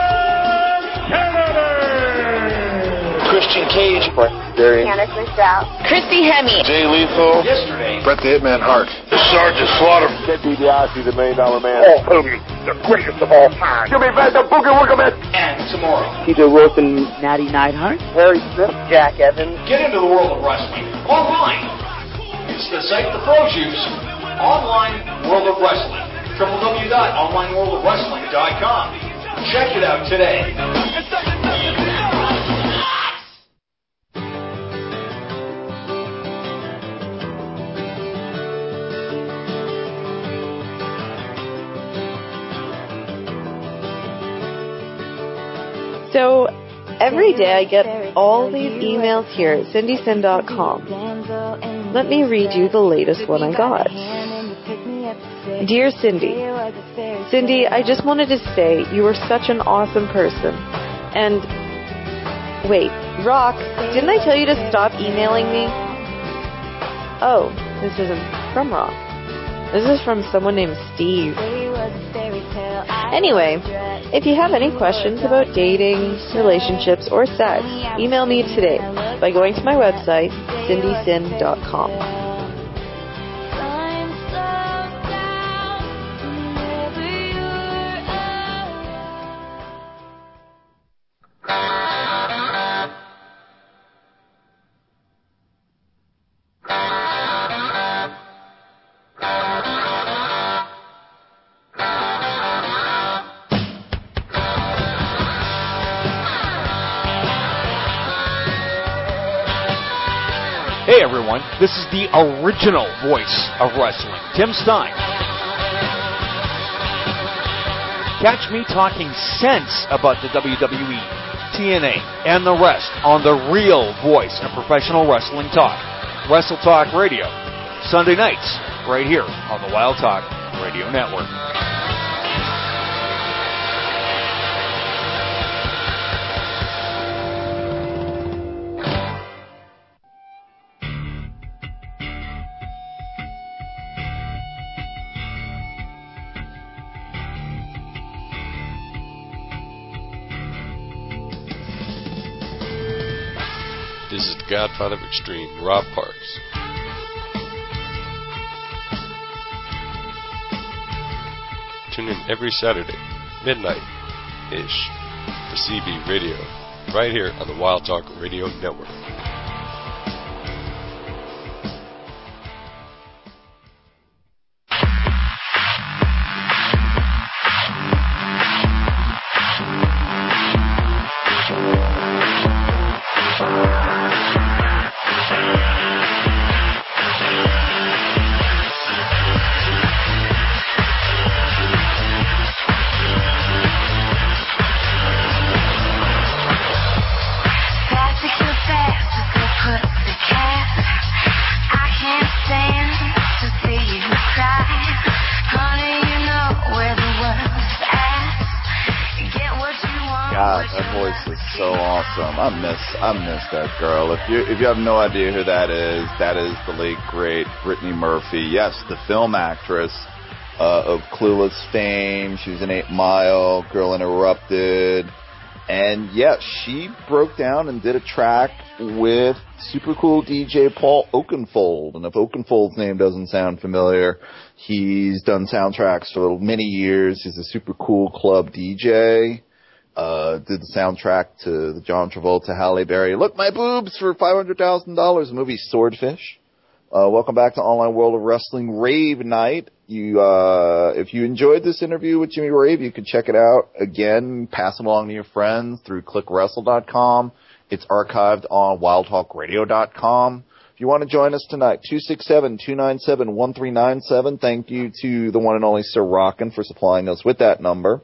Kennedy, Christian Cage, Darian, Candice Stroud, Christy Hemme, Jay Lethal, Yesterday, Bret the Hitman Hart, Sergeant Slaughter, Ted DiBiase, the Million Dollar Man, Paul Hogan, the greatest of all time, Jimmy Van the Booger Woogerman, and tomorrow, Peter Wilson, Natty Neidhart, Harry Smith, Jack Evans. Get into the world of wrestling online. It's the site the pros use. Online World of Wrestling. w w w dot online world of wrestling dot com. Check it out today. So every day I get all these emails here at cindy sin dot com. Let me read you the latest one I got. Dear Cindy, Cindy, I just wanted to say you are such an awesome person. And wait, Rock, didn't I tell you to stop emailing me? Oh, this isn't from Rock. This is from someone named Steve. Anyway, if you have any questions about dating, relationships, or sex, email me today by going to my website, cindy sin dot com. Hey everyone, this is the original voice of wrestling, Tim Stein. Catch me talking sense about the W W E, T N A, and the rest on the real voice of professional wrestling talk, Wrestle Talk Radio. Sunday nights, right here on the Wild Talk Radio Network. This is the Godfather of Extreme, Rob Parks. Tune in every Saturday, midnight-ish, for C B Radio, right here on the Wild Talk Radio Network. I miss that girl. If you if you have no idea who that is, that is the late great Brittany Murphy. Yes, the film actress uh, of Clueless fame. She was in Eight Mile, Girl Interrupted, and yeah, she broke down and did a track with super cool D J Paul Oakenfold. And if Oakenfold's name doesn't sound familiar, he's done soundtracks for many years. He's a super cool club D J. Uh, did the soundtrack to the John Travolta, Halle Berry, Look My Boobs for five hundred thousand dollars movie Swordfish. Uh, welcome back to Online World of Wrestling Rave Night. You, uh, if you enjoyed this interview with Jimmy Rave, you can check it out again, pass it along to your friends through click wrestle dot com. It's archived on wild talk radio dot com. If you want to join us tonight, two six seven, two nine seven, one three nine seven. Thank you to the one and only Sir Rockin' for supplying us with that number.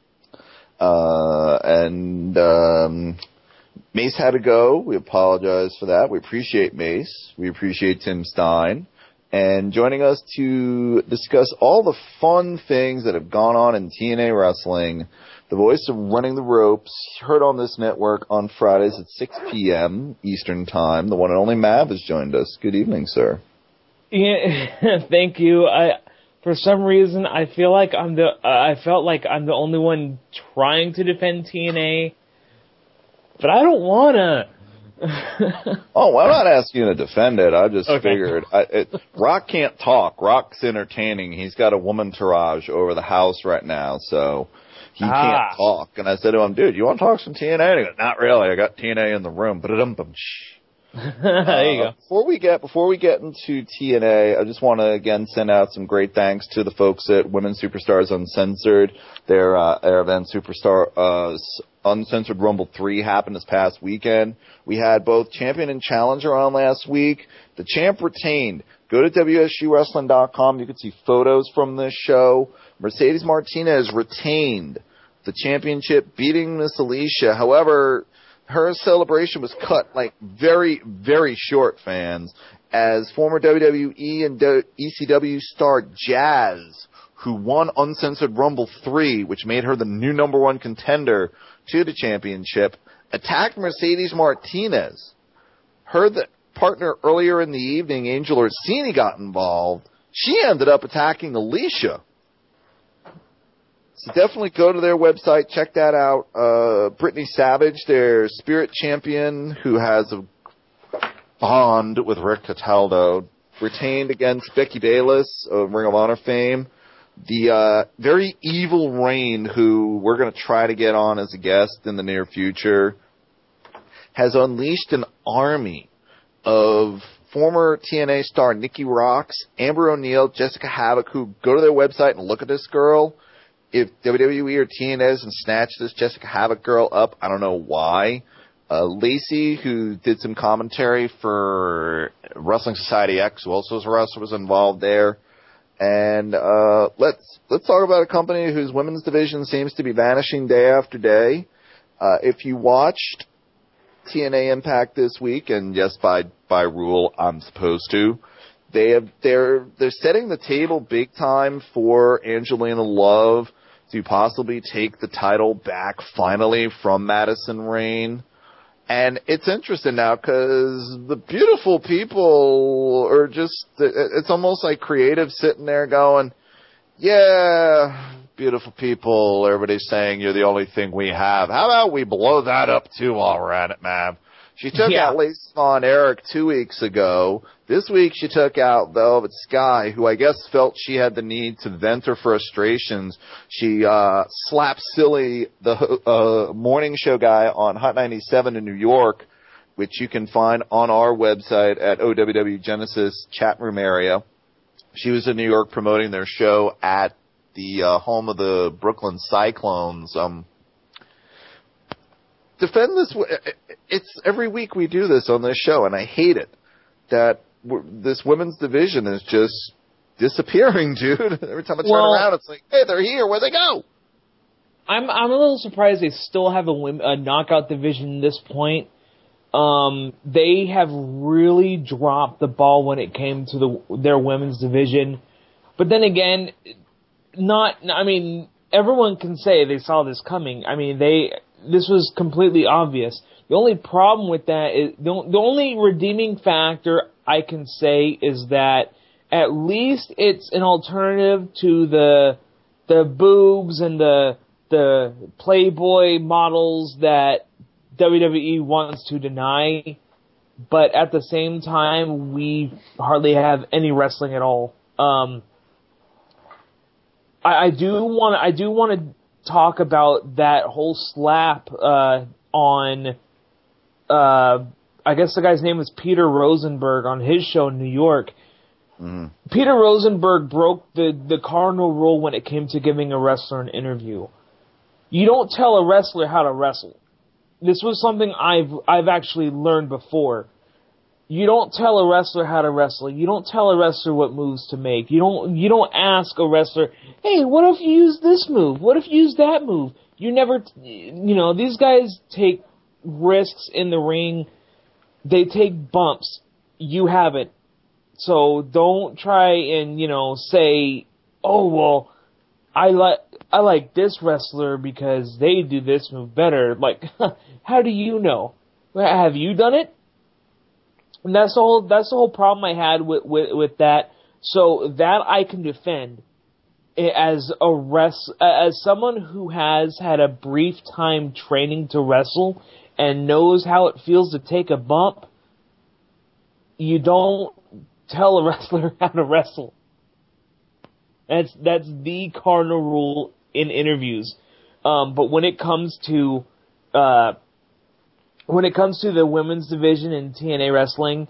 Uh, and, um, Mace had to go. We apologize for that. We appreciate Mace. We appreciate Tim Stein. And joining us to discuss all the fun things that have gone on in T N A wrestling, the voice of Running the Ropes, heard on this network on Fridays at six p.m. Eastern Time. The one and only Mav has joined us. Good evening, sir. Yeah, thank you. I... For some reason, I feel like I'm the. Uh, I felt like I'm the only one trying to defend T N A, but I don't wanna. Oh, well, I'm not asking you to defend it. I just okay. figured I, it, Rock can't talk. Rock's entertaining. He's got a woman entourage over the house right now, so he ah. can't talk. And I said to him, "Dude, you want to talk some T N A?" And he goes, "Not really. I got T N A in the room." But um, there you uh, go. Before we get before we get into T N A, I just want to again send out some great thanks to the folks at Women Superstars Uncensored. Their uh, their event Superstar uh, Uncensored Rumble three happened this past weekend. We had both champion and challenger on last week. The champ retained. Go to W S U wrestling dot com. You can see photos from this show. Mercedes Martinez retained the championship, beating Miss Alicia. However, her celebration was cut like very, very short, fans, as former W W E and E C W star Jazz, who won Uncensored Rumble three, which made her the new number one contender to the championship, attacked Mercedes Martinez. Her the partner earlier in the evening, Angel Orsini, got involved. She ended up attacking Alicia. So definitely go to their website, check that out. Uh, Brittany Savage, their spirit champion, who has a bond with Rick Cataldo, retained against Becky Bayless of Ring of Honor fame. The uh, very evil Reign, who we're going to try to get on as a guest in the near future, has unleashed an army of former T N A star Nikki Roxx, Amber O'Neil, Jessica Havoc, who go to their website and look at this girl. If W W E or T N A doesn't snatch this Jessica Havoc girl up, I don't know why. Uh, Lacey, who did some commentary for Wrestling Society X, who also was a wrestler, was involved there. And uh, let's let's talk about a company whose women's division seems to be vanishing day after day. Uh, if you watched T N A Impact this week, and yes, by by rule, I'm supposed to, They have they're they're setting the table big time for Angelina Love to possibly take the title back finally from Madison Rayne. And it's interesting now because the beautiful people are just, it's almost like creative sitting there going, yeah, beautiful people, everybody's saying you're the only thing we have. How about we blow that up too while we're at it, ma'am? She took yeah. out Lacey Von Erich two weeks ago. This week she took out Velvet Sky, who I guess felt she had the need to vent her frustrations. She uh slapped silly the uh morning show guy on Hot ninety-seven in New York, which you can find on our website at O W W Genesis chat room area. She was in New York promoting their show at the uh, home of the Brooklyn Cyclones. Um Defend this. It's every week we do this on this show, and I hate it that we're, this women's division is just disappearing, dude. Every time I turn well, around, it's like, hey, they're here. Where'd they go? I'm I'm a little surprised they still have a, a knockout division at this point. Um, they have really dropped the ball when it came to the their women's division. But then again, not. I mean, everyone can say they saw this coming. I mean, they. This was completely obvious. The only problem with that is, the, the only redeeming factor I can say is that at least it's an alternative to the the boobs and the the Playboy models that W W E wants to deny. But at the same time, we hardly have any wrestling at all. Um, I, I do want I do want to talk about that whole slap uh, on, uh, I guess the guy's name was Peter Rosenberg on his show in New York. Mm. Peter Rosenberg broke the, the cardinal rule when it came to giving a wrestler an interview. You don't tell a wrestler how to wrestle. This was something I've I've actually learned before. You don't tell a wrestler how to wrestle. You don't tell a wrestler what moves to make. You don't you don't ask a wrestler, hey, what if you use this move? What if you use that move? You never, you know, these guys take risks in the ring. They take bumps. You haven't. So don't try and, you know, say, oh, well, I like I like this wrestler because they do this move better. Like, how do you know? Have you done it? And that's the whole that's the whole problem I had with, with, with that. So that I can defend as a rest as someone who has had a brief time training to wrestle and knows how it feels to take a bump. You don't tell a wrestler how to wrestle. That's that's the cardinal rule in interviews. Um, but when it comes to uh, When it comes to the women's division in T N A wrestling,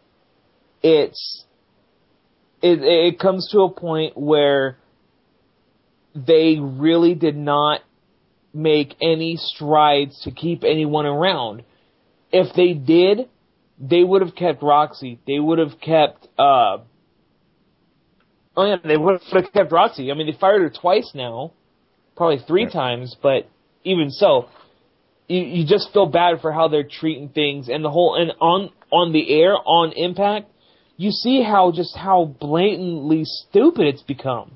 it's it it comes to a point where they really did not make any strides to keep anyone around. If they did, they would have kept Roxy. They would have kept uh Oh yeah, they would have kept Roxy. I mean, they fired her twice now, probably three yeah. times, but even so. You, you just feel bad for how they're treating things, and the whole and on on the air on Impact, you see how just how blatantly stupid it's become.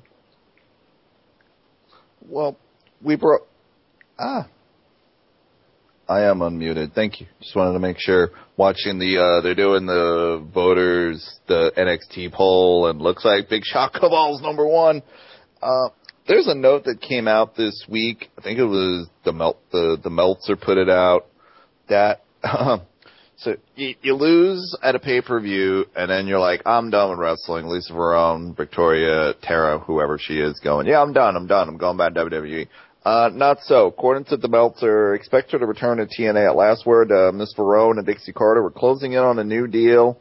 Well, we brought ah, I am unmuted. Thank you. Just wanted to make sure. Watching the uh, they're doing the voters the N X T poll, and looks like Big Shot Cabal's number one. Uh, There's a note that came out this week. I think it was the Mel- the the Meltzer put it out that um, so you, you lose at a pay per view, and then you're like, I'm done with wrestling. Lisa Verone, Victoria, Tara, whoever she is, going, yeah, I'm done. I'm done. I'm going back to W W E. Uh, not so. According to the Meltzer, expect her to return to T N A at last word. Uh, Miss Verone and Dixie Carter were closing in on a new deal.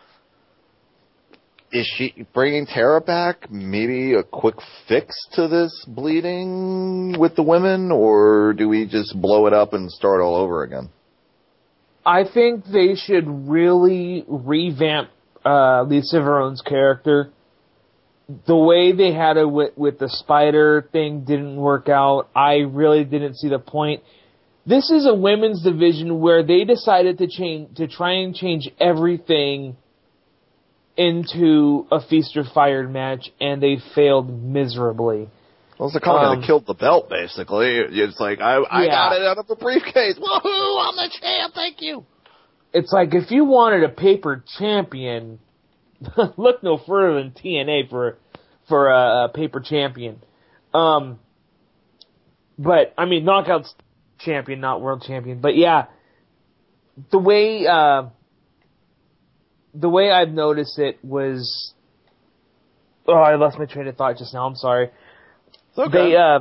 Is she bringing Tara back? Maybe a quick fix to this bleeding with the women, or do we just blow it up and start all over again? I think they should really revamp uh, Lisa Verone's character. The way they had it with, with the spider thing didn't work out. I really didn't see the point. This is a women's division where they decided to change, to try and change everything into a Feast or Fired match, and they failed miserably. Well, it's the company Um, that killed the belt, basically. It's like, I, I Yeah. got it out of a briefcase. Woohoo! I'm the champ. Thank you. It's like, if you wanted a paper champion, look no further than T N A for for a, a paper champion. Um, but I mean, Knockouts champion, not world champion. But yeah, the way uh, the way I've noticed it was, oh, I lost my train of thought just now. I'm sorry. Okay. They uh,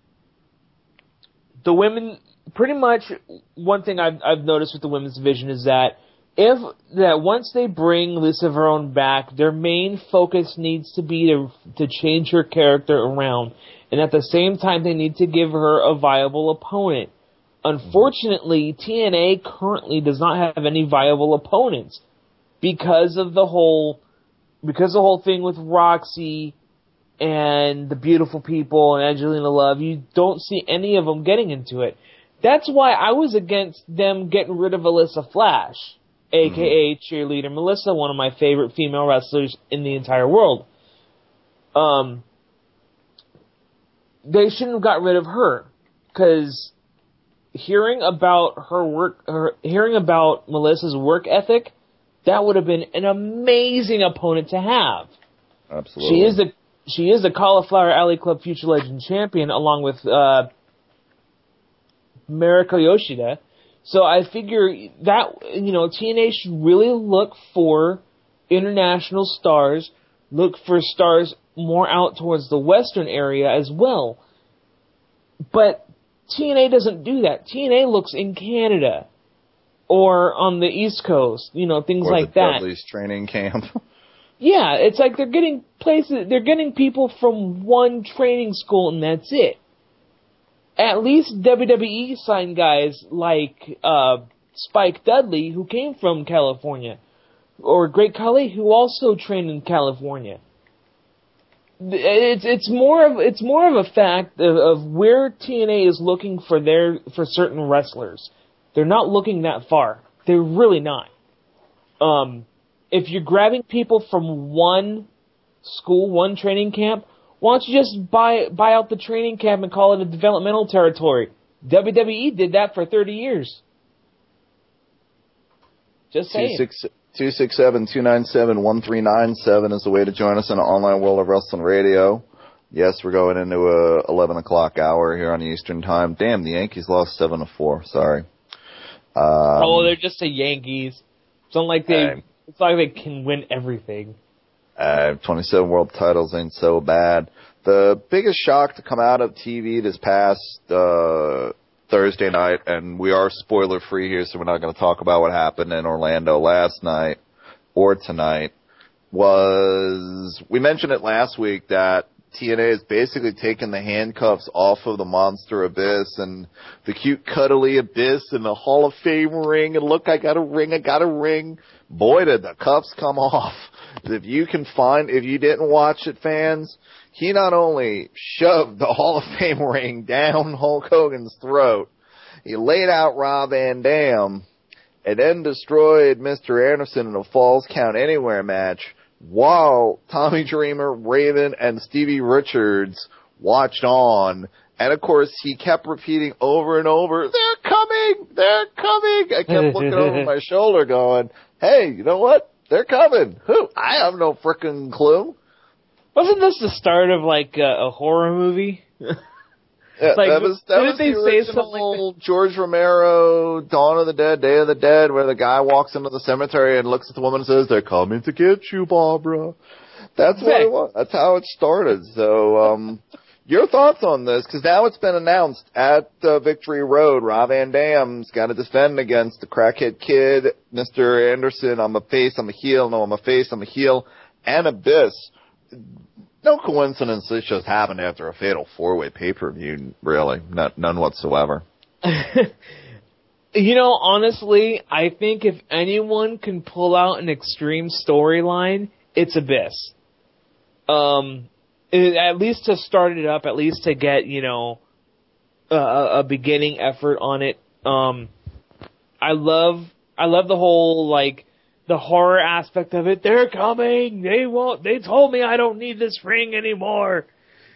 the women. Pretty much, one thing I've, I've noticed with the women's division is that if that once they bring Lisa Verone back, their main focus needs to be to to change her character around, and at the same time, they need to give her a viable opponent. Unfortunately, T N A currently does not have any viable opponents because of the whole because the whole thing with Roxy and the Beautiful People and Angelina Love. You don't see any of them getting into it. That's why I was against them getting rid of Alyssa Flash, a k a. Cheerleader Melissa, one of my favorite female wrestlers in the entire world. Um, they shouldn't have got rid of her, because hearing about her work, her, hearing about Melissa's work ethic, that would have been an amazing opponent to have. Absolutely. She is the she is the Cauliflower Alley Club Future Legend champion, along with uh, Mariko Yoshida. So I figure that, you know, T N A should really look for international stars, look for stars more out towards the western area as well. But T N A doesn't do that. T N A looks in Canada or on the East Coast, you know, things or like the that. Dudley's training camp. Yeah, it's like they're getting places, they're getting people from one training school and that's it. At least W W E signed guys like uh, Spike Dudley, who came from California, or Great Khali, who also trained in California. It's it's more of it's more of a fact of, of where T N A is looking for their for certain wrestlers. They're not looking that far. They're really not. Um, if you're grabbing people from one school, one training camp, why don't you just buy buy out the training camp and call it a developmental territory? W W E did that for thirty years. Just saying. two six seven, two nine seven, one three nine seven is the way to join us in the online World of Wrestling Radio. Yes, we're going into a eleven o'clock hour here on Eastern Time. Damn, the Yankees lost seven to four. Sorry. Um, oh, they're just the Yankees. It's not like they. Hey. It's not like they can win everything. Uh, twenty-seven world titles ain't so bad. The biggest shock to come out of T V this past uh, Thursday night, and we are spoiler free here, so we're not going to talk about what happened in Orlando last night or tonight, was we mentioned it last week that T N A has basically taken the handcuffs off of the Monster Abyss and the cute cuddly Abyss and the Hall of Fame ring, and look, I got a ring, I got a ring. Boy, did the cuffs come off. If you can find, if you didn't watch it, fans, he not only shoved the Hall of Fame ring down Hulk Hogan's throat, he laid out Rob Van Dam, and then destroyed Mister Anderson in a Falls Count Anywhere match, while Tommy Dreamer, Raven, and Stevie Richards watched on. And, of course, he kept repeating over and over, they're coming! They're coming! I kept looking over my shoulder going, hey, you know what? They're coming. Who? I have no frickin' clue. Wasn't this the start of, like, a, a horror movie? Yeah, like, that was, that didn't was they the say original something like George Romero, Dawn of the Dead, Day of the Dead, where the guy walks into the cemetery and looks at the woman and says, they're coming to get you, Barbara. That's what it was. That's how it started. So, um, your thoughts on this? Because now it's been announced at uh, Victory Road, Rob Van Dam's got to defend against the Crackhead Kid, Mister Anderson. I'm a face, I'm a heel. No, I'm a face, I'm a heel. And Abyss. No coincidence this just happened after a fatal four-way pay-per-view, really. Not, none whatsoever. You know, honestly, I think if anyone can pull out an extreme storyline, it's Abyss. Um, it, at least to start it up, at least to get, you know, a, a beginning effort on it. Um, I love, I love the whole, like, the horror aspect of it. They're coming. They won't. They told me I don't need this ring anymore.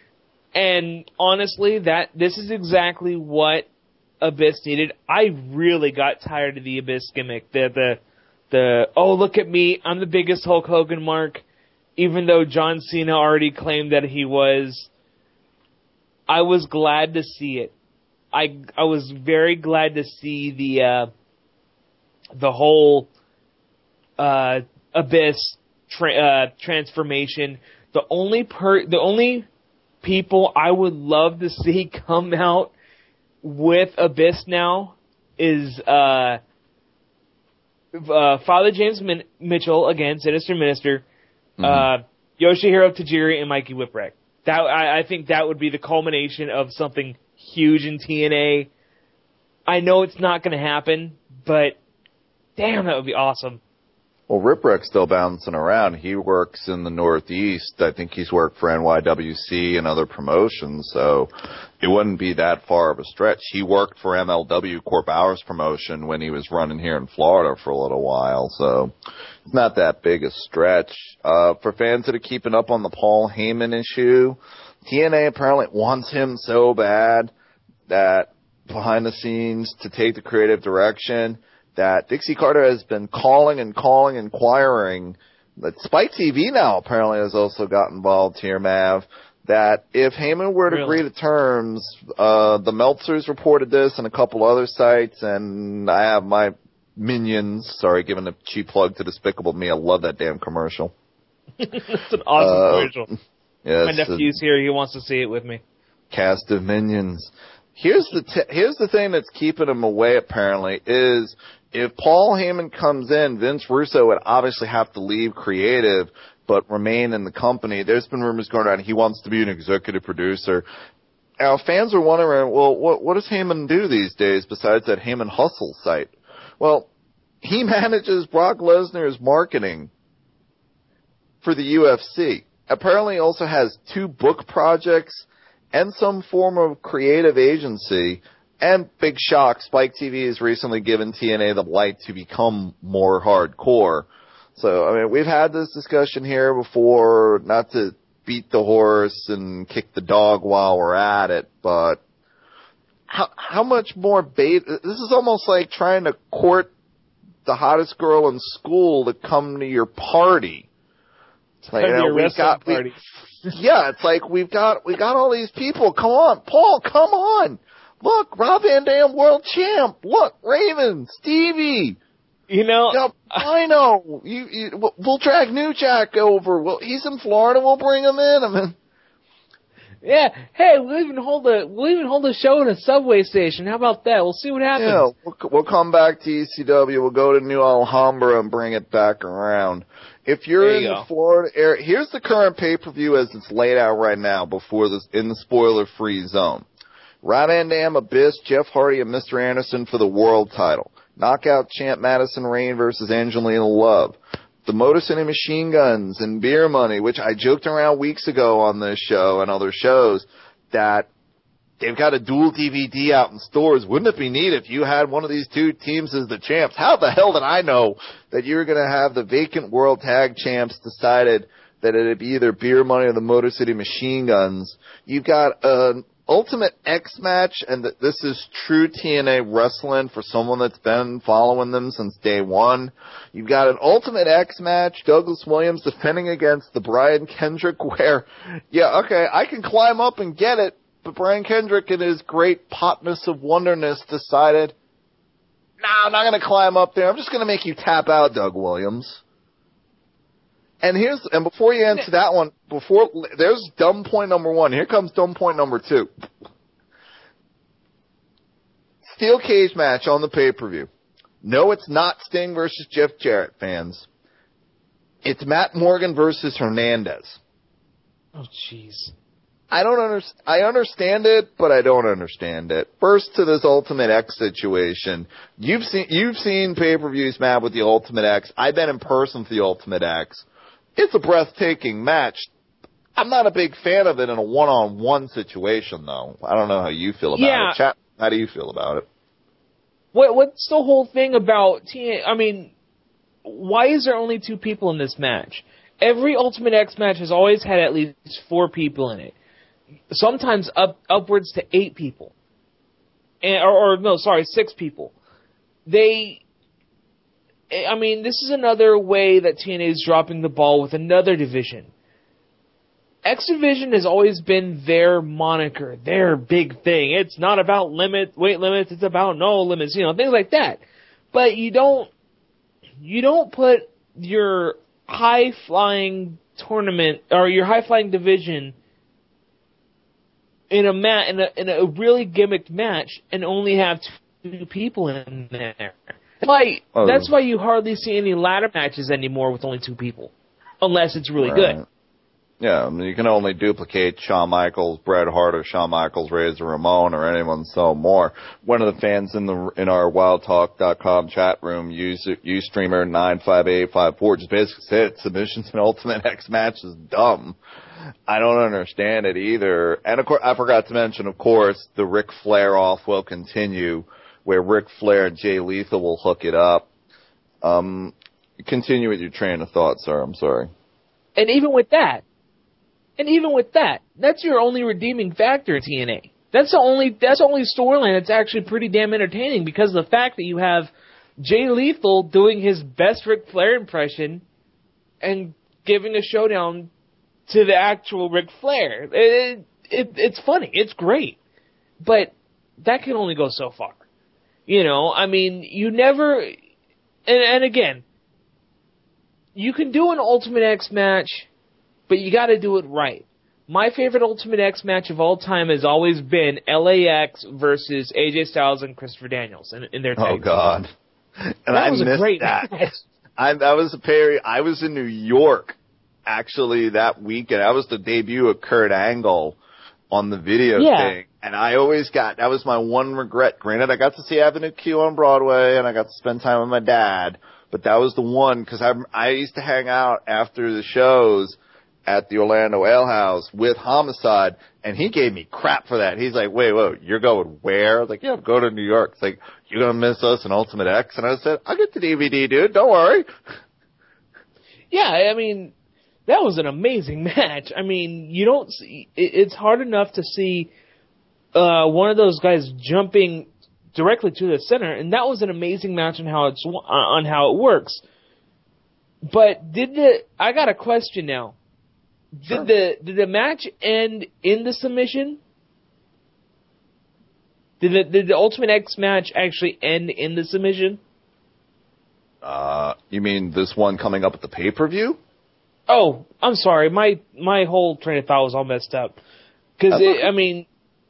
And honestly, that this is exactly what Abyss needed. I really got tired of the Abyss gimmick. The the the oh look at me, I'm the biggest Hulk Hogan mark. Even though John Cena already claimed that he was, I was glad to see it. I I was very glad to see the uh, the whole uh, Abyss tra- uh, transformation. The only per the only people I would love to see come out with Abyss now is uh, uh, Father James Min- Mitchell, again, Sinister Minister, mm-hmm. uh, Yoshihiro Tajiri, and Mikey Whipwreck. That I, I think that would be the culmination of something huge in T N A. I know it's not going to happen, but damn, that would be awesome. Well, Ripwreck's still bouncing around. He works in the Northeast. I think he's worked for N Y W C and other promotions, so it wouldn't be that far of a stretch. He worked for M L W, Corp Hours promotion, when he was running here in Florida for a little while, so it's not that big a stretch. Uh, for fans that are keeping up on the Paul Heyman issue, T N A apparently wants him so bad that behind the scenes to take the creative direction that Dixie Carter has been calling and calling, inquiring. That Spike T V now apparently has also got involved here, Mav, that if Heyman were to Really? agree to terms, uh, the Meltzers reported this and a couple other sites, and I have my minions, sorry, giving a cheap plug to Despicable Me. I love that damn commercial. It's an awesome uh, commercial. Yes, My nephew's here. He wants to see it with me. Cast of minions. Here's the t- here's the thing that's keeping him away, apparently, is if Paul Heyman comes in, Vince Russo would obviously have to leave creative but remain in the company. There's been rumors going around he wants to be an executive producer. Now, fans are wondering, well, what, what does Heyman do these days besides that Heyman Hustle site? Well, he manages Brock Lesnar's marketing for the U F C. Apparently he also has two book projects and some form of creative agency. And big shock, Spike T V has recently given T N A the light to become more hardcore. So, I mean, we've had this discussion here before, not to beat the horse and kick the dog while we're at it, but how, how much more bait? This is almost like trying to court the hottest girl in school to come to your party. It's like, you know, we've got, we, yeah, it's like we've got, we got all these people. Come on, Paul, come on. Look, Rob Van Dam, world champ. Look, Raven, Stevie. You know, yeah, I know. You, you, we'll drag New Jack over. Well, he's in Florida. We'll bring him in. I mean, yeah. Hey, we'll even hold a we'll even hold a show in a subway station. How about that? We'll see what happens. Yeah, we'll, we'll come back to E C W. We'll go to New Alhambra and bring it back around. If you're you in go. the Florida area, here's the current pay-per-view as it's laid out right now before this in the spoiler-free zone. Rob Van Dam, Abyss, Jeff Hardy, and Mister Anderson for the world title. Knockout champ Madison Rayne versus Angelina Love. The Motor City Machine Guns and Beer Money, which I joked around weeks ago on this show and other shows, that they've got a dual D V D out in stores. Wouldn't it be neat if you had one of these two teams as the champs? How the hell did I know that you were going to have the vacant world tag champs decided that it'd be either Beer Money or the Motor City Machine Guns? You've got an Ultimate X match, and this is true T N A wrestling for someone that's been following them since day one. You've got an Ultimate X match, Douglas Williams defending against the Brian Kendrick, where, yeah, okay, I can climb up and get it, but Brian Kendrick in his great potness of wonderness decided, nah, I'm not going to climb up there. I'm just going to make you tap out, Doug Williams. And here's, and before you answer that one, before, there's dumb point number one. Here comes dumb point number two. Steel cage match on the pay-per-view. No, it's not Sting versus Jeff Jarrett, fans. It's Matt Morgan versus Hernandez. Oh, jeez. I don't understand. I understand it, but I don't understand it. First, to this Ultimate X situation. You've seen, you've seen pay-per-views, Matt, with the Ultimate X. I've been in person for the Ultimate X. It's a breathtaking match. I'm not a big fan of it in a one-on-one situation, though. I don't know how you feel about yeah. it. Chat, how do you feel about it? What What's the whole thing about T N A? I mean, why is there only two people in this match? Every Ultimate X match has always had at least four people in it. Sometimes up upwards to eight people. And, or, or, no, sorry, six people. They, I mean, this is another way that T N A is dropping the ball with another division. X Division has always been their moniker, their big thing. It's not about limit, weight limits, it's about no limits, you know, things like that. But you don't, you don't put your high-flying tournament, or your high-flying division in a mat, in a, in a really gimmicked match and only have two people in there. Like, oh. That's why you hardly see any ladder matches anymore with only two people. Unless it's really right. good. Yeah, I mean, you can only duplicate Shawn Michaels, Bret Hart, or Shawn Michaels, Razor Ramon, or anyone so more. One of the fans in the in our wild talk dot com chat room, Ustreamer nine five eight five four, just basically said submissions in Ultimate X match is dumb. I don't understand it either. And of course, I forgot to mention, of course, the Ric Flair off will continue, where Ric Flair and Jay Lethal will hook it up. Um, continue with your train of thought, sir. I'm sorry. And even with that. And even with that, that's your only redeeming factor in T N A. That's the only that's the only storyline that's actually pretty damn entertaining, because of the fact that you have Jay Lethal doing his best Ric Flair impression and giving a showdown to the actual Ric Flair. It, it, it, it's funny. It's great. But that can only go so far. You know, I mean, you never... And, and again, you can do an Ultimate X match, but you got to do it right. My favorite Ultimate X match of all time has always been L A X versus A J Styles and Christopher Daniels in, in their tag. Oh God! And that I was missed a great that. match. I that was a peri- I was in New York actually that weekend. That was the debut of Kurt Angle on the video yeah. thing, and I always got that was my one regret. Granted, I got to see Avenue Q on Broadway, and I got to spend time with my dad. But that was the one, because I I used to hang out after the shows at the Orlando Ale House with Homicide, and he gave me crap for that. He's like, wait, wait, you're going where? I was like, yeah, I'm going to New York. It's like, you're going to miss us in Ultimate X? And I said, I'll get the D V D, dude. Don't worry. Yeah, I mean, that was an amazing match. I mean, you don't see, it's hard enough to see uh, one of those guys jumping directly to the center, and that was an amazing match on how it's on how it works. But did the I got a question now. Sure. Did the did the match end in the submission? Did the did the Ultimate X match actually end in the submission? Uh, you mean this one coming up at the pay-per-view? Oh, I'm sorry. My my whole train of thought was all messed up. Because I mean,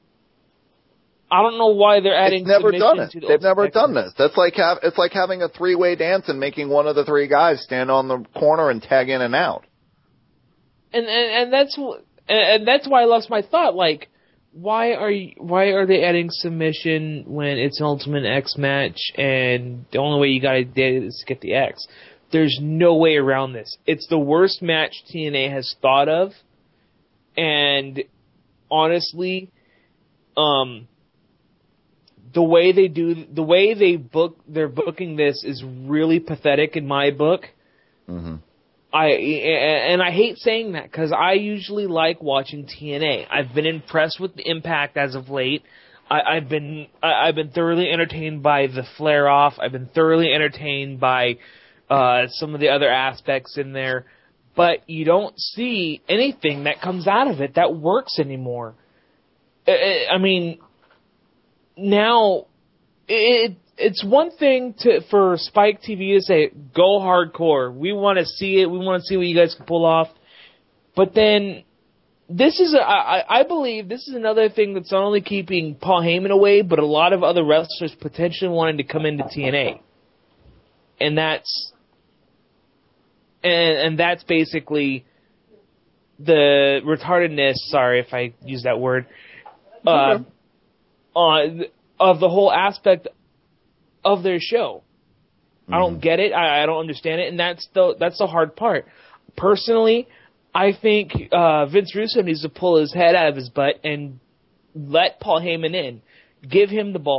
I don't know why they're adding. It's never done it. To the They've never X done this. That's like have it's like having a three-way dance and making one of the three guys stand on the corner and tag in and out. And and, and that's and that's why I lost my thought. Like, why are you, why are they adding submission when it's an Ultimate X match and the only way you gotta do it is to get the X? There's no way around this. It's the worst match T N A has thought of, and honestly, um, the way they do, the way they book, they're booking this is really pathetic in my book. Mm-hmm. I and I hate saying that because I usually like watching T N A. I've been impressed with the Impact as of late. I, I've been I, I've been thoroughly entertained by the Flare Off. I've been thoroughly entertained by uh, some of the other aspects in there. But you don't see anything that comes out of it that works anymore. I, I mean, now it. It's one thing to for Spike T V to say, go hardcore. We want to see it. We want to see what you guys can pull off. But then, this is, a, I, I believe, this is another thing that's not only keeping Paul Heyman away, but a lot of other wrestlers potentially wanting to come into T N A. And that's, and, and that's basically the retardedness, sorry if I use that word, uh, uh, of the whole aspect of their show. Mm-hmm. I don't get it. I, I don't understand it, and that's the that's the hard part. Personally, I think uh, Vince Russo needs to pull his head out of his butt and let Paul Heyman in. Give him the ball.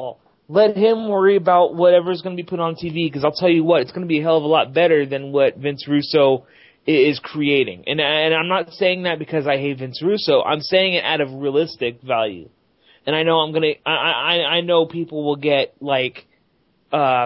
let him worry about whatever's going to be put on T V, because I'll tell you what, it's going to be a hell of a lot better than what Vince Russo is creating. And, and I'm not saying that because I hate Vince Russo. I'm saying it out of realistic value. And I know I'm going to, I, I, I know people will get, like, uh,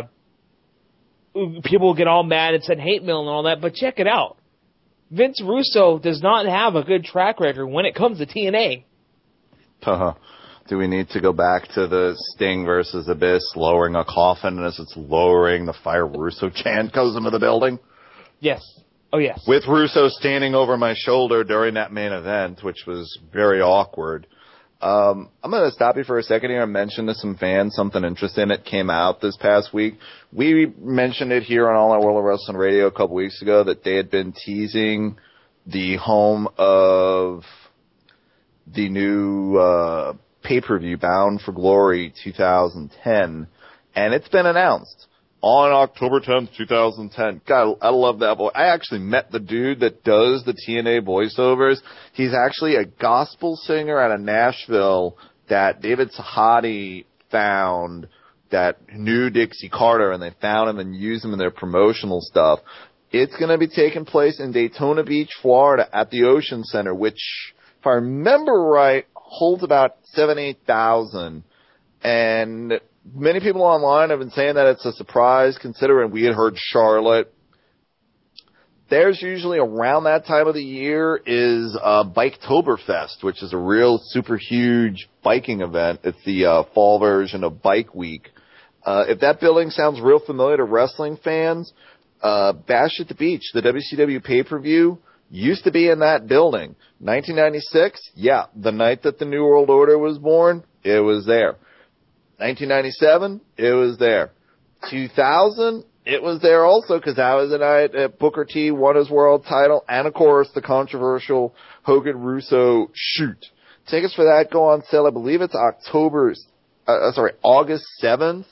people will get all mad and send hate mail and all that, but check it out. Vince Russo does not have a good track record when it comes to T N A. Uh-huh. Do we need to go back to the Sting versus Abyss lowering a coffin, and as it's lowering, the Fire Russo chant goes into the building? Yes. Oh, yes. With Russo standing over my shoulder during that main event, which was very awkward. Um, I'm going to stop you for a second here and mention to some fans something interesting that came out this past week. We mentioned it here on All Out World of Wrestling Radio a couple weeks ago that they had been teasing the home of the new uh pay-per-view Bound for Glory twenty ten, and it's been announced on October tenth, twenty ten. God, I love that boy. I actually met the dude that does the T N A voiceovers. He's actually a gospel singer out of Nashville that David Sahadi found that knew Dixie Carter, and they found him and used him in their promotional stuff. It's going to be taking place in Daytona Beach, Florida at the Ocean Center, which, if I remember right, holds about seven, eight thousand, and many people online have been saying that it's a surprise, considering we had heard Charlotte. There's usually around that time of the year is uh, Biketoberfest, which is a real super huge biking event. It's the uh, fall version of Bike Week. Uh, if that building sounds real familiar to wrestling fans, uh, Bash at the Beach, the W C W pay-per-view, used to be in that building. nineteen ninety-six, yeah, the night that the New World Order was born, it was there. nineteen ninety-seven, it was there. two thousand, it was there also, because that was the night that Booker T won his world title, and of course the controversial Hogan-Russo shoot. Tickets for that go on sale, I believe it's October, uh, sorry, August seventh.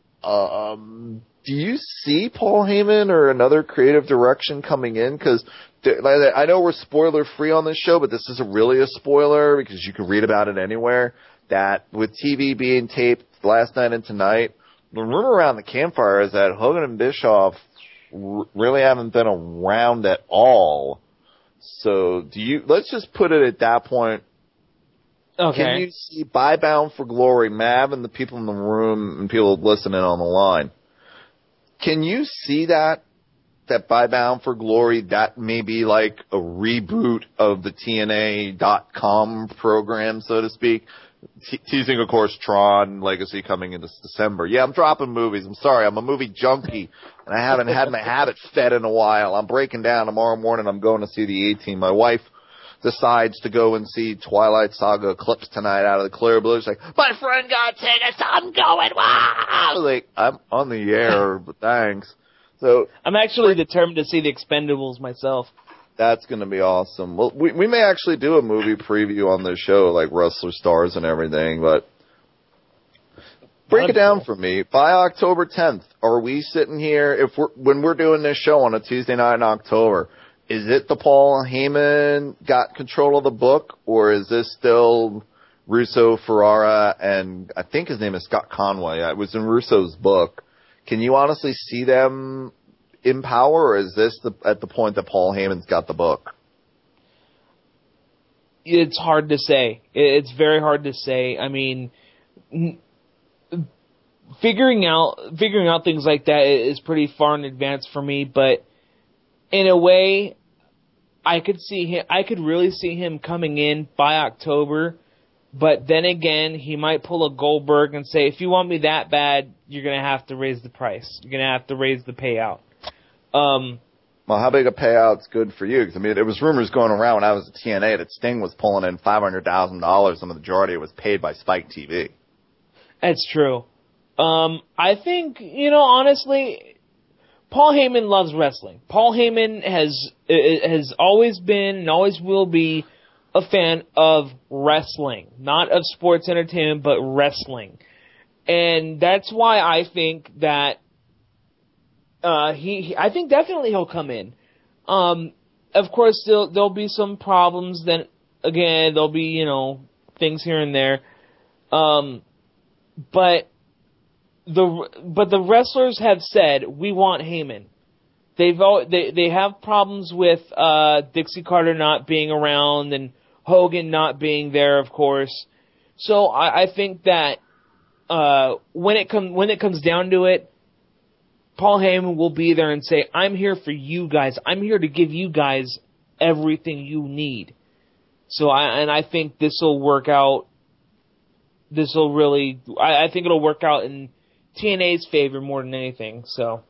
Um, do you see Paul Heyman or another creative direction coming in? Because I know we're spoiler-free on this show, but this isn't really a spoiler because you can read about it anywhere, that with T V being taped last night and tonight, the rumor around the campfire is that Hogan and Bischoff r- really haven't been around at all. So do you, let's just put it at that point. Okay. Can you see by Bound for Glory, Mav and the people in the room and people listening on the line, can you see that? That by Bound for Glory, that may be like a reboot of the T N A dot com program, so to speak. Te- teasing, of course, Tron Legacy coming in this December. Yeah, I'm dropping movies. I'm sorry. I'm a movie junkie, and I haven't had my habit fed in a while. I'm breaking down tomorrow morning. I'm going to see the A-Team. My wife decides to go and see Twilight Saga Eclipse tonight out of the clear blue. She's like, my friend got tickets. I'm going. Wow! Like, I'm on the air, but thanks. So I'm actually determined to see the Expendables myself. That's going to be awesome. Well, we we may actually do a movie preview on this show, like Wrestler Stars and everything, but break it down for me. By October tenth, are we sitting here, if we're when we're doing this show on a Tuesday night in October, is it the Paul Heyman got control of the book, or is this still Russo, Ferrara, and I think his name is Scott Conway? It was in Russo's book. Can you honestly see them in power, or is this the, at the point that Paul Heyman's got the book? It's hard to say. It's very hard to say. I mean, figuring out figuring out things like that is pretty far in advance for me. But in a way, I could see him. I could really see him coming in by October. But then again, he might pull a Goldberg and say, if you want me that bad, you're going to have to raise the price. You're going to have to raise the payout. Um, well, how big a payout's good for you? Because, I mean, there was rumors going around when I was at T N A that Sting was pulling in five hundred thousand dollars, and the majority was paid by Spike T V. That's true. Um, I think, you know, honestly, Paul Heyman loves wrestling. Paul Heyman has has always been and always will be a fan of wrestling, not of sports entertainment, but wrestling. And that's why I think that uh, he, he, I think definitely he'll come in. Um, of course, there'll, there'll be some problems. Then again, there'll be, you know, things here and there. Um, but the but the wrestlers have said we want Heyman. They've all, they they have problems with uh, Dixie Carter not being around and Hogan not being there, of course. So I, I think that uh, when it comes when it comes down to it, Paul Heyman will be there and say, "I'm here for you guys. I'm here to give you guys everything you need." So I and I think this will work out. This will really, I, I think it'll work out in T N A's favor more than anything. So.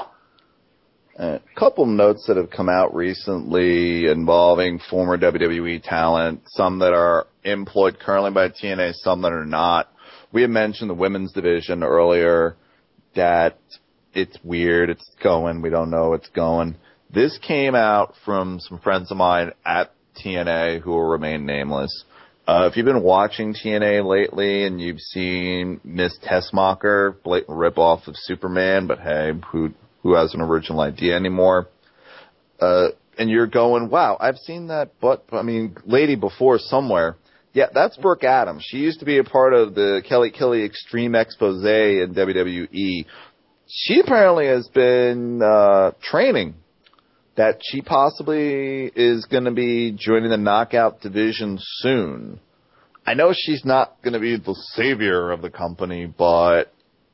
A couple notes that have come out recently involving former W W E talent, some that are employed currently by T N A, some that are not. We had mentioned the women's division earlier, that it's weird, it's going, we don't know it's going. This came out from some friends of mine at T N A who will remain nameless. Uh, if you've been watching T N A lately and you've seen Miss Tessmacher, blatant ripoff of Superman, but hey, who who has an original idea anymore, uh, and you're going, wow, I've seen that butt, I mean, lady before somewhere. Yeah, that's Brooke Adams. She used to be a part of the Kelly Kelly Extreme Expose in W W E. She apparently has been uh, training that she possibly is going to be joining the Knockout division soon. I know she's not going to be the savior of the company, but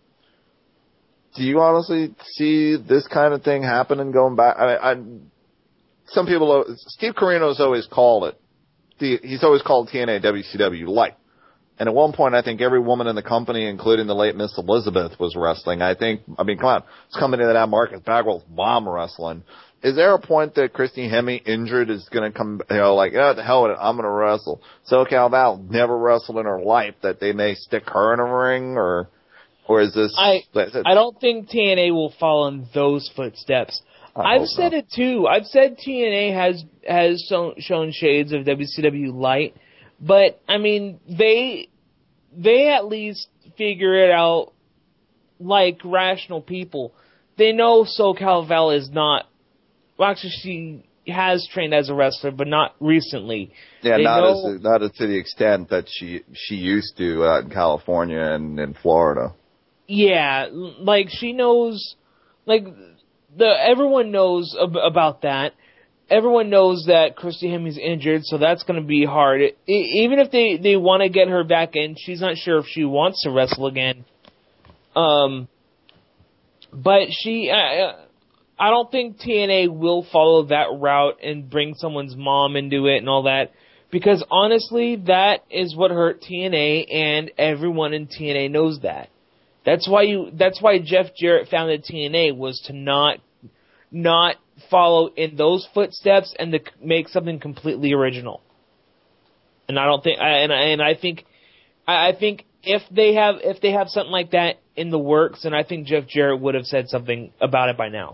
do you honestly see this kind of thing happening going back? I, I, some people, Steve Corino's always called it. The, he's always called T N A W C W light. And at one point, I think every woman in the company, including the late Miss Elizabeth, was wrestling. I think, I mean, come on, it's a company that had Marcus Bagwell's mom wrestling. Is there a point that Christy Hemme, injured, is going to come, you know, like, oh, the hell with it, I'm going to wrestle? SoCal Val never wrestled in her life, that they may stick her in a ring, or... Or is this? I I don't think T N A will follow in those footsteps. I've said it too. I've said T N A has has shown, shown shades of W C W light, but I mean they they at least figure it out like rational people. They know SoCal Val is not. Well, actually, she has trained as a wrestler, but not recently. Yeah, they not know, as not as to the extent that she she used to out in California and in Florida. Yeah, like she knows, like the everyone knows ab- about that. Everyone knows that Christy Hemme's injured, so that's going to be hard. It, it, even if they, they want to get her back in, she's not sure if she wants to wrestle again. Um, but she, uh, I don't think T N A will follow that route and bring someone's mom into it and all that, because honestly, that is what hurt T N A, and everyone in T N A knows that. That's why you. That's why Jeff Jarrett founded T N A, was to not, not follow in those footsteps and to make something completely original. And I don't think. And and I think, I think if they have if they have something like that in the works, and I think Jeff Jarrett would have said something about it by now.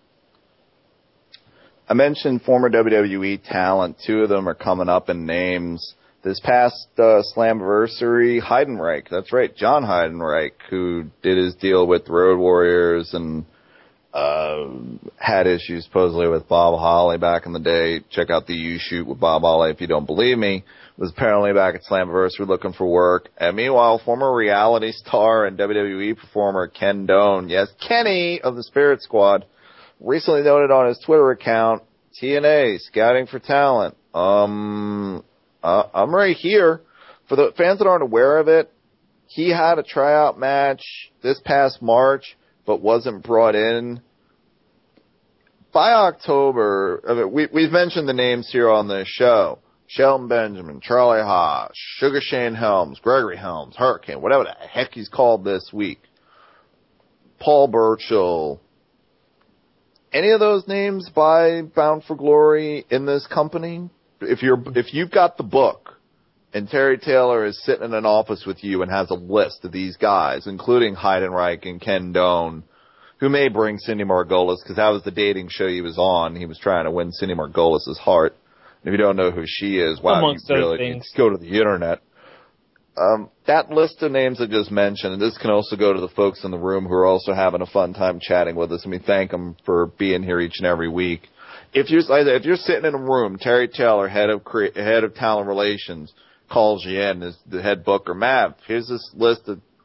I mentioned former W W E talent. Two of them are coming up in names. This past uh, Slammiversary, Heidenreich, that's right, John Heidenreich, who did his deal with Road Warriors and uh, had issues supposedly with Bob Holly back in the day. Check out the You Shoot with Bob Holly if you don't believe me. Was apparently back at Slammiversary looking for work. And meanwhile, former reality star and W W E performer Ken Doane, yes, Kenny of the Spirit Squad, recently noted on his Twitter account, T N A, scouting for talent. Um... Uh, I'm right here. For the fans that aren't aware of it, he had a tryout match this past March, but wasn't brought in. By October, I mean, we, we've mentioned the names here on this show. Shelton Benjamin, Charlie Haas, Sugar Shane Helms, Gregory Helms, Hurricane, whatever the heck he's called this week. Paul Burchill. Any of those names by Bound for Glory in this company? If you're, if you've got the book and Terry Taylor is sitting in an office with you and has a list of these guys, including Heidenreich and Ken Doane, who may bring Cindy Margolis, because that was the dating show he was on. He was trying to win Cindy Margolis' heart. And if you don't know who she is, wow, Amongst you really things. need to go to the internet. Um, that list of names I just mentioned, and this can also go to the folks in the room who are also having a fun time chatting with us, and we thank them for being here each and every week. If you're if you're sitting in a room, Terry Taylor, head of head of talent relations, calls you in as the head booker. Mav, here's this list of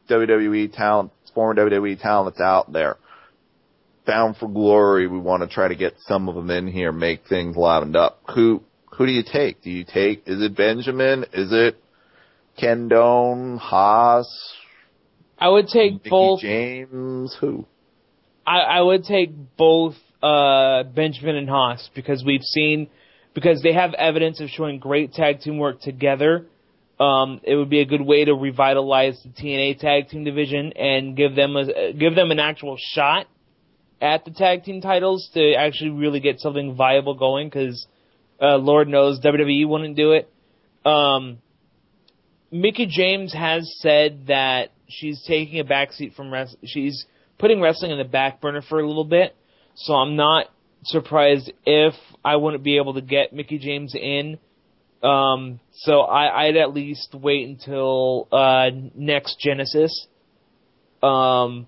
W W E talent, former W W E talent that's out there. Bound for Glory, we want to try to get some of them in here, make things livened up. Who who do you take? Do you take, is it Benjamin? Is it Ken Doane, Haas? I would take Mickey both. James, who? I, I would take both uh, Benjamin and Haas because we've seen, because they have evidence of showing great tag team work together. Um, it would be a good way to revitalize the T N A tag team division and give them a, give them an actual shot at the tag team titles to actually really get something viable going, because uh, Lord knows W W E wouldn't do it. Um, Mickie James has said that she's taking a backseat from wrestling. She's putting wrestling in the back burner for a little bit, so I'm not surprised if I wouldn't be able to get Mickie James in. Um, so I, I'd at least wait until uh, next Genesis. Um,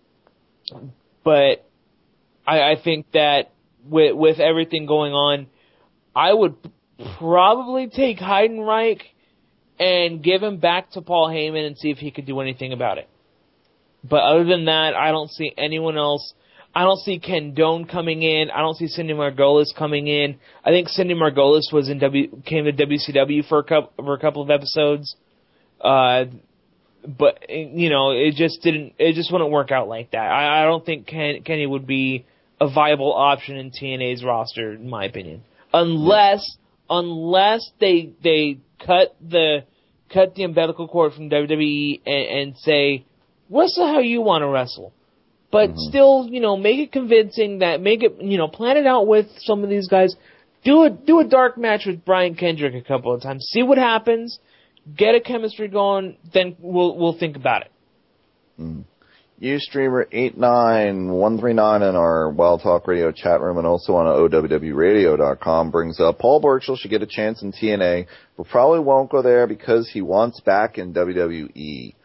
but I, I think that with, with everything going on, I would probably take Heidenreich and give him back to Paul Heyman and see if he could do anything about it. But other than that, I don't see anyone else. I don't see Ken Doane coming in. I don't see Cindy Margolis coming in. I think Cindy Margolis was in W, came to W C W for a couple, for a couple of episodes. Uh, but, you know, it just didn't, it just wouldn't work out like that. I, I don't think Ken, Kenny would be a viable option in T N A's roster, in my opinion. Unless, unless they, they cut the, cut the umbilical cord from W W E and, and say, wrestle how you want to wrestle. But mm-hmm. still, you know, make it convincing, that make it, you know, plan it out with some of these guys. Do a, do a dark match with Brian Kendrick a couple of times. See what happens. Get a chemistry going. Then we'll, we'll think about it. Mm. Ustreamer eight nine one three nine in our Wild Talk Radio chat room and also on O W W radio dot com brings up Paul Burchill should get a chance in T N A, but probably won't go there because he wants back in W W E.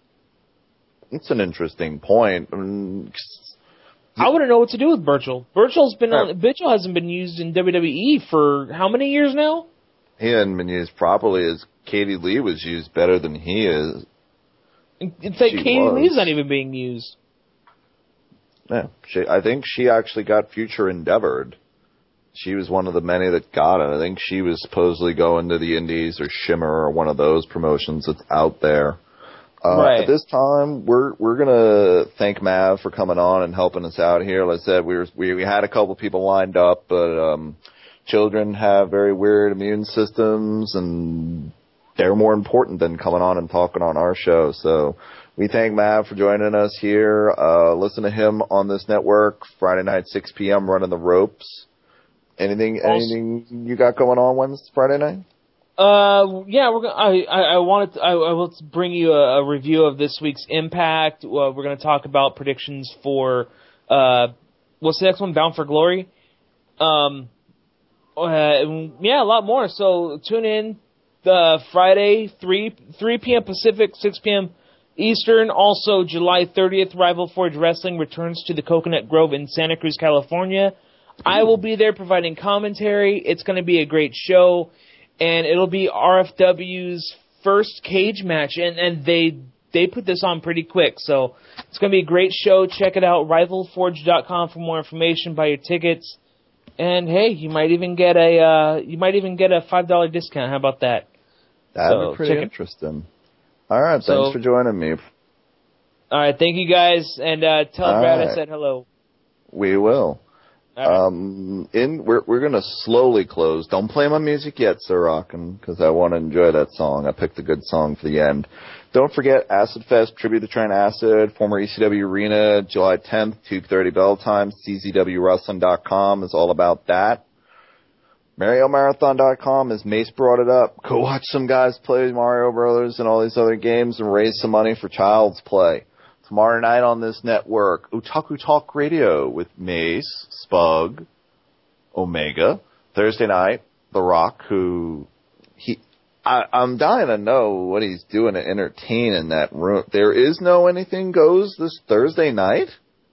It's an interesting point. I, mean, I wouldn't know what to do with Burchill. Burchill's been on, Burchill hasn't been used in W W E for how many years now? He hadn't been used properly, as Katie Lee was used better than he is. It's like she Katie was. Lee's not even being used. Yeah, she, I think she actually got future endeavored. She was one of the many that got it. I think she was supposedly going to the Indies or Shimmer or one of those promotions that's out there. Uh, right. At this time, we're we're gonna thank Mav for coming on and helping us out here. Like I said, we were we, we had a couple people lined up, but um, children have very weird immune systems, and they're more important than coming on and talking on our show. So we thank Mav for joining us here. Uh, listen to him on this network Friday night, six p.m. running the ropes. Anything also, anything you got going on Wednesday, Friday night? Uh, yeah, we're gonna, I, I, I wanted to, I, I will bring you a, a review of this week's Impact. Uh, we're going to talk about predictions for, uh, what's the next one? Bound for Glory. Um, uh, yeah, a lot more. So tune in, uh, Friday, three p.m. Pacific, six p.m. Eastern. Also, July thirtieth, Rival Forge Wrestling returns to the Coconut Grove in Santa Cruz, California. I will be there providing commentary. It's going to be a great show. And it'll be R F W's first cage match, and, and they they put this on pretty quick, so it's going to be a great show. Check it out, rival forge dot com for more information. Buy your tickets, and hey, you might even get a uh, you might even get a five dollar discount. How about that? That'd so, be pretty interesting. All right, thanks so, for joining me. All right, thank you guys, and uh, tell all Brad right. I said hello. We will. Right. Um, in we're we're gonna slowly close. Don't play my music yet, Sir Rockin', because I want to enjoy that song. I picked a good song for the end. Don't forget Acid Fest Tribute to Trent Acid, former E C W Arena, July tenth, two thirty bell time. C Z W wrestling dot com is all about that. Mario Marathon dot com, as Mace brought it up. Go watch some guys play Mario Brothers and all these other games and raise some money for Child's Play. Tomorrow night on this network, Otaku Talk Radio with Mace, Spug, Omega. Thursday night, The Rock, who he, I, I'm dying to know what he's doing to entertain in that room. There is no Anything Goes this Thursday night?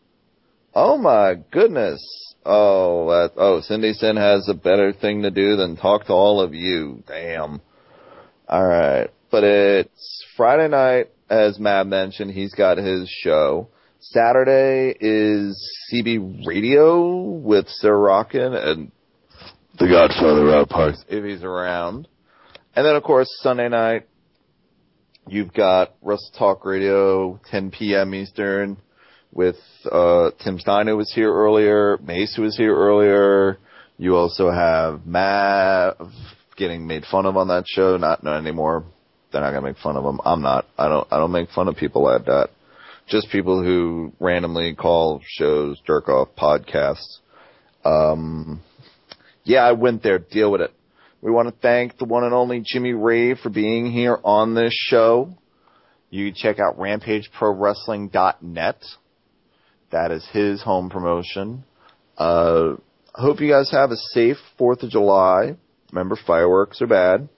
Oh my goodness. Oh, that, oh, Cindy Sin has a better thing to do than talk to all of you. Damn. Alright. But it's Friday night, as Matt mentioned, he's got his show. Saturday is C B Radio with Sir Rockin' and the Godfather Rob Parks, if he's around. And then, of course, Sunday night, you've got Russell Talk Radio, ten p.m. Eastern, with uh, Tim Stein, who was here earlier, Mace, who was here earlier. You also have Mav getting made fun of on that show. Not not anymore. They're not gonna make fun of him. I'm not. I don't. I don't make fun of people like that. Just people who randomly call shows jerk off podcasts. Um, yeah, I went there. Deal with it. We want to thank the one and only Jimmy Rave for being here on this show. You check out Rampage Pro Wrestling dot net. That is his home promotion. Uh, I hope you guys have a safe fourth of July. Remember, fireworks are bad.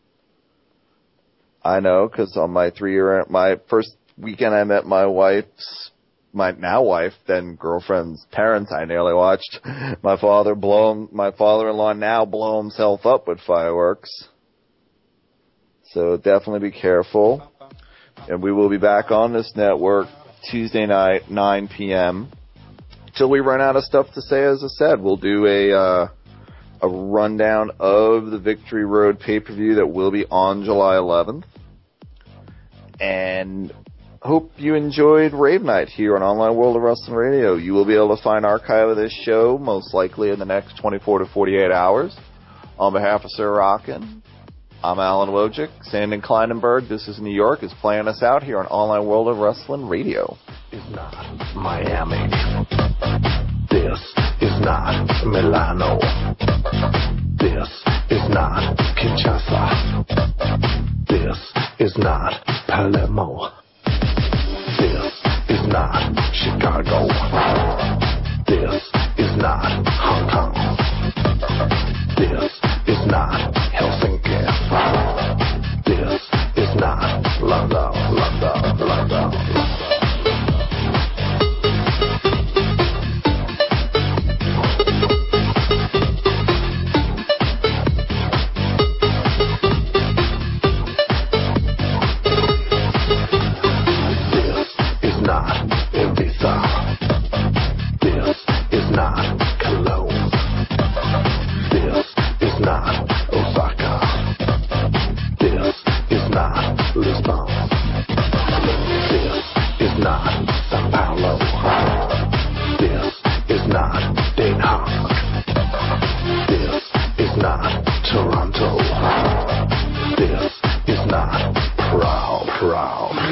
I know, because on my three-year, my first weekend I met my wife's, my now wife, then girlfriend's parents, I nearly watched my father blow, him, my father-in-law now blow himself up with fireworks. So definitely be careful. And we will be back on this network Tuesday night, nine p.m. Till we run out of stuff to say. As I said, we'll do a uh, a rundown of the Victory Road pay-per-view that will be on July eleventh. And hope you enjoyed Rave Night here on Online World of Wrestling Radio. You will be able to find archive of this show most likely in the next twenty-four to forty-eight hours. On behalf of Sir Rockin', I'm Alan Wojcik. Sandon Kleinenberg, this is New York, is playing us out here on Online World of Wrestling Radio. Is not Miami. This is not Milano. This is not Kinshasa. This is not Palermo. This is not Chicago. This is not Hong Kong. This is not Helsinki. This is not London, London, London, London. Toronto. This is not proud, proud.